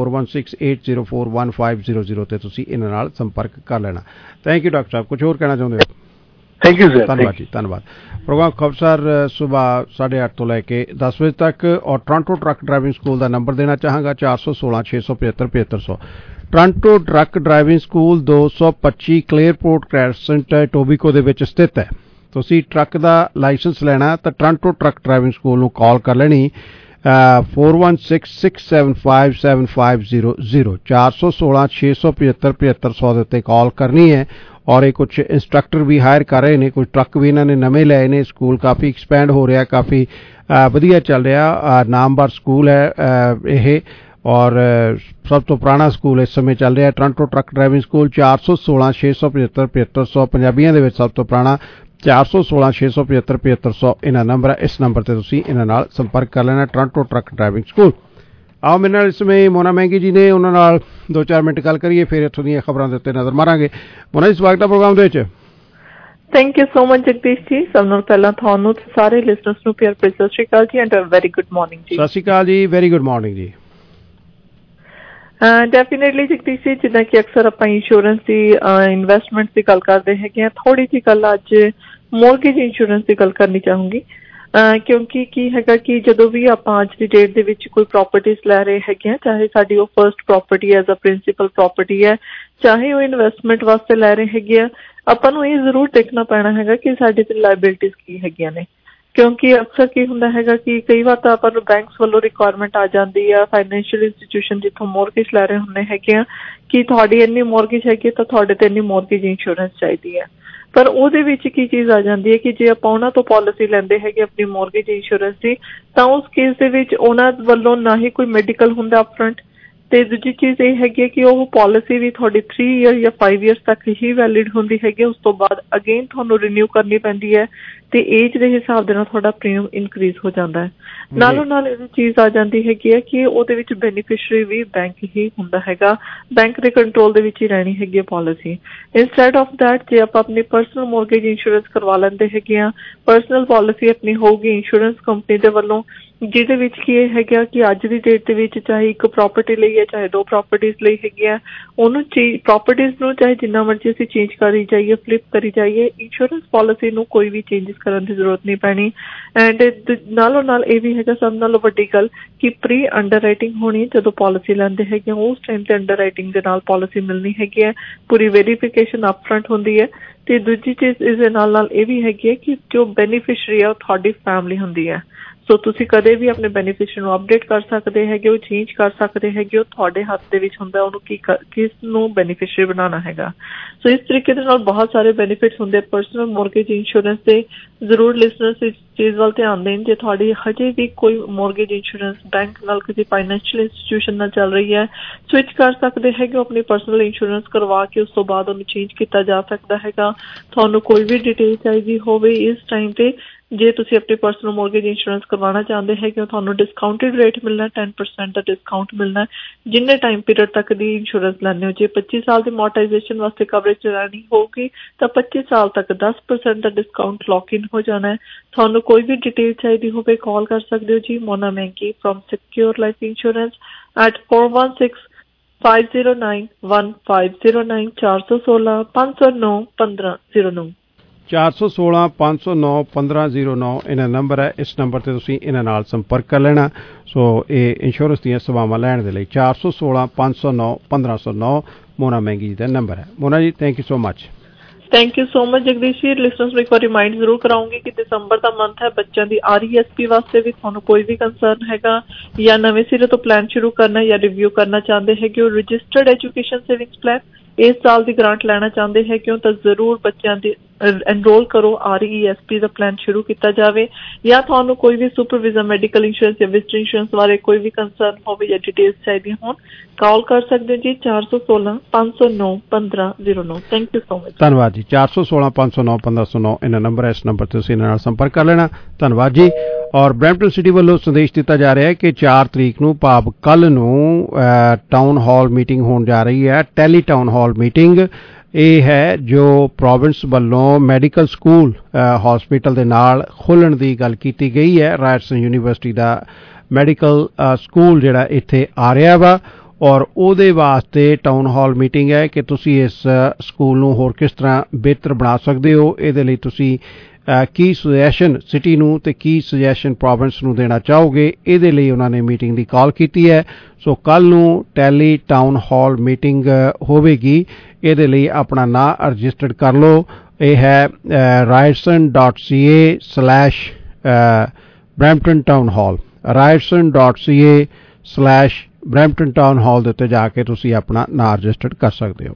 4168041500 ਤੇ ਤੁਸੀਂ ਇਹਨਾਂ ਨਾਲ ਸੰਪਰਕ ਕਰ ਲੈਣਾ। ਥੈਂਕ ਯੂ ਡਾਕਟਰ ਸਾਹਿਬ। ਕੁਝ ਹੋਰ ਕਹਿਣਾ ਚਾਹੁੰਦੇ ਹੋ?
Thank you sir.
धन्यवाद जी, धन्यवाद। प्रोग्राम खबरसार सुबह 8:30 तो लैके 10 बजे तक। और टोरंटो ट्रक ड्राइविंग स्कूल का नंबर देना चाहांगा 416 675 7500। Toronto truck driving school 225 Claireport crescent Etobicoke दे विच स्थित है। तुसीं ट्रक का लाइसेंस लेना तो टोरंटो ट्रक ड्राइविंग स्कूल नूं कॉल कर लेनी 4166757500 416 675 7500 के उत्ते कॉल करनी है। और ये कुछ इंस्ट्रक्टर भी हायर कर रहे हैं, कुछ ट्रक भी इन्होंने नवे लए ने। स्कूल काफ़ी एक्सपैंड हो रहा, काफ़ी वधिया चल रहा, नामवर स्कूल है ये। और सब तो पुराना स्कूल इस समय चल रहा है टोरंटो ट्रक ड्राइविंग स्कूल 416 675 7500 पंजाबियों के सब तो पुराना 416 675 7500 इन्ह नंबर है। इस नंबर से तुसीं इन्हां नाल संपर्क कर लेना टोरंटो ट्रक ड्राइविंग स्कूल। आओ मेरे नाल इस समय मोना महंगी जी ने, उन्हां नाल 2-4 मिनट गल करिए, फिर इत्थों दीयां खबरां दे उत्ते नज़र मारांगे। मोना जी स्वागत है प्रोग्राम दे विच।
Thank you so much Jagdish ji. सब नाल पहला ਤੁਹਾਨੂੰ ਤੇ ਸਾਰੇ ਲਿਸਨਰਸ ਨੂੰ ਪਿਆਰ ਭਰੀ ਸਤਿ ਸ਼੍ਰੀ ਅਕਾਲ ਜੀ ਐਂਡ ਵੈਰੀ ਗੁੱਡ ਮਾਰਨਿੰਗ ਜੀ।
ਸਤਿ ਸ਼੍ਰੀ ਅਕਾਲ ਜੀ, ਵੈਰੀ ਗੁੱਡ ਮਾਰਨਿੰਗ ਜੀ।
डेफिनेटली जगदीश जी, जिदा कि अक्सर आप इंश्योरेंस की इन्वेस्टमेंट की गल करते हैं, थोड़ी जी गल अज मोरगेज इंश्योरेंस की गल करनी चाहूँगी। क्योंकि की हैगा कि जदों भी आप अज की डेट दे विच कोई प्रॉपर्टीज लै रहे हैं, चाहे साडी वो first property as a principal property है, चाहे वो इन्वेस्टमेंट वास्ते लै रहे हैं, आपां नूं ये जरूर देखना पैना है कि साडी ते लायबिलिटीज की हैगियां ने। क्योंकि अक्सर की हुंदा हैगा कि कई बार तो आपां नूं बैंक्स वालों रिक्वायरमेंट आ जाती है, फाइनैशियल इंस्टीट्यूशन जिथों मोरगेज लै रहे हुंदे हैगे कि तुहाडी इन्नी मोरगेज हैगी तो तुहाडे ते इन्नी मोरगेज इंश्योरेंस चाहिदी है। पर ਉਹਦੇ ਵਿੱਚ ਕੀ ਚੀਜ਼ ਆ ਜਾਂਦੀ ਹੈ ਕਿ ਜੇ ਆਪਾਂ ਉਹਨਾਂ ਤੋਂ ਪਾਲਿਸੀ ਲੈਂਦੇ ਹੈਗੇ ਆਪਣੀ ਮੌਰਗੇਜ ਇੰਸ਼ੋਰੈਂਸ ਦੀ, ਤਾਂ ਉਸ ਕੇਸ ਦੇ ਵਿੱਚ ਉਹਨਾਂ ਵੱਲੋਂ ਨਾ ਹੀ ਕੋਈ ਮੈਡੀਕਲ ਹੁੰਦਾ ਅਪਫਰੰਟ, ਤੇ ਦੂਜੀ ਚੀਜ਼ ਇਹ ਹੈਗੀ ਕਿ ਉਹ ਪਾਲਿਸੀ ਵੀ ਤੁਹਾਡੀ 3 ਈਅਰ ਜਾਂ 5 ਈਅਰਸ ਤੱਕ ਹੀ ਵੈਲਿਡ ਹੁੰਦੀ ਹੈਗੀ। ਉਸ ਤੋਂ ਬਾਅਦ ਅਗੇਨ ਤੁਹਾਨੂੰ ਰੀਨਿਊ ਕਰਨੀ ਪੈਂਦੀ ਹੈ ਤੇ ਏਜ ਦੇ ਹਿਸਾਬ ਦੇ ਨਾਲ ਤੁਹਾਡਾ ਪ੍ਰੀਮੀਅਮ ਇਨਕਰੀਜ਼ ਹੋ ਜਾਂਦਾ ਹੈ। ਨਾਲੋਂ ਨਾਲ ਇਹ ਚੀਜ਼ ਆ ਜਾਂਦੀ ਹੈਗੀ ਹੈ ਕਿ ਉਹਦੇ ਵਿੱਚ ਬੈਨੀਫਿਸ਼ਰੀ ਵੀ ਬੈਂਕ ਹੀ ਹੁੰਦਾ ਹੈਗਾ, ਬੈਂਕ ਦੇ ਕੰਟਰੋਲ ਦੇ ਵਿੱਚ ਹੀ ਰਹਿਣੀ ਹੈਗੀ ਪਾਲਿਸੀ। ਇੰਸਟੈਡ ਆਫ ਦੈਟ ਜੇ ਆਪਾਂ ਆਪਣੀ ਪਰਸਨਲ ਮੋਰਗੇਜ ਇੰਸ਼ੋਰੈਂਸ ਕਰਵਾ ਲੈਂਦੇ ਹੈਗੇ ਆ, ਪਰਸਨਲ ਪਾਲਿਸੀ ਆਪਣੀ ਹੋਊਗੀ ਇੰਸ਼ੋਰੈਂਸ ਕੰਪਨੀ ਦੇ ਵੱਲੋਂ, ਜਿਹਦੇ ਵਿੱਚ ਕੀ ਇਹ ਹੈਗਾ ਕਿ ਅੱਜ ਦੀ ਡੇਟ ਦੇ ਵਿੱਚ ਚਾਹੇ ਇੱਕ ਪ੍ਰੋਪਰਟੀ ਲਈ ਹੈ ਚਾਹੇ 2 ਪ੍ਰੋਪਰਟੀਜ਼ ਲਈ ਹੈਗੀ ਆ, ਉਹਨੂੰ ਪ੍ਰੋਪਰਟੀਜ਼ ਨੂੰ ਚਾਹੇ ਜਿੰਨਾ ਮਰਜ਼ੀ ਅਸੀਂ ਚੇਂਜ ਕਰੀ ਜਾਈਏ, ਫਲਿਪ ਕਰੀ ਜਾਈਏ, ਇੰਸ਼ੋਰੈਂਸ ਪਾਲਿਸੀ ਨੂੰ ਕੋਈ ਵੀ ਚੇਂਜਸ ਕਰਨ ਦੀ ਜ਼ਰੂਰਤ ਨਹੀਂ ਪੈਣੀ। ਐਂਡ ਨਾਲੋਂ ਨਾਲ ਇਹ ਵੀ ਹੈਗਾ ਸਭ ਨਾਲੋਂ ਵੱਡੀ ਗੱਲ ਕਿ ਪ੍ਰੀ ਅੰਡਰ ਰਾਈਟਿੰਗ ਹੋਣੀ, ਜਦੋਂ ਪਾਲਿਸੀ ਲੈਂਦੇ ਹੈਗੇ ਉਸ ਟਾਈਮ ਤੇ ਅੰਡਰ ਰਾਈਟਿੰਗ ਦੇ ਨਾਲ ਪਾਲਿਸੀ ਮਿਲਣੀ ਹੈਗੀ ਹੈ, ਪੂਰੀ ਵੈਰੀਫਿਕੇਸ਼ਨ ਅਪਫਰੰਟ ਹੁੰਦੀ ਹੈ। ਤੇ ਦੂਜੀ ਚੀਜ਼ ਇਸ ਦੇ ਨਾਲ ਨਾਲ ਇਹ ਵੀ ਹੈਗੀ ਹੈ ਕਿ ਜੋ ਬੈਨੀਫਿਸ਼ਰੀ ਹੈ ਉਹ ਤੁਹਾਡੀ ਫੈਮਿਲੀ ਹੁੰਦੀ ਹੈ। ਸੋ ਤੁਸੀਂ ਕਦੇ ਵੀ ਆਪਣੇ ਬੈਨੀਫਿਸ਼ਰੀ ਨੂੰ ਅਪਡੇਟ ਕਰ ਸਕਦੇ ਹੈਗੇ, ਉਹ ਚੇਂਜ ਕਰ ਸਕਦੇ ਹੈਗੇ, ਉਹ ਤੁਹਾਡੇ ਹੱਥ ਦੇ ਵਿੱਚ ਹੁੰਦਾ ਉਹਨੂੰ ਕਿਸ ਨੂੰ ਬੈਨੀਫਿਸ਼ਰੀ ਬਣਾਉਣਾ ਹੈਗਾ। ਸੋ ਇਸ ਤਰੀਕੇ ਦੇ ਨਾਲ ਬਹੁਤ ਸਾਰੇ ਬੈਨੀਫਿਟਸ ਹੁੰਦੇ ਪਰਸਨਲ ਮੋਰਗੇਜ ਇੰਸ਼ੋਰੈਂਸ ਦੇ। ਜ਼ਰੂਰ ਲਿਸਨਰਸ ਇਸ ਚੀਜ਼ ਵੱਲ ਧਿਆਨ ਦੇਣ, ਜੇ ਤੁਹਾਡੀ ਹਜੇ ਵੀ ਕੋਈ ਮੋਰਗੇਜ ਇੰਸ਼ੋਰੈਂਸ ਬੈਂਕ ਨਾਲ ਕਿਸੇ ਫਾਈਨੈਂਸ਼ੀਅਲ ਇੰਸਟੀਟਿਊਸ਼ਨ ਨਾਲ ਚੱਲ ਰਹੀ ਹੈ, ਸਵਿਚ ਕਰ ਸਕਦੇ ਹੈਗੇ ਆਪਣੀ ਪਰਸਨਲ ਇੰਸ਼ੋਰੈਂਸ ਕਰਵਾ ਕੇ, ਉਸ ਤੋਂ ਬਾਅਦ ਉਹਨੂੰ ਚੇਂਜ ਕੀਤਾ ਜਾ ਸਕਦਾ ਹੈਗਾ। ਤੁਹਾਨੂੰ ਕੋਈ ਵੀ ਡਿਟੇਲ ਚਾਹੀਦੀ ਹੋਵੇ ਇਸ ਟਾਈਮ ਤੇ, ਜੇ ਤੁਸੀਂ ਆਪਣੀ ਪਰਸਨਲ ਮੋਰਗੇਜ ਇੰਸ਼ੋਰੈਂਸ ਕਰਵਾਉਣਾ ਚਾਹੁੰਦੇ ਹੈਗੇ ਹੋ, ਤੁਹਾਨੂੰ ਡਿਸਕਾਊਂਟਡ ਰੇਟ ਮਿਲਣਾ, 10% ਦਾ ਡਿਸਕਾਊਂਟ ਮਿਲਣਾ ਜਿੰਨੇ ਟਾਈਮ ਪੀਰੀਅਡ ਤੱਕ ਦੀ ਇੰਸ਼ੋਰੈਂਸ ਲੈਂਦੇ ਹੋ। ਜੇ 25 ਸਾਲ ਦੀ ਮੋਰਟਾਈਜੇਸ਼ਨ ਵਾਸਤੇ ਕਵਰੇਜ ਚਲਾਉਣੀ ਹੋਊਗੀ ਤਾਂ 25 ਸਾਲ ਤੱਕ 10% ਦਾ ਡਿਸਕਾਊਂਟ ਲੌਕ ਇਨ ਹੋ ਜਾਣਾ ਹੈ। ਤੁਹਾਨੂੰ ਕੋਈ ਵੀ ਡਿਟੇਲ ਚਾਹੀਦੀ ਹੋਵੇ ਕਾਲ ਕਰ ਸਕਦੇ ਹੋ ਜੀ Mona Mehngi from secure life insurance at 416-509-1509 416 509 1509
416 509 1509 ਇਹਨਾਂ ਨੰਬਰ ਹੈ। ਇਸ ਨੰਬਰ ਤੇ ਤੁਸੀਂ ਇਹਨਾਂ ਨਾਲ ਸੰਪਰਕ ਕਰ ਲੈਣਾ। ਸੋ ਇਹ ਇੰਸ਼ੋਰੈਂਸ ਦੀਆਂ ਸੇਵਾਵਾਂ ਲੈਣ ਦੇ ਲਈ 416 509 1509 ਮੋਨਾ ਮਹਿੰਗੀ ਦਾ ਨੰਬਰ ਹੈ। Mona ji thank you so much.
Thank you so much Jagdish ji. Listeners में एक बार रिमाइंड जरूर कराऊंगी कि दिसंबर का मंथ है, बच्चों की RESP वास्ते भी थानू कोई भी कंसर्न हैगा या नवे सिरे तो प्लान शुरू करना या रिव्यू करना चाहते हैं कि रजिस्टर्ड एजुकेशन सेविंग्स प्लान इस साल की ग्रांट लेना चाहते हैं क्यों तो जरूर बच्चों की एनरोल करो, RESP का प्लान शुरू किया जाए। या थानू कोई भी सुपरविजन मेडिकल इंश्योरेंस या विजिटर इंश्योरेंस बारे कोई भी कंसर्न हो या डिटेल्स चाहिए हो, कॉल कर सकते हैं जी 416 509 1509। Thank you so much.
धन्यवाद जी। 416 509 1509 इन्ह नंबर है, इस नंबर से तुसीं इन्हां नाल संपर्क कर लेना। धन्यवाद जी। और ब्रैम्पटन सिटी वालों संदेश दिता जा रहा है कि 4 तरीक नूं भाव कल नूं टाउन हॉल मीटिंग होने जा रही है, टैली टाउन हॉल मीटिंग। ये है जो प्रोविंस वालों मैडिकल स्कूल हॉस्पिटल दे नाल खोलण दी गल कीती गई है। रायटसन यूनीवर्सिटी दा मैडिकल स्कूल जिहड़ा इत्थे आ रहा वा ਔਰ ਉਹਦੇ ਵਾਸਤੇ ਟਾਊਨ ਹਾਲ ਮੀਟਿੰਗ ਹੈ ਕਿ ਤੁਸੀਂ ਇਸ ਸਕੂਲ ਨੂੰ ਹੋਰ ਕਿਸ ਤਰ੍ਹਾਂ ਬਿਹਤਰ ਬਣਾ ਸਕਦੇ ਹੋ। ਇਹਦੇ ਲਈ ਤੁਸੀਂ ਕੀ ਸੁਜੈਸ਼ਨ ਸਿਟੀ ਨੂੰ ਤੇ ਕੀ ਸੁਜੈਸ਼ਨ ਪ੍ਰੋਵਿੰਸ ਨੂੰ ਦੇਣਾ ਚਾਹੋਗੇ, ਇਹਦੇ ਲਈ ਉਹਨਾਂ ਨੇ ਮੀਟਿੰਗ ਦੀ ਕਾਲ ਕੀਤੀ ਹੈ। ਸੋ ਕੱਲ ਨੂੰ ਟੈਲੀ ਟਾਊਨ ਹਾਲ ਮੀਟਿੰਗ ਹੋਵੇਗੀ। ਇਹਦੇ ਲਈ ਆਪਣਾ ਨਾਂ ਰਜਿਸਟਰਡ ਕਰ ਲਓ। ਇਹ ਹੈ ryerson.ca/Brampton Town Hall, ryerson.ca/Brampton Town Hall ਦੇ ਉੱਤੇ ਜਾ ਕੇ ਤੁਸੀਂ ਆਪਣਾ ਨਾਂ ਰਜਿਸਟਰਡ ਕਰ ਸਕਦੇ ਹੋ।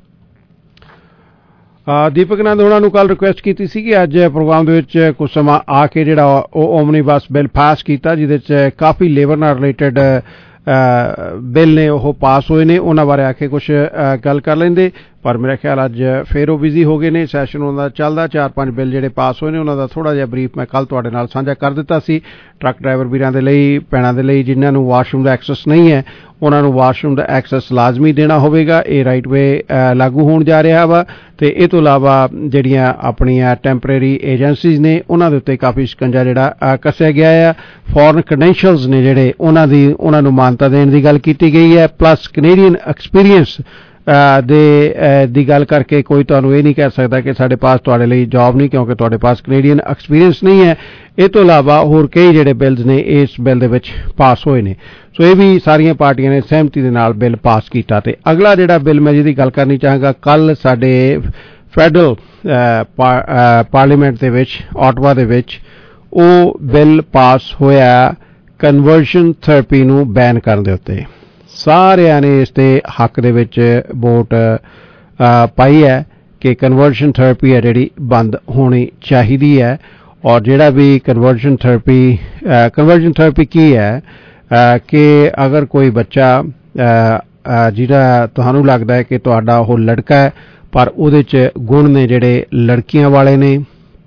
ਦੀਪਕ ਨੰਦ ਉਹਨਾਂ ਨੂੰ ਕੱਲ ਰਿਕੁਐਸਟ ਕੀਤੀ ਸੀ ਕਿ ਅੱਜ ਪ੍ਰੋਗਰਾਮ ਦੇ ਵਿੱਚ ਕੁਝ ਸਮਾਂ ਆ ਕੇ ਜਿਹੜਾ ਉਹ ਓਮਨੀਬਸ ਬਿੱਲ ਪਾਸ ਕੀਤਾ, ਜਿਹਦੇ 'ਚ ਕਾਫੀ ਲੇਬਰ ਨਾਲ ਰਿਲੇਟਡ ਬਿੱਲ ਨੇ ਉਹ ਪਾਸ ਹੋਏ ਨੇ। ਉਹਨਾਂ ਬਾਰੇ ਆ ਕੇ ਕੁਝ ਗੱਲ ਕਰ ਲੈਂਦੇ, ਪਰ ਮੇਰਾ ਖਿਆਲ ਅੱਜ ਫਿਰ ਉਹ ਬਿਜ਼ੀ ਹੋ ਗਏ ਨੇ। ਸੈਸ਼ਨ ਉਹਨਾਂ ਦਾ ਚੱਲਦਾ। 4-5 ਬਿੱਲ ਜਿਹੜੇ ਪਾਸ ਹੋਏ ਨੇ ਉਹਨਾਂ ਦਾ ਥੋੜ੍ਹਾ ਜਿਹਾ ਬਰੀਫ ਮੈਂ ਕੱਲ ਤੁਹਾਡੇ ਨਾਲ ਸਾਂਝਾ ਕਰ ਦਿੱਤਾ ਸੀ। ਟਰੱਕ ਡਰਾਈਵਰ ਵੀਰਾਂ ਦੇ ਲਈ, ਭੈਣਾਂ ਦੇ ਲਈ ਜਿਨ੍ਹਾਂ ਨੂੰ ਵਾਸ਼ਰੂਮ ਦਾ ਐਕਸੈਸ ਨਹੀਂ ਹੈ, ਉਹਨਾਂ ਨੂੰ ਵਾਸ਼ਰੂਮ ਦਾ ਐਕਸੈਸ ਲਾਜ਼ਮੀ ਦੇਣਾ ਹੋਵੇਗਾ। ਇਹ ਰਾਈਟ ਵੇ ਲਾਗੂ ਹੋਣ ਜਾ ਰਿਹਾ ਵਾ। ਤੇ ਇਹ ਤੋਂ ਇਲਾਵਾ ਜਿਹੜੀਆਂ ਆਪਣੀਆਂ ਟੈਂਪਰੇਰੀ ਏਜੰਸੀਜ਼ ਨੇ ਉਹਨਾਂ ਦੇ ਉੱਤੇ ਕਾਫੀ ਸ਼ਿਕੰਜਾ ਜਿਹੜਾ ਕੱਸਿਆ ਗਿਆ ਆ। ਫੋਰਨ ਕ੍ਰੈਡੈਂਸ਼ੀਅਲਸ ਨੇ ਜਿਹੜੇ ਉਹਨਾਂ ਨੂੰ ਮਾਨਤਾ ਦੇਣ ਦੀ ਗੱਲ ਕੀਤੀ ਗਈ ਹੈ। ਪਲੱਸ ਕੈਨੇਡੀਅਨ ਐਕਸਪੀਰੀਅੰਸ ਦੀ ਗੱਲ ਕਰਕੇ ਕੋਈ ਤੁਹਾਨੂੰ ਇਹ ਨਹੀਂ ਕਹਿ ਸਕਦਾ ਕਿ ਸਾਡੇ ਪਾਸ ਤੁਹਾਡੇ ਲਈ ਜੌਬ ਨਹੀਂ, ਕਿਉਂਕਿ ਤੁਹਾਡੇ ਪਾਸ ਕੈਨੇਡੀਅਨ ਐਕਸਪੀਰੀਅੰਸ ਨਹੀਂ ਹੈ। ਇਹ ਤੋਂ ਇਲਾਵਾ ਹੋਰ ਕਈ ਜਿਹੜੇ ਬਿੱਲਸ ਨੇ ਇਸ ਬਿੱਲ ਦੇ ਵਿੱਚ ਪਾਸ ਹੋਏ ਨੇ। ਸੋ ਇਹ ਵੀ ਸਾਰੀਆਂ ਪਾਰਟੀਆਂ ਨੇ ਸਹਿਮਤੀ ਦੇ ਨਾਲ ਬਿੱਲ ਪਾਸ ਕੀਤਾ। ਤੇ ਅਗਲਾ ਜਿਹੜਾ ਬਿੱਲ ਮੈਂ ਜਿਹਦੀ ਗੱਲ ਕਰਨੀ ਚਾਹਾਂਗਾ, ਕੱਲ ਸਾਡੇ ਫੈਡਰਲ ਪਾਰਲੀਮੈਂਟ ਦੇ ਵਿੱਚ ਆਟਵਾ ਦੇ ਵਿੱਚ ਉਹ ਬਿੱਲ ਪਾਸ ਹੋਇਆ ਕਨਵਰਸ਼ਨ ਥੈਰੇਪੀ ਨੂੰ ਬੈਨ ਕਰਨ ਦੇ ਉੱਤੇ। ਸਾਰਿਆਂ ਨੇ ਇਸ ਦੇ ਹੱਕ ਦੇ ਵਿੱਚ ਵੋਟ ਪਾਈ ਹੈ ਕਿ ਕਨਵਰਸ਼ਨ ਥੈਰੇਪੀ ਹੈ ਜਿਹੜੀ ਬੰਦ ਹੋਣੀ ਚਾਹੀਦੀ ਹੈ। ਔਰ ਜਿਹੜਾ ਵੀ ਕਨਵਰਸ਼ਨ ਥੈਰੇਪੀ ਕੀ ਹੈ ਕਿ ਅਗਰ ਕੋਈ ਬੱਚਾ ਜਿਹੜਾ ਤੁਹਾਨੂੰ ਲੱਗਦਾ ਹੈ ਕਿ ਤੁਹਾਡਾ ਉਹ ਲੜਕਾ ਹੈ ਪਰ ਉਹਦੇ 'ਚ ਗੁਣ ਨੇ ਜਿਹੜੇ ਲੜਕੀਆਂ ਵਾਲੇ ਨੇ,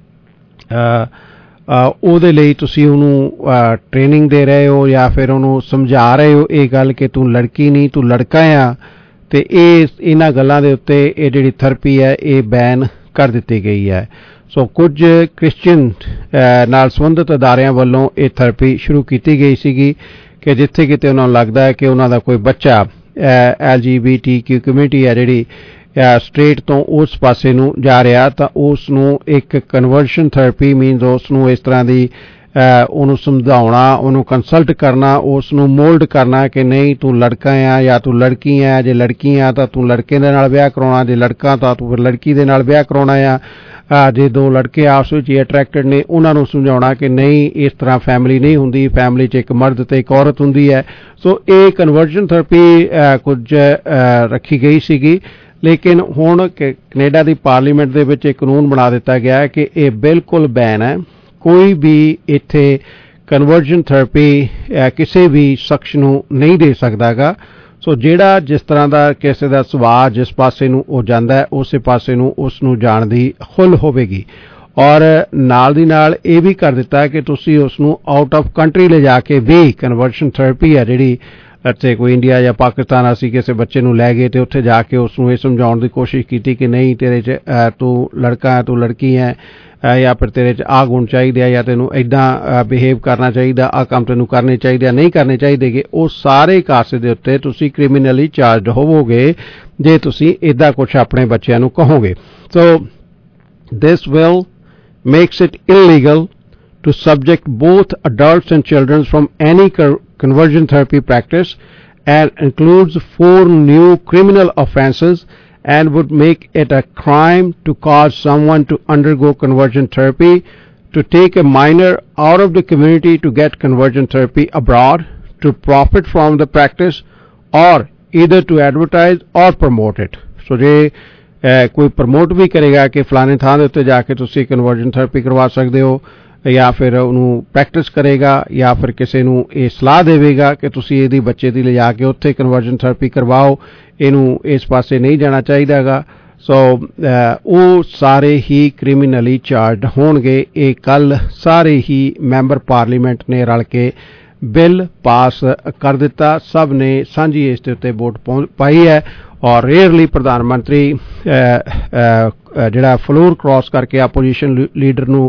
ਉਹਦੇ ਲਈ ਤੁਸੀਂ ਉਹਨੂੰ ਟ੍ਰੇਨਿੰਗ ਦੇ ਰਹੇ ਹੋ ਜਾਂ ਫਿਰ ਉਹਨੂੰ ਸਮਝਾ ਰਹੇ ਹੋ ਇਹ ਗੱਲ ਕਿ ਤੂੰ ਲੜਕੀ ਨਹੀਂ ਤੂੰ ਲੜਕਾ ਆ, ਤੇ ਇਹਨਾਂ ਗੱਲਾਂ ਦੇ ਉੱਤੇ ਇਹ ਜਿਹੜੀ ਥੈਰੇਪੀ ਹੈ ਇਹ ਬੈਨ ਕਰ ਦਿੱਤੀ ਗਈ ਹੈ। ਸੋ ਕੁਝ ਕ੍ਰਿਸਚੀਅਨ ਨਾਲ ਸੰਬੰਧਿਤ ਅਦਾਰਿਆਂ ਵੱਲੋਂ ਇਹ ਥੈਰੇਪੀ ਸ਼ੁਰੂ ਕੀਤੀ ਗਈ ਸੀਗੀ ਕਿ ਜਿੱਥੇ ਕਿਤੇ ਉਹਨਾਂ ਨੂੰ ਲੱਗਦਾ ਹੈ ਕਿ ਉਹਨਾਂ ਦਾ ਕੋਈ ਬੱਚਾ LGBTQ ਕਮਿਊਨਿਟੀ ਹੈ ਜਿਹੜੀ ਸਟ੍ਰੇਟ ਤੋਂ ਉਸ ਪਾਸੇ ਨੂੰ ਜਾ ਰਿਹਾ, ਤਾਂ ਉਸ ਨੂੰ ਇੱਕ ਕਨਵਰਸ਼ਨ ਥੈਰੇਪੀ ਮੀਨਸ ਉਸ ਨੂੰ ਇਸ ਤਰ੍ਹਾਂ ਦੀ ਉਹਨੂੰ ਸਮਝਾਉਣਾ, ਉਹਨੂੰ ਕੰਸਲਟ ਕਰਨਾ, ਉਸ ਨੂੰ ਮੋਲਡ ਕਰਨਾ ਕਿ ਨਹੀਂ ਤੂੰ ਲੜਕਾ ਆ ਜਾਂ ਤੂੰ ਲੜਕੀ ਆ, ਜੇ ਲੜਕੀ ਆ ਤਾਂ ਤੂੰ ਲੜਕੇ ਦੇ ਨਾਲ ਵਿਆਹ ਕਰਾਉਣਾ, ਜੇ ਲੜਕਾ ਤਾਂ ਤੂੰ ਫਿਰ ਲੜਕੀ ਦੇ ਨਾਲ ਵਿਆਹ ਕਰਾਉਣਾ ਆ। ਜੇ ਦੋ ਲੜਕੇ ਆਪਸ ਵਿੱਚ ਹੀ ਅਟਰੈਕਟਡ ਨੇ ਉਹਨਾਂ ਨੂੰ ਸਮਝਾਉਣਾ ਕਿ ਨਹੀਂ ਇਸ ਤਰ੍ਹਾਂ ਫੈਮਿਲੀ ਨਹੀਂ ਹੁੰਦੀ, ਫੈਮਿਲੀ 'ਚ ਇੱਕ ਮਰਦ ਤੇ ਇੱਕ ਔਰਤ ਹੁੰਦੀ ਹੈ। ਸੋ ਇਹ ਕਨਵਰਸ਼ਨ ਥੈਰੇਪੀ ਕੁਝ ਰੱਖੀ ਗਈ ਸੀਗੀ, ਲੇਕਿਨ ਹੁਣ ਕੈਨੇਡਾ ਦੀ ਪਾਰਲੀਮੈਂਟ ਦੇ ਵਿੱਚ ਇੱਕ ਕਾਨੂੰਨ ਬਣਾ ਦਿੱਤਾ ਗਿਆ ਹੈ ਕਿ ਇਹ ਬਿਲਕੁਲ ਬੈਨ ਹੈ। ਕੋਈ ਵੀ ਇੱਥੇ ਕਨਵਰਸ਼ਨ ਥੈਰੇਪੀ ਕਿਸੇ ਵੀ ਸ਼ਖਸ ਨੂੰ ਨਹੀਂ ਦੇ ਸਕਦਾਗਾ। ਸੋ ਜਿਹੜਾ ਜਿਸ ਤਰ੍ਹਾਂ ਦਾ ਕਿਸੇ ਦਾ ਸੁਭਾਅ ਜਿਸ ਪਾਸੇ ਨੂੰ ਉਹ ਜਾਂਦਾ ਹੈ ਉਸੇ ਪਾਸੇ ਨੂੰ ਉਸ ਨੂੰ ਜਾਣ ਦੀ ਖੁੱਲ੍ਹ ਹੋਵੇਗੀ। ਔਰ ਨਾਲ ਦੀ ਨਾਲ ਇਹ ਵੀ ਕਰ ਦਿੱਤਾ ਹੈ ਕਿ ਤੁਸੀਂ ਉਸ ਨੂੰ ਆਊਟ ਆਫ ਕੰਟਰੀ ਲਿਜਾ ਕੇ ਵੀ ਕਨਵਰਸ਼ਨ ਥੈਰੇਪੀ ਹੈ ਜਿਹੜੀ ਇੱਥੇ ਕੋਈ ਇੰਡੀਆ ਜਾਂ ਪਾਕਿਸਤਾਨ ਅਸੀਂ ਕਿਸੇ ਬੱਚੇ ਨੂੰ ਲੈ ਗਏ ਤੇ ਉੱਥੇ ਜਾ ਕੇ ਉਸ ਨੂੰ ਇਹ ਸਮਝਾਉਣ ਦੀ ਕੋਸ਼ਿਸ਼ ਕੀਤੀ ਕਿ ਨਹੀਂ ਤੇਰੇ 'ਚ ਤੂੰ ਲੜਕਾ ਹੈ ਤੂੰ ਲੜਕੀ ਹੈ ਜਾਂ ਫਿਰ ਤੇਰੇ 'ਚ ਆਹ ਗੁਣ ਚਾਹੀਦੇ ਆ ਜਾਂ ਤੈਨੂੰ ਇੱਦਾਂ ਬਿਹੇਵ ਕਰਨਾ ਚਾਹੀਦਾ, ਆਹ ਕੰਮ ਤੈਨੂੰ ਕਰਨੇ ਚਾਹੀਦੇ ਆ ਨਹੀਂ ਕਰਨੇ ਚਾਹੀਦੇ, ਉਹ ਸਾਰੇ ਕਾਸੇ ਦੇ ਉੱਤੇ ਤੁਸੀਂ ਕ੍ਰਿਮੀਨਲੀ ਚਾਰਜਡ ਹੋਵੋਗੇ ਜੇ ਤੁਸੀਂ ਇੱਦਾਂ ਕੁਛ ਆਪਣੇ ਬੱਚਿਆਂ ਨੂੰ ਕਹੋਗੇ। So this will makes it illegal to subject both adults and children from any conversion therapy practice and includes 4 new criminal offenses and would make it a crime to cause someone to undergo conversion therapy, to take a minor out of the community to get conversion therapy abroad, to profit from the practice, or either to advertise or promote it. So ਕੋਈ promote ਵੀ ਕਰੇਗਾ ਕਿ ਫਲਾਣੇ ਥਾਂ ਦੇ ਉੱਤੇ ਜਾ ਕੇ ਤੁਸੀਂ ਕਨਵਰਜਨ ਥੈਰੇਪੀ ਕਰਵਾ ਸਕਦੇ ਹੋ, ਜਾਂ ਫਿਰ ਉਹਨੂੰ ਪ੍ਰੈਕਟਿਸ ਕਰੇਗਾ ਜਾਂ ਫਿਰ ਕਿਸੇ ਨੂੰ ਇਹ ਸਲਾਹ ਦੇਵੇਗਾ ਕਿ ਤੁਸੀਂ ਇਹਦੀ ਬੱਚੇ ਦੀ ਲਿਜਾ ਕੇ ਉੱਥੇ ਕਨਵਰਜਨ ਥੈਰੇਪੀ ਕਰਵਾਓ, ਇਹਨੂੰ ਇਸ ਪਾਸੇ ਨਹੀਂ ਜਾਣਾ ਚਾਹੀਦਾਗਾ। ਸੋ ਉਹ ਸਾਰੇ ਹੀ ਕ੍ਰਿਮੀਨਲੀ ਚਾਰਜਡ ਹੋਣਗੇ। ਇਹ ਕੱਲ ਸਾਰੇ ਹੀ ਮੈਂਬਰ ਪਾਰਲੀਮੈਂਟ ਨੇ ਰਲ ਕੇ ਬਿੱਲ ਪਾਸ ਕਰ ਦਿੱਤਾ। ਸਭ ਨੇ ਸਾਂਝੀ ਇਸ ਦੇ ਉੱਤੇ ਵੋਟ ਪਾਈ ਹੈ ਔਰ ਰੇਅਰਲੀ ਪ੍ਰਧਾਨ ਮੰਤਰੀ ਜਿਹੜਾ ਫਲੋਰ ਕ੍ਰਾਸ ਕਰਕੇ ਆਪੋਜੀਸ਼ਨ ਲੀਡਰ ਨੂੰ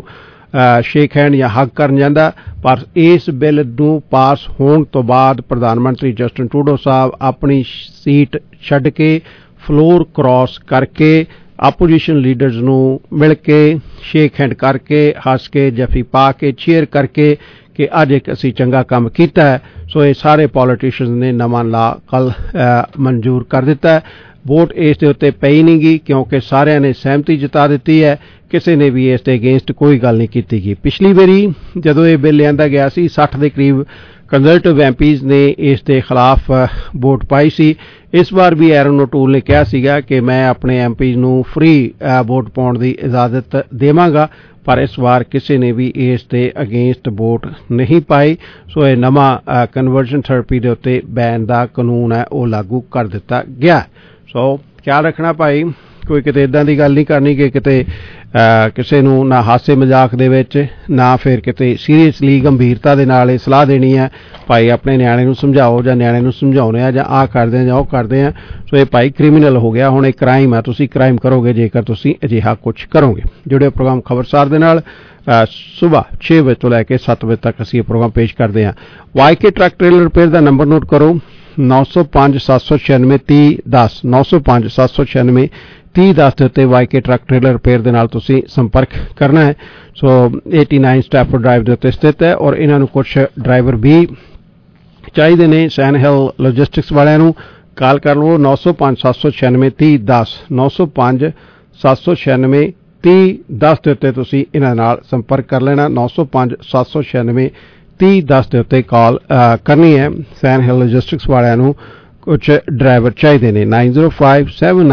ਸ਼ੇਕ ਹੈਂਡ ਜਾਂ ਹੱਗ ਕਰਨ ਜਾਂਦਾ। ਪਰ ਇਸ ਬਿੱਲ ਨੂੰ ਪਾਸ ਹੋਣ ਤੋਂ ਬਾਅਦ ਪ੍ਰਧਾਨ ਮੰਤਰੀ ਜਸਟਿਨ ਟਰੂਡੋ ਸਾਹਿਬ ਆਪਣੀ ਸੀਟ ਛੱਡ ਕੇ ਫਲੋਰ ਕ੍ਰਾਸ ਕਰਕੇ ਆਪੋਜੀਸ਼ਨ ਲੀਡਰਸ ਨੂੰ ਮਿਲ ਕੇ ਸ਼ੇਕ ਹੈਂਡ ਕਰਕੇ ਹੱਸ ਕੇ ਜੱਫੀ ਪਾ ਕੇ ਚੀਅਰ ਕਰਕੇ ਕਿ ਅੱਜ ਇੱਕ ਅਸੀਂ ਚੰਗਾ ਕੰਮ ਕੀਤਾ ਹੈ। ਸੋ ਇਹ ਸਾਰੇ ਪੋਲੀਟੀਸ਼ੀਅਨਸ ਨੇ ਨਵਾਂ ਲਾ ਕੱਲ ਮਨਜ਼ੂਰ ਕਰ ਦਿੱਤਾ ਹੈ। ਵੋਟ ਇਸ ਦੇ ਉੱਤੇ ਪਈ ਨਹੀਂ ਗਈ ਕਿਉਂਕਿ ਸਾਰਿਆਂ ਨੇ ਸਹਿਮਤੀ ਜਤਾ ਦਿੱਤੀ ਹੈ। ਕਿਸੇ ਨੇ ਵੀ ਇਸ ਦੇ ਅਗੇਂਸਟ ਕੋਈ ਗੱਲ ਨਹੀਂ ਕੀਤੀ ਗਈ। ਪਿਛਲੀ ਵਾਰੀ ਜਦੋਂ ਇਹ ਬਿੱਲ ਲਿਆਂਦਾ ਗਿਆ ਸੀ 60 ਦੇ ਕਰੀਬ ਕੰਜ਼ਰਵੇਟਿਵ ਐਮਪੀਜ਼ ਨੇ ਇਸ ਦੇ ਖਿਲਾਫ ਵੋਟ ਪਾਈ ਸੀ। ਇਸ ਵਾਰ ਵੀ ਐਰਨ ਓਟੂਲ ਨੇ ਕਿਹਾ ਸੀਗਾ ਕਿ ਮੈਂ ਆਪਣੇ ਐਮਪੀਜ਼ ਨੂੰ ਫ੍ਰੀ ਵੋਟ ਪਾਉਣ ਦੀ ਇਜਾਜ਼ਤ ਦੇਵਾਂਗਾ, ਪਰ ਇਸ ਵਾਰ ਕਿਸੇ ਨੇ ਵੀ ਇਸ ਦੇ ਅਗੇਂਸਟ ਵੋਟ ਨਹੀਂ ਪਾਈ। ਸੋ ਇਹ ਨਵਾਂ ਕਨਵਰਜਨ ਥੈਰੇਪੀ ਦੇ ਉੱਤੇ ਬੈਨ ਦਾ ਕਾਨੂੰਨ ਹੈ ਉਹ ਲਾਗੂ ਕਰ ਦਿੱਤਾ ਗਿਆ। ਸੋ ਖਿਆਲ ਰੱਖਣਾ ਭਾਈ, ਕੋਈ ਕਿਤੇ ਇਦਾਂ ਦੀ ਗੱਲ ਨਹੀਂ ਕਰਨੀ ਕਿ ਕਿਤੇ ਕਿਸੇ ਨੂੰ ਨਾ ਹਾਸੇ ਮਜ਼ਾਕ ਦੇ ਵਿੱਚ ਨਾ ਫਿਰ ਕਿਤੇ ਸੀਰੀਅਸਲੀ ਗੰਭੀਰਤਾ ਦੇ ਨਾਲ ਇਹ ਸਲਾਹ ਦੇਣੀ ਹੈ ਭਾਈ ਆਪਣੇ ਨਿਆਣੇ ਨੂੰ ਸਮਝਾਓ ਜਾਂ ਨਿਆਣੇ ਨੂੰ ਸਮਝਾਉਣੇ ਆ ਜਾਂ ਆਹ ਕਰਦੇ ਆ ਜਾਂ ਉਹ ਕਰਦੇ ਆ। ਸੋ ਇਹ ਭਾਈ ਕ੍ਰਿਮੀਨਲ ਹੋ ਗਿਆ, ਹੁਣ ਇਹ ਕ੍ਰਾਈਮ ਹੈ, ਤੁਸੀਂ ਕ੍ਰਾਈਮ ਕਰੋਗੇ ਜੇਕਰ ਤੁਸੀਂ ਅਜਿਹਾ ਕੁਝ ਕਰੋਗੇ। ਜੁੜਿਓ ਪ੍ਰੋਗਰਾਮ ਖਬਰਸਾਰ ਦੇ ਨਾਲ ਸੁਬਾਹ 6 ਵਜੇ ਤੋਂ ਲੈ ਕੇ 7 ਵਜੇ ਤੱਕ ਅਸੀਂ ਇਹ ਪ੍ਰੋਗਰਾਮ ਪੇਸ਼ ਕਰਦੇ ਹਾਂ। ਵਾਈਕੇ ਟਰੱਕ ਟ੍ਰੇਲਰ ਰਿਪੇਅਰ ਦਾ ਨੰਬਰ ਨੋਟ ਕਰੋ 905 796 3010 905 796 3010 ਦੇ ਉੱਤੇ ਵਾਈਕੇ ਟਰੱਕ ਟ੍ਰੇਲਰ ਰਿਪੇਅਰ ਦੇ ਨਾਲ ਤੁਸੀਂ ਸੰਪਰਕ ਕਰਨਾ ਹੈ। ਸੋ 89 ਸਟੈਫੋਰਡ ਡਰਾਈਵ ਦੇ ਉੱਤੇ ਸਥਿਤ ਹੈ ਔਰ ਇਹਨਾਂ ਨੂੰ ਕੁਝ ਡਰਾਈਵਰ ਵੀ ਚਾਹੀਦੇ ਨੇ। ਸੈਨ ਹਿਲ ਲੌਜਿਸਟਿਕਸ ਵਾਲਿਆਂ ਨੂੰ ਕਾਲ ਕਰ ਲਵੋ 905 796 3010 905 796 3010 ਦੇ ਉੱਤੇ ਤੁਸੀਂ ਇਹਨਾਂ ਨਾਲ ਸੰਪਰਕ ਕਰ ਲੈਣਾ। 905 796 3010 ਦੇ ਉੱਤੇ ਕਾਲ ਕਰਨੀ ਹੈ। ਸੈਨ ਹਿਲ ਲੌਜਿਸਟਿਕਸ ਵਾਲਿਆਂ ਨੂੰ ਕੁਝ ਡਰਾਈਵਰ ਚਾਹੀਦੇ ਨੇ। 9057963010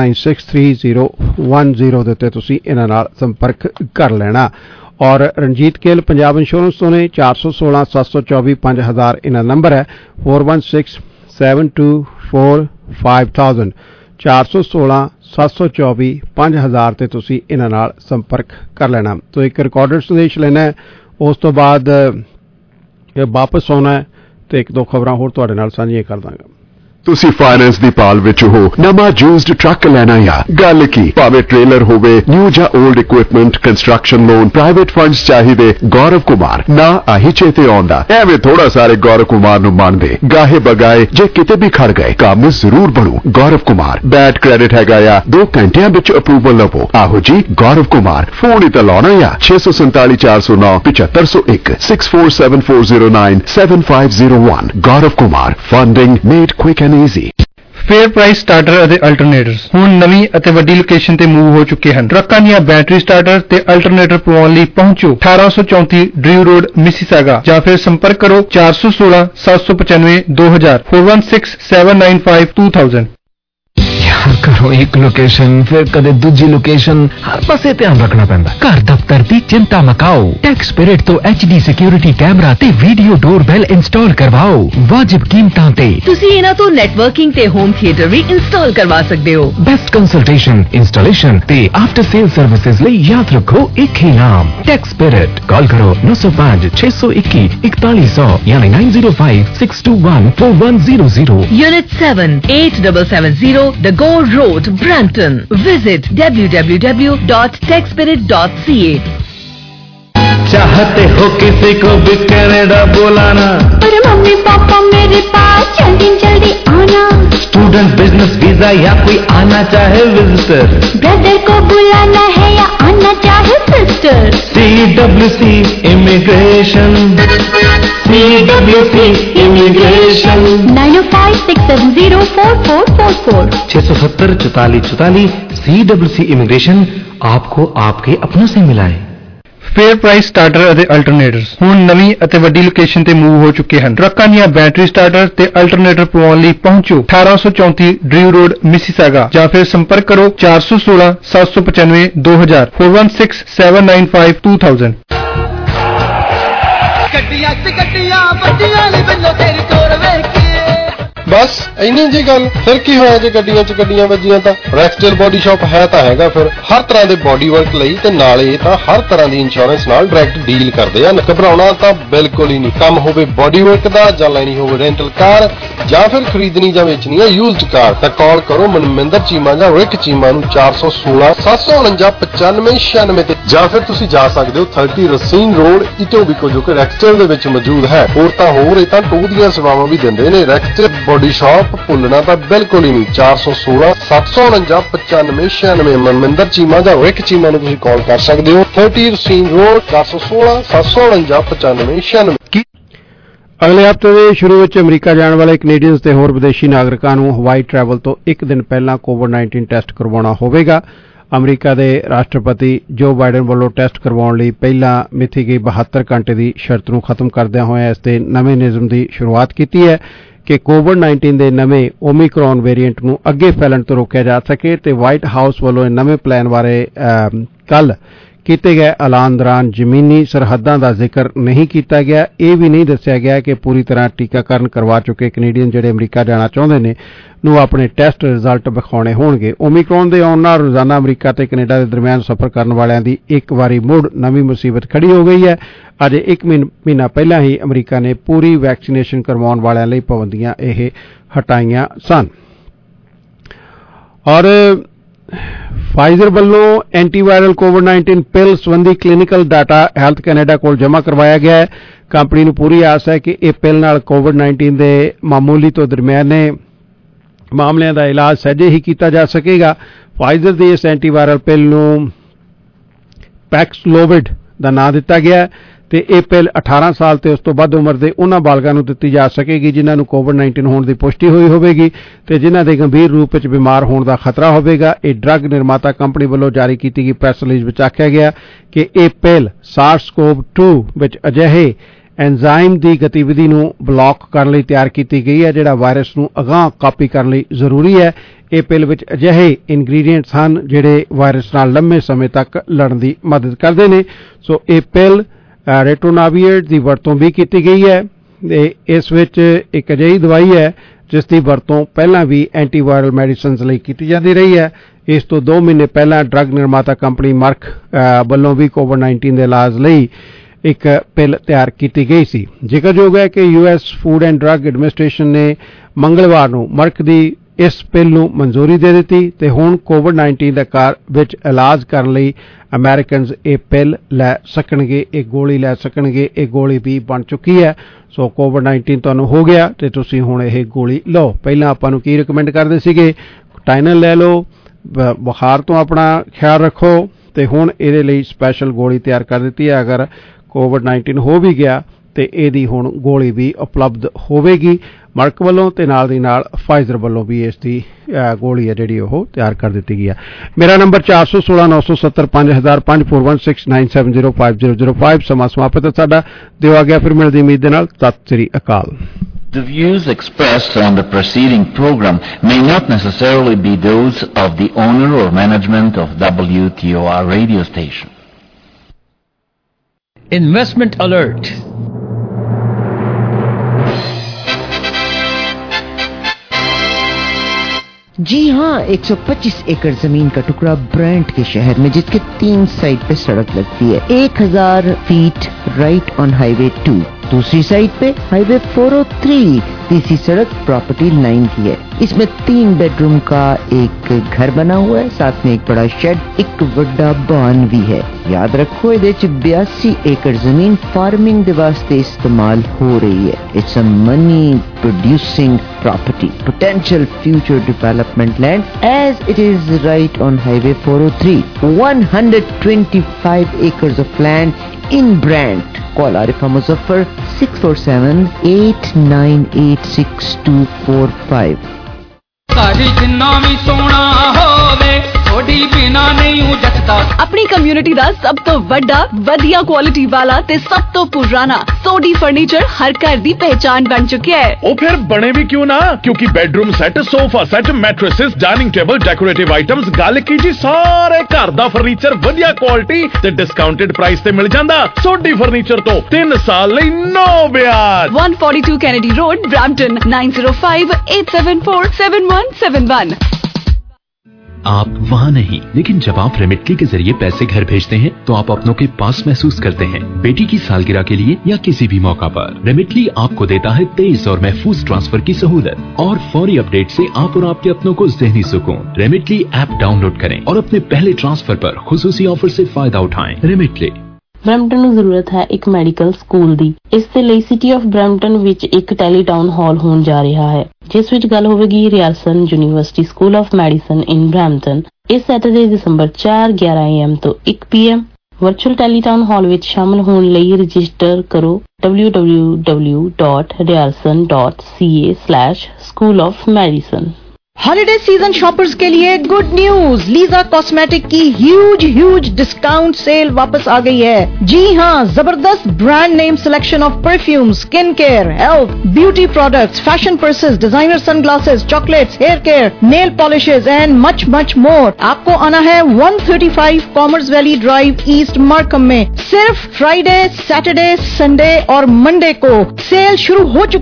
ਦੇ ਉੱਤੇ ਤੁਸੀਂ ਇਹਨਾਂ ਨਾਲ ਸੰਪਰਕ ਕਰ ਲੈਣਾ। ਔਰ ਰਣਜੀਤ ਕੇਲ ਪੰਜਾਬ ਇੰਸ਼ੋਰੈਂਸ ਤੋਂ ਨੇ 416 724 5000 ਇਹਨਾਂ ਨੰਬਰ ਹੈ। 4167245000 416 724 5000 ਤੇ ਤੁਸੀਂ ਇਹਨਾਂ ਨਾਲ ਸੰਪਰਕ ਕਰ ਲੈਣਾ। ਤੋ ਇੱਕ ਰਿਕਾਰਡਡ ਸੰਦੇਸ਼ ਲੈਣਾ ਹੈ, ਉਸ ਤੋਂ ਬਾਅਦ ਵਾਪਸ ਆਉਣਾ ਹੈ ਤੇ ਇੱਕ ਦੋ ਖਬਰਾਂ ਹੋਰ ਤੁਹਾਡੇ ਨਾਲ ਸਾਂਝੀਆਂ ਕਰ ਦਾਂਗਾ।
ਤੁਸੀਂ ਫਾਈਨੈਂਸ ਦੀ ਪਾਲ ਵਿੱਚ ਹੋ, ਨਵਾਂ ਯੂਜ਼ਡ ਟਰੱਕ ਲੈਣਾ ਆ, ਗੱਲ ਕੀ ਭਾਵੇਂ ਟ੍ਰੇਲਰ ਹੋਵੇ, ਨਿਊ ਜਾਂ old equipment, construction loan, private funds ਚਾਹੀਦੇ, ਗੌਰਵ ਕੁਮਾਰ ਨਾ ਆਹੀ ਚੇਤੇ ਆਉਂਦਾ। ਐਵੇਂ ਥੋੜਾ ਸਾਰੇ ਗੌਰਵ ਕੁਮਾਰ ਨੂੰ ਮੰਨਦੇ, ਗਾਹੇ ਬਗਾਏ ਜੇ ਕਿਤੇ ਵੀ ਖੜ ਗਏ ਕੰਮ ਜ਼ਰੂਰ ਬਣੂ। ਗੌਰਵ ਕੁਮਾਰ ਬੈਡ ਕ੍ਰੈਡਿਟ ਹੈਗਾ ਆ, 2 ਘੰਟਿਆਂ ਵਿੱਚ ਅਪਰੂਵਲ ਲਵੋ। ਆਹੋ ਜੀ ਗੌਰਵ ਕੁਮਾਰ, ਫੋਨ ਹੀ ਤਾਂ ਲਾਉਣਾ ਆ 647 409 7501 647409 7501। Gaurav Kumar, funding made quick and easy.
Fair price starter ਅਤੇ ਅਲਟਰਨੇਟਰਸ ਹੁਣ ਨਵੀਂ ਅਤੇ ਵੱਡੀ ਲੋਕੇਸ਼ਨ ਤੇ ਮੂਵ ਹੋ ਚੁੱਕੇ ਹਨ। ਟਰੱਕਾਂ ਦੀਆਂ ਬੈਟਰੀ ਸਟਾਰਟਰ ਤੇ ਅਲਟਰਨੇਟਰ ਪਵਾਉਣ ਲਈ ਪਹੁੰਚੋ 1834 ਡਰਿਊ ਰੋਡ ਮਿਸੀਸਾਗਾ ਜਾਂ ਫਿਰ ਸੰਪਰਕ ਕਰੋ 416 795 2000 416 795 2000।
ਘਰੋਂ ਇੱਕ ਲੋਕੇਸ਼ਨ ਫਿਰ ਕਦੇ ਦੂਜੀ ਲੋਕੇਸ਼ਨ, ਹਰ ਪਾਸੇ ਧਿਆਨ ਰੱਖਣਾ ਪੈਂਦਾ। ਘਰ ਦਫ਼ਤਰ ਦੀ ਚਿੰਤਾ ਮਕਾਓ, ਟੈਕਸਪਿਰਿਟ ਤੋਂ HD ਸਿਕਿਉਰਿਟੀ ਕੈਮਰਾ ਤੇ ਵੀਡੀਓ ਡੋਰਬੈਲ ਇੰਸਟਾਲ ਕਰਵਾਓ ਵਾਜਿਬ ਕੀਮਤਾਂ ਤੇ।
ਤੁਸੀਂ ਇਹਨਾਂ ਤੋਂ ਨੈਟਵਰਕਿੰਗ ਤੇ ਹੋਮ ਥੀਏਟਰ ਵੀ ਇੰਸਟਾਲ ਕਰਵਾ ਸਕਦੇ ਹੋ।
ਬੈਸਟ ਕੰਸਲਟੇਸ਼ਨ, ਇੰਸਟਾਲੇਸ਼ਨ ਤੇ ਆਫਟਰ ਸੇਲ ਸਰਵਿਸਿਜ਼ ਲਈ ਯਾਦ ਰੱਖੋ ਇੱਕ ਹੀ ਨਾਮ ਟੈਕਸਪਿਰਿਟ। ਕਾਲ ਕਰੋ 905 621 4100 ਯਾਨੀ 905 621 4100।
Unit 7 8770 The Gore Road, Brampton. Visit www.techspirit.ca।
चाहते हो किसी को भी कनाडा बुलाना,
पर मम्मी पापा मेरे पास जल्दी जल्दी आना।
स्टूडेंट, बिजनेस वीजा या कोई आना चाहे विजिटर,
ब्रदर को बुलाना है या आना चाहे sister.
CWC immigration, CWC immigration
9056704444
670 44 44। CWC immigration आपको आपके अपनों से मिलाए।
ਫੇਅਰ ਪ੍ਰਾਈਸ ਸਟਾਰਟਰ ਅਤੇ ਅਲਟਰਨੇਟਰਸ ਹੁਣ ਨਵੀਂ ਅਤੇ ਵੱਡੀ ਲੋਕੇਸ਼ਨ ਤੇ ਮੂਵ ਹੋ ਚੁੱਕੇ ਹਨ। ਟਰੱਕਾਂ ਦੀਆਂ ਬੈਟਰੀ ਸਟਾਰਟਰ ਤੇ ਅਲਟਰਨੇਟਰ ਪਵਾਉਣ ਲਈ ਪਹੁੰਚੋ 1834 ਡਰਿਊ ਰੋਡ ਮਿਸੀਸਾਗਾ ਜਾਂ ਫਿਰ ਸੰਪਰਕ ਕਰੋ 416 795 2000 416 795 2000।
ਗੱਡੀਆਂ 'ਚ ਗੱਡੀਆਂ ਵੱਡੀਆਂ ਲਈ ਬੰਨੋ ਤੇਰੀ ਤੋਰ ਵੇਖ ਕੇ
बस इन्नी जी गल, फिर की होया जे गड्डियां च गड्डियां वजियां तां रैक्सटेल बॉडी शॉप है तां हैगा फिर हर तरह दे बॉडी वर्क लई ते नाले तां हर तरह दी इंश्योरेंस नाल डायरेक्ट डील करदे आ। घबराउणा तां बिल्कुल ही नहीं। काम होवे बॉडी वर्क दा जां लैनी होवे रेंटल कार जां फिर खरीदनी जां वेचनी है यूज्ड कार तां कॉल करो मनमिंदर चीमा जां रिक चीमा नूं 416 749 9596 ते जां फिर तुसीं जा सकदे हो 30 रसीन रोड इटोबिको जो कि रैक्सटेल दे विच मौजूद है। होर तां होर इह तां टूर दीयां सेवावां भी दिंदे ने। रैक्सटेल बॉडी शॉप भुल्लना तां बिल्कुल ही नहीं। 416 749 9596 मनमिंदर चीमा जां रिक चीमा नूं तुसीं कॉल कर सकदे हो। 30 रसीन रोड 416 749 9596।
ਅਗਲੇ ਹਫ਼ਤੇ ਦੇ ਸ਼ੁਰੂ ਵਿੱਚ ਅਮਰੀਕਾ ਜਾਣ ਵਾਲੇ ਕੈਨੇਡੀਅਨਸ ਤੇ ਹੋਰ ਵਿਦੇਸ਼ੀ ਨਾਗਰਿਕਾਂ ਨੂੰ ਹਵਾਈ ਟਰੈਵਲ ਤੋਂ ਇੱਕ ਦਿਨ ਪਹਿਲਾਂ ਕੋਵਿਡ-19 ਟੈਸਟ ਕਰਵਾਉਣਾ ਹੋਵੇਗਾ। ਅਮਰੀਕਾ ਦੇ ਰਾਸ਼ਟਰਪਤੀ ਜੋ ਬਾਈਡਨ ਵੱਲੋਂ ਟੈਸਟ ਕਰਵਾਉਣ ਲਈ ਪਹਿਲਾਂ ਮਿਥੀ ਗਈ 72 ਘੰਟੇ ਦੀ ਸ਼ਰਤ ਨੂੰ ਖਤਮ ਕਰਦਿਆਂ ਹੋਇਆਂ ਇਸ ਦੇ ਨਵੇਂ ਨਿਯਮ ਦੀ ਸ਼ੁਰੂਆਤ ਕੀਤੀ ਹੈ ਕਿ ਕੋਵਿਡ-19 ਦੇ ਨਵੇਂ ਓਮਿਕਰੋਨ ਵੇਰੀਐਂਟ ਨੂੰ ਅੱਗੇ ਫੈਲਣ ਤੋਂ ਰੋਕਿਆ ਜਾ ਸਕੇ ਤੇ ਵਾਈਟ ਹਾਊਸ ਵੱਲੋਂ ਇਹ ਨਵੇਂ ਪਲਾਨ ਬਾਰੇ ਕੱਲ੍ਹ ਕੀਤੇ ਗਏ ਐਲਾਨ ਦੌਰਾਨ ਜ਼ਮੀਨੀ ਸਰਹੱਦਾਂ ਦਾ ਜ਼ਿਕਰ ਨਹੀਂ ਕੀਤਾ ਗਿਆ। ਇਹ ਵੀ ਨਹੀਂ ਦੱਸਿਆ ਗਿਆ ਕਿ ਪੂਰੀ ਤਰ੍ਹਾਂ ਟੀਕਾਕਰਨ ਕਰਵਾ ਚੁੱਕੇ ਕੈਨੇਡੀਅਨ ਜਿਹੜੇ ਅਮਰੀਕਾ ਜਾਣਾ ਚਾਹੁੰਦੇ ਨੇ ਨੂੰ ਆਪਣੇ ਟੈਸਟ ਰਿਜ਼ਲਟ ਵਿਖਾਉਣੇ ਹੋਣਗੇ। ਓਮਿਕਰੋਨ ਦੇ ਆਉਣ ਨਾਲ ਰੋਜ਼ਾਨਾ ਅਮਰੀਕਾ ਤੇ ਕੈਨੇਡਾ ਦੇ ਦਰਮਿਆਨ ਸਫ਼ਰ ਕਰਨ ਵਾਲਿਆਂ ਦੀ ਇੱਕ ਵਾਰੀ ਮੁੜ ਨਵੀਂ ਮੁਸੀਬਤ ਖੜੀ ਹੋ ਗਈ ਹੈ। ਅਜੇ ਇੱਕ ਮਹੀਨਾ ਪਹਿਲਾਂ ਹੀ ਅਮਰੀਕਾ ਨੇ ਪੂਰੀ ਵੈਕਸੀਨੇਸ਼ਨ ਕਰਵਾਉਣ ਵਾਲਿਆਂ ਲਈ ਪਾਬੰਦੀਆਂ ਇਹ ਹਟਾਈਆਂ ਸਨ। ਔਰ ਫਾਈਜ਼ਰ ਵੱਲੋਂ ਐਂਟੀਵਾਇਰਲ ਕੋਵਿਡ-19 ਪਿਲ ਸੰਬੰਧੀ ਕਲੀਨਿਕਲ ਡਾਟਾ ਹੈਲਥ ਕੈਨੇਡਾ ਕੋਲ ਜਮ੍ਹਾਂ ਕਰਵਾਇਆ ਗਿਆ ਹੈ। ਕੰਪਨੀ ਨੂੰ ਪੂਰੀ ਆਸ ਹੈ ਕਿ ਇਹ ਪਿਲ ਨਾਲ ਕੋਵਿਡ-19 ਦੇ ਮਾਮੂਲੀ ਤੋਂ ਦਰਮਿਆਨੇ ਮਾਮਲਿਆਂ ਦਾ ਇਲਾਜ ਸਹਿਜੇ ਹੀ ਕੀਤਾ ਜਾ ਸਕੇਗਾ। ਫਾਈਜ਼ਰ ਦੀ ਇਸ ਐਂਟੀਵਾਇਰਲ ਪਿਲ ਨੂੰ ਪੈਕਸਲੋਵਿਡ ਦਾ ਨਾਂ ਦਿੱਤਾ ਗਿਆ ਤੇ ਇਹ ਪਿਲ 18 ਸਾਲ ਤੇ ਉਸ ਤੋਂ ਵੱਧ ਉਮਰ ਦੇ ਉਹਨਾਂ ਬਾਲਗਾਂ ਨੂੰ ਦਿੱਤੀ ਜਾ ਸਕੇਗੀ ਜਿਨ੍ਹਾਂ ਨੂੰ ਕੋਵਿਡ-19 ਹੋਣ ਦੀ ਪੁਸ਼ਟੀ ਹੋਈ ਹੋਵੇਗੀ ਤੇ ਜਿਨ੍ਹਾਂ ਦੇ ਗੰਭੀਰ ਰੂਪ ਵਿੱਚ ਬਿਮਾਰ ਹੋਣ ਦਾ ਖਤਰਾ ਹੋਵੇਗਾ। ਇਹ ਡਰੱਗ ਨਿਰਮਾਤਾ ਕੰਪਨੀ ਵੱਲੋਂ ਜਾਰੀ ਕੀਤੀ ਗਈ ਪ੍ਰੈਸ ਰਿਲੀਜ਼ ਵਿੱਚ ਆਖਿਆ ਗਿਆ ਕਿ ਇਹ ਪਿਲ SARS-CoV-2 ਵਿੱਚ ਅਜਿਹੇ ਐਂਜ਼ਾਈਮ ਦੀ ਗਤੀਵਿਧੀ ਨੂੰ ਬਲੌਕ ਕਰਨ ਲਈ ਤਿਆਰ ਕੀਤੀ ਗਈ ਹੈ ਜਿਹੜਾ ਵਾਇਰਸ ਨੂੰ ਅਗਾਂਹ ਕਾਪੀ ਕਰਨ ਲਈ ਜ਼ਰੂਰੀ ਹੈ। ਇਹ ਪਿਲ ਵਿੱਚ ਅਜਿਹੇ ਇੰਗਰੀਡੀਐਂਟਸ ਹਨ ਜਿਹੜੇ ਵਾਇਰਸ ਨਾਲ ਲੰਮੇ ਸਮੇਂ ਤੱਕ ਲੜਨ ਦੀ ਮਦਦ ਕਰਦੇ ਨੇ। ਸੋ ਇਹ ਪਿਲ ਰੈਟੋਨਾਵੀਰ ਦੀ ਵਰਤੋਂ ਵੀ ਕੀਤੀ ਗਈ ਹੈ ਤੇ ਇਸ ਵਿੱਚ ਇੱਕ ਅਜਿਹੀ ਦਵਾਈ ਹੈ ਜਿਸ ਦੀ ਵਰਤੋਂ ਪਹਿਲਾਂ ਵੀ ਐਂਟੀਵਾਇਰਲ ਮੈਡੀਸਿਨਸ ਲਈ ਕੀਤੀ ਜਾਂਦੀ ਰਹੀ ਹੈ। ਇਸ ਤੋਂ 2 ਮਹੀਨੇ ਪਹਿਲਾਂ ਡਰੱਗ ਨਿਰਮਾਤਾ ਕੰਪਨੀ ਮਰਕ ਵੱਲੋਂ ਵੀ ਕੋਵਿਡ-19 ਦੇ ਇਲਾਜ ਲਈ ਇੱਕ ਪਿਲ ਤਿਆਰ ਕੀਤੀ ਗਈ ਸੀ। ਜ਼ਿਕਰਯੋਗ ਹੈ ਕਿ US food and drug administration ਨੇ ਮੰਗਲਵਾਰ ਨੂੰ ਮਰਕ ਦੀ ਇਸ ਪਿਲ ਨੂੰ ਮਨਜ਼ੂਰੀ ਦੇ ਦਿੱਤੀ ਤੇ ਹੁਣ ਕੋਵਿਡ-19 ਦੇ ਵਿੱਚ ਇਲਾਜ ਕਰਨ ਲਈ ਅਮਰੀਕਨਜ਼ ਇਹ ਪਿਲ ਲੈ ਸਕਣਗੇ, ਇਹ ਗੋਲੀ ਲੈ ਸਕਣਗੇ। ਇਹ ਗੋਲੀ ਵੀ ਬਣ ਚੁੱਕੀ ਹੈ। ਸੋ ਕੋਵਿਡ-19 ਤੁਹਾਨੂੰ ਹੋ ਗਿਆ ਤੇ ਤੁਸੀਂ ਹੁਣ ਇਹ ਗੋਲੀ ਲਓ। ਪਹਿਲਾਂ ਆਪਾਂ ਨੂੰ ਕੀ ਰਿਕਮੈਂਡ ਕਰਦੇ ਸੀਗੇ, ਟਾਈਨਲ ਲੈ ਲਓ, ਬੁਖਾਰ ਤੋਂ ਆਪਣਾ ਖਿਆਲ ਰੱਖੋ ਤੇ ਹੁਣ ਇਹਦੇ ਲਈ ਸਪੈਸ਼ਲ ਗੋਲੀ ਤਿਆਰ ਕਰ ਦਿੱਤੀ ਹੈ। ਅਗਰ ਕੋਵਿਡ-19 ਹੋ ਵੀ ਗਿਆ ਤੇ ਇਹਦੀ ਹੁਣ ਗੋਲੀ ਵੀ ਉਪਲਬਧ ਹੋਵੇਗੀ ਮਰਕ ਵੱਲੋਂ ਤੇ ਨਾਲ ਦੀ ਨਾਲ ਫਾਈਜ਼ਰ ਵੱਲੋਂ ਵੀ ਇਸ ਦੀ ਗੋਲੀ ਹੈ ਜਿਹੜੀ ਉਹ ਤਿਆਰ ਕਰ ਦਿੱਤੀ ਗਈ ਹੈ। ਮੇਰਾ ਨੰਬਰ 416 970 5000 5469705005 ਸਮਾਂ ਸਮਾਪਤ ਹੈ ਸਾਡਾ। ਦਿਓ ਆ ਗਿਆ ਫਿਰ ਮਿਲਦੀ ਉਮੀਦ ਦੇ ਨਾਲ। ਸਤਿ ਸ੍ਰੀ ਅਕਾਲ।
The views expressed on the preceding program may not necessarily be those of the owner or management of WTOR radio station.
Investment alert.
जी हाँ, 125 एकड़ जमीन का टुकड़ा ब्रेंट के शहर में जिसके 3 साइड पे सड़क लगती है। 1000 फीट राइट ऑन हाईवे 2, दूसरी साइड पे हाईवे 403, तीसरी सड़क प्रॉपर्टी 9 की है। इसमें 3 बेडरूम का एक घर बना हुआ है, साथ में एक बड़ा शेड, एक बड़ा बान भी है। याद रखो ये 82 एकड़ जमीन फार्मिंग दे वास्ते इस्तेमाल हो रही है। It's a money producing property, potential future development land as it is right on highway 403, 125 acres of land in Brant. Call Arifa Muzaffar 647-898-6245.
ਸਾਡੀ ਜਿੰਨਾ ਵੀ ਸੋਹਣਾ ਹੋਵੇ ਥੋੜੀ ਬਿਨ
ਬਿਨਾ ਨਹੀਂ ਹੂੰ ਜੱਟਦਾ। ਆਪਣੀ ਕਮਿਊਨਿਟੀ ਦਾ ਸਭ ਤੋਂ ਵੱਡਾ ਵਧੀਆ ਕੁਆਲਿਟੀ ਵਾਲਾ ਤੇ ਸਭ ਤੋਂ ਪੁਰਾਣਾ ਸੋਢੀ ਫਰਨੀਚਰ ਹਰ ਘਰ ਦੀ ਪਹਿਚਾਨ ਬਣ ਚੁੱਕਿਆ ਹੈ।
ਉਹ ਫਿਰ ਬਣੇ ਵੀ ਕਿਉਂ ਨਾ, ਕਿਉਂਕਿ bedroom set, sofa set, mattresses, dining table, decorative items, ਗੱਲ ਕੀ ਜੀ ਸਾਰੇ ਘਰ ਦਾ ਫਰਨੀਚਰ ਵਧੀਆ ਕੁਆਲਿਟੀ ਤੇ ਡਿਸਕਾਊਂਟਡ ਪ੍ਰਾਈਸ ਤੇ ਮਿਲ ਜਾਂਦਾ। ਸੋਢੀ ਫਰਨੀਚਰ ਤੋਂ 3 ਸਾਲ ਲਈ no ਵਿਆਜ।
142 Kennedy Road, Brampton, 9058747171।
आप वहाँ नहीं, लेकिन जब आप रेमिटली के जरिए पैसे घर भेजते हैं तो आप अपनों के पास महसूस करते हैं। बेटी की सालगिरह के लिए या किसी भी मौका पर रेमिटली आपको देता है तेज और महफूज ट्रांसफर की सहूलत और फौरी अपडेट से आप और आपके अपनों को ज़हनी सुकून। रेमिटली ऐप डाउनलोड करें और अपने पहले ट्रांसफर पर खुसूसी ऑफर से फायदा उठाएं। रेमिटली।
ਬਰੈਂਪਟਨ ਨੂੰ ਜ਼ਰੂਰਤ ਹੈ ਇੱਕ ਮੈਡੀਕਲ ਸਕੂਲ ਦੀ। ਇਸ ਦੇ ਲਈ ਸਿਟੀ ਆਫ ਬਰੈਂਪਟਨ ਵਿੱਚ ਇੱਕ ਟੈਲੀਟਾਊਨ ਹਾਲ ਹੋਣ ਜਾ ਰਿਹਾ ਹੈ, ਜਿਸ ਵਿੱਚ ਗੱਲ ਹੋਵੇਗੀ Ryerson university school of medicine in Brampton. ਇਸ ਸੈਟਰਡੇ ਦਸੰਬਰ 4 11 AM ਤੋਂ 1 PM। ਵਰਚੁਅਲ ਟੈਲੀਟਾਊਨ ਹਾਲ ਵਿੱਚ ਸ਼ਾਮਲ ਹੋਣ ਲਈ ਰਜਿਸਟਰ ਕਰੋ www.riarson.ca/School of Medicine।
Holiday season shoppers के लिए गुड न्यूज, लीजा कॉस्मेटिक की ह्यूज डिस्काउंट सेल वापस आ गई है। जी हां, जबरदस्त brand name selection of perfume, skin care, health, beauty products, fashion purses, designer sunglasses, chocolates, hair care, nail polishes and much more. आपको आना है 135 commerce valley drive, east Markham में। सिर्फ फ्राइडे, सैटरडे, संडे और मंडे को sale शुरू हो चुकी